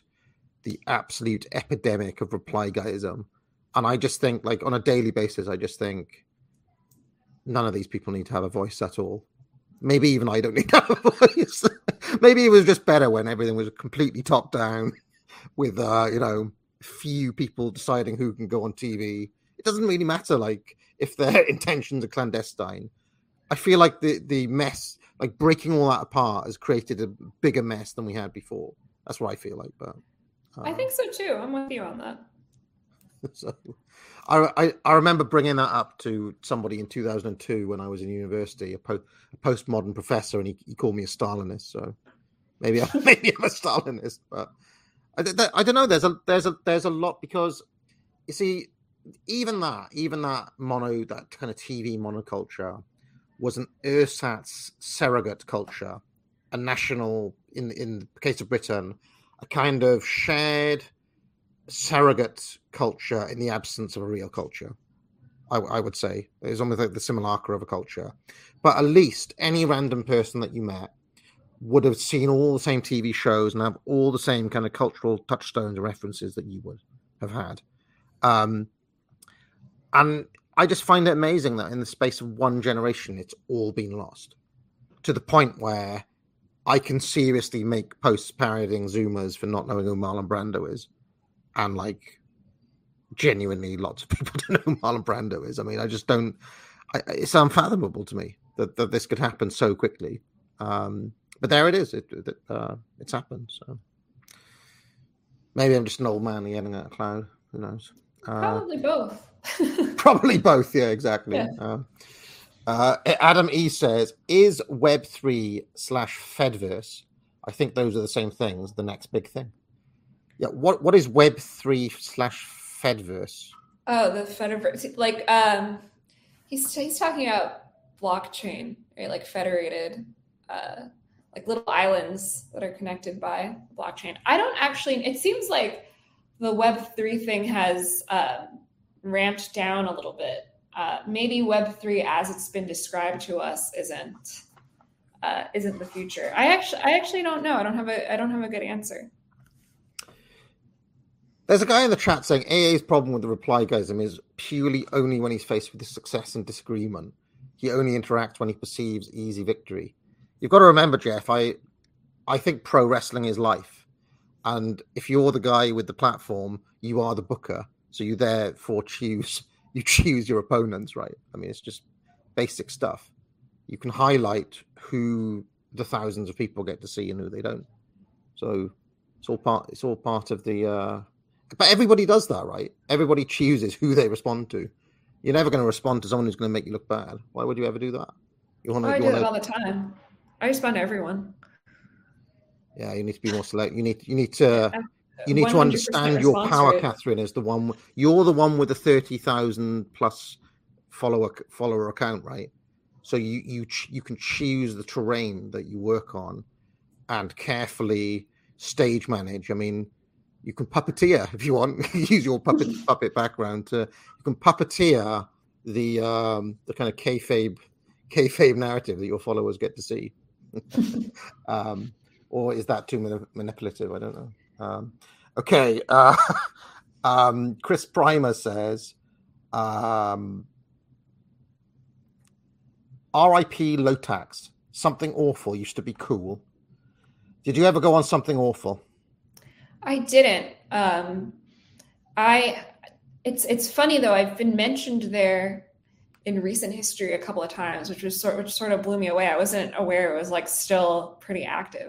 epidemic of reply guyism. And I just think, like, on a daily basis, I just think none of these people need to have a voice at all. Maybe even I don't need to have a voice. Maybe it was just better when everything was completely top down with, you know, few people deciding who can go on TV. It doesn't really matter, like, if their intentions are clandestine. I feel like the mess, like breaking all that apart, has created a bigger mess than we had before. That's what I feel like. But I think so too. I'm with you on that. So, I remember bringing that up to somebody in 2002 when I was in university, a postmodern professor, and he called me a Stalinist. So maybe I'm a Stalinist, but I don't know. There's a lot, because you see, even that kind of TV monoculture was an ersatz surrogate culture, a national, in the case of Britain, a kind of shared surrogate culture in the absence of a real culture. I would say it was almost like the simulacra of a culture. But at least any random person that you met would have seen all the same TV shows and have all the same kind of cultural touchstones and references that you would have had. And I just find it amazing that in the space of one generation, it's all been lost, to the point where I can seriously make posts parodying Zoomers for not knowing who Marlon Brando is. And like, genuinely, lots of people don't know who Marlon Brando is. I mean, I just don't. It's unfathomable to me that this could happen so quickly. But there it is. It's happened. So maybe I'm just an old man yelling at a cloud. Who knows? Probably both. Probably both. Yeah, exactly. Yeah. Adam E says, "Is Web3/Fedverse? I think those are the same things. The next big thing." Yeah, what is Web3/Fedverse? Oh, the Fediverse. Like, he's talking about blockchain, right? Like federated, like little islands that are connected by blockchain. I don't actually. It seems like the Web3 thing has ramped down a little bit. Maybe Web3, as it's been described to us, isn't the future. I actually don't know. I don't have a good answer. There's a guy in the chat saying AA's problem with the replygasm is purely only when he's faced with success and disagreement. He only interacts when he perceives easy victory. You've got to remember, Jeff, I think pro wrestling is life. And if you're the guy with the platform, you are the booker. So you therefore choose your opponents, right? I mean, it's just basic stuff. You can highlight who the thousands of people get to see and who they don't. So it's all part of the but everybody does that, right? Everybody chooses who they respond to. You're never going to respond to someone who's going to make you look bad. Why would you ever do that? I do it all the time. I respond to everyone. Yeah, you need to be more select. You need to understand your power, rate. Catherine, as the one. You're the one with the 30,000 plus follower account, right? So you can choose the terrain that you work on and carefully stage manage. I mean, you can puppeteer if you want. Use your puppet background to. You can puppeteer the kind of kayfabe narrative that your followers get to see. Or is that too manipulative? I don't know. Okay. Chris Primer says, R.I.P. low tax. Something awful used to be cool. Did you ever go on Something Awful? I didn't. It's funny though. I've been mentioned there in recent history a couple of times, which sort of blew me away. I wasn't aware it was like still pretty active.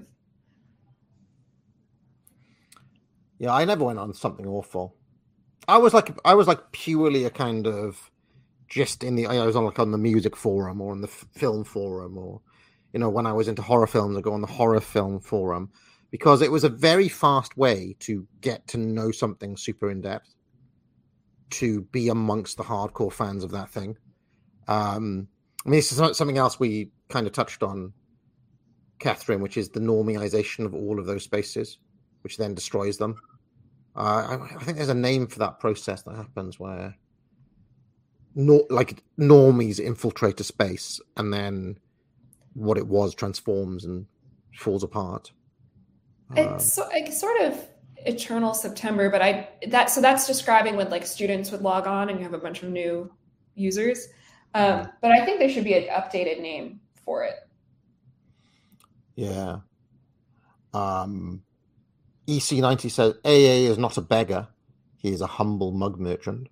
Yeah, I never went on Something Awful. I was like purely a kind of just I was on the music forum or on the film forum, or when I was into horror films, I go on the horror film forum. Because it was a very fast way to get to know something super in depth, to be amongst the hardcore fans of that thing. I mean, this is something else we kind of touched on, Catherine, which is the normalization of all of those spaces, which then destroys them. I think there's a name for that process that happens where normies infiltrate a space and then what it was transforms and falls apart. It's sort of eternal September, but that's describing when like students would log on and you have a bunch of new users. But I think there should be an updated name for it. Yeah. EC90 says AA is not a beggar; he is a humble mug merchant.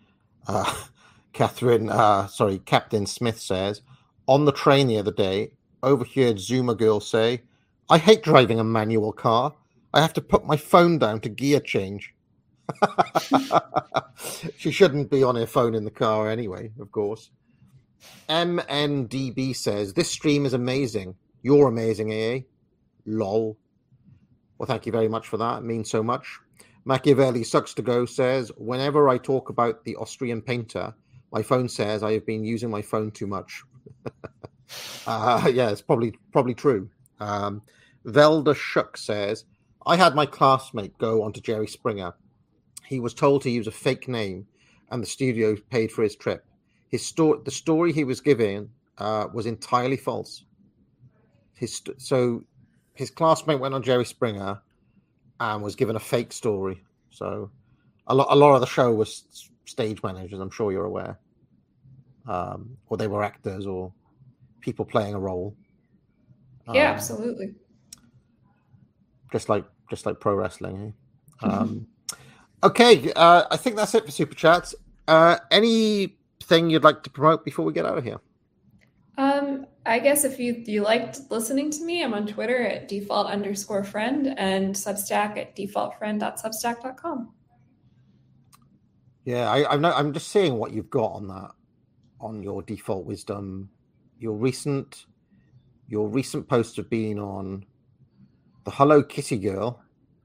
Captain Smith says, on the train the other day, overheard Zuma girl say, I hate driving a manual car. I have to put my phone down to gear change. She shouldn't be on her phone in the car anyway, of course. MNDB says, this stream is amazing. You're amazing, AA. Lol. Well, thank you very much for that. It means so much. Machiavelli Sucks to Go says, whenever I talk about the Austrian painter, my phone says I have been using my phone too much. Yeah, it's probably true. Velda Shuck says, I had my classmate go onto Jerry Springer. He was told to use a fake name and the studio paid for his trip. The story he was giving was entirely false. So his classmate went on Jerry Springer and was given a fake story. So a lot of the show was stage managers, I'm sure you're aware. Or they were actors or people playing a role. Yeah, absolutely. Just like pro wrestling. Okay, I think that's it for Super Chats. Anything you'd like to promote before we get out of here? I guess if you liked listening to me, I'm on Twitter at default_friend and Substack at defaultfriend.substack.com. Yeah, I'm just seeing what you've got on your Default Wisdom. Your recent posts have been on the Hello Kitty girl,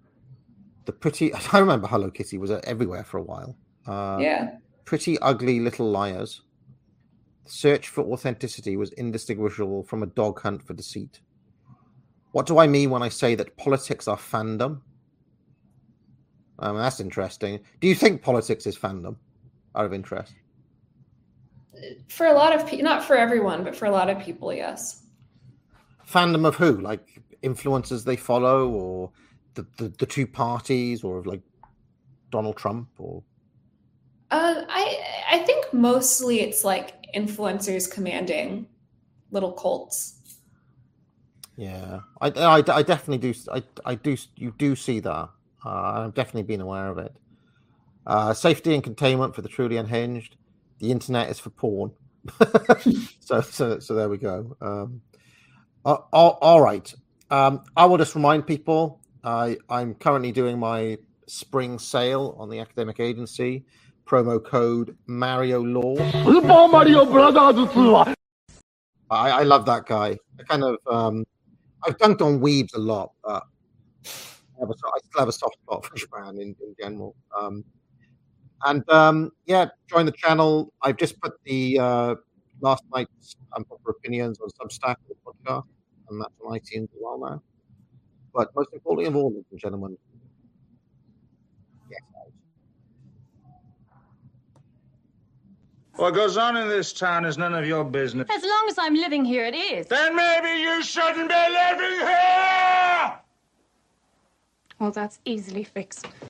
I remember Hello Kitty was everywhere for a while. Yeah. Pretty Ugly Little Liars. The search for authenticity was indistinguishable from a dog hunt for deceit. What do I mean when I say that politics are fandom? That's interesting. Do you think politics is fandom? Out of interest. For a lot of people, not for everyone, but for a lot of people, yes. Fandom of who? Like influencers they follow, or the two parties, or of like Donald Trump or? I think mostly it's like influencers commanding little cults. Yeah, I definitely do. You do see that. I've definitely been aware of it. Safety and containment for the truly unhinged. The internet is for porn. so there we go. All right. I will just remind people. I'm currently doing my spring sale on the academic agency. Promo code Mario Law. スーパーマリオブラザーズ2は I love that guy. I kind of I've dunked on weebs a lot, but I still have a soft spot for Japan in general. Yeah, join the channel. I've just put the last night's unpopular opinions on Substack of the podcast, and that's on iTunes as well now. But most importantly of all, ladies and gentlemen, What goes on in this town is none of your business. As long as I'm living here, it is. Then maybe you shouldn't be living here! Well, that's easily fixed.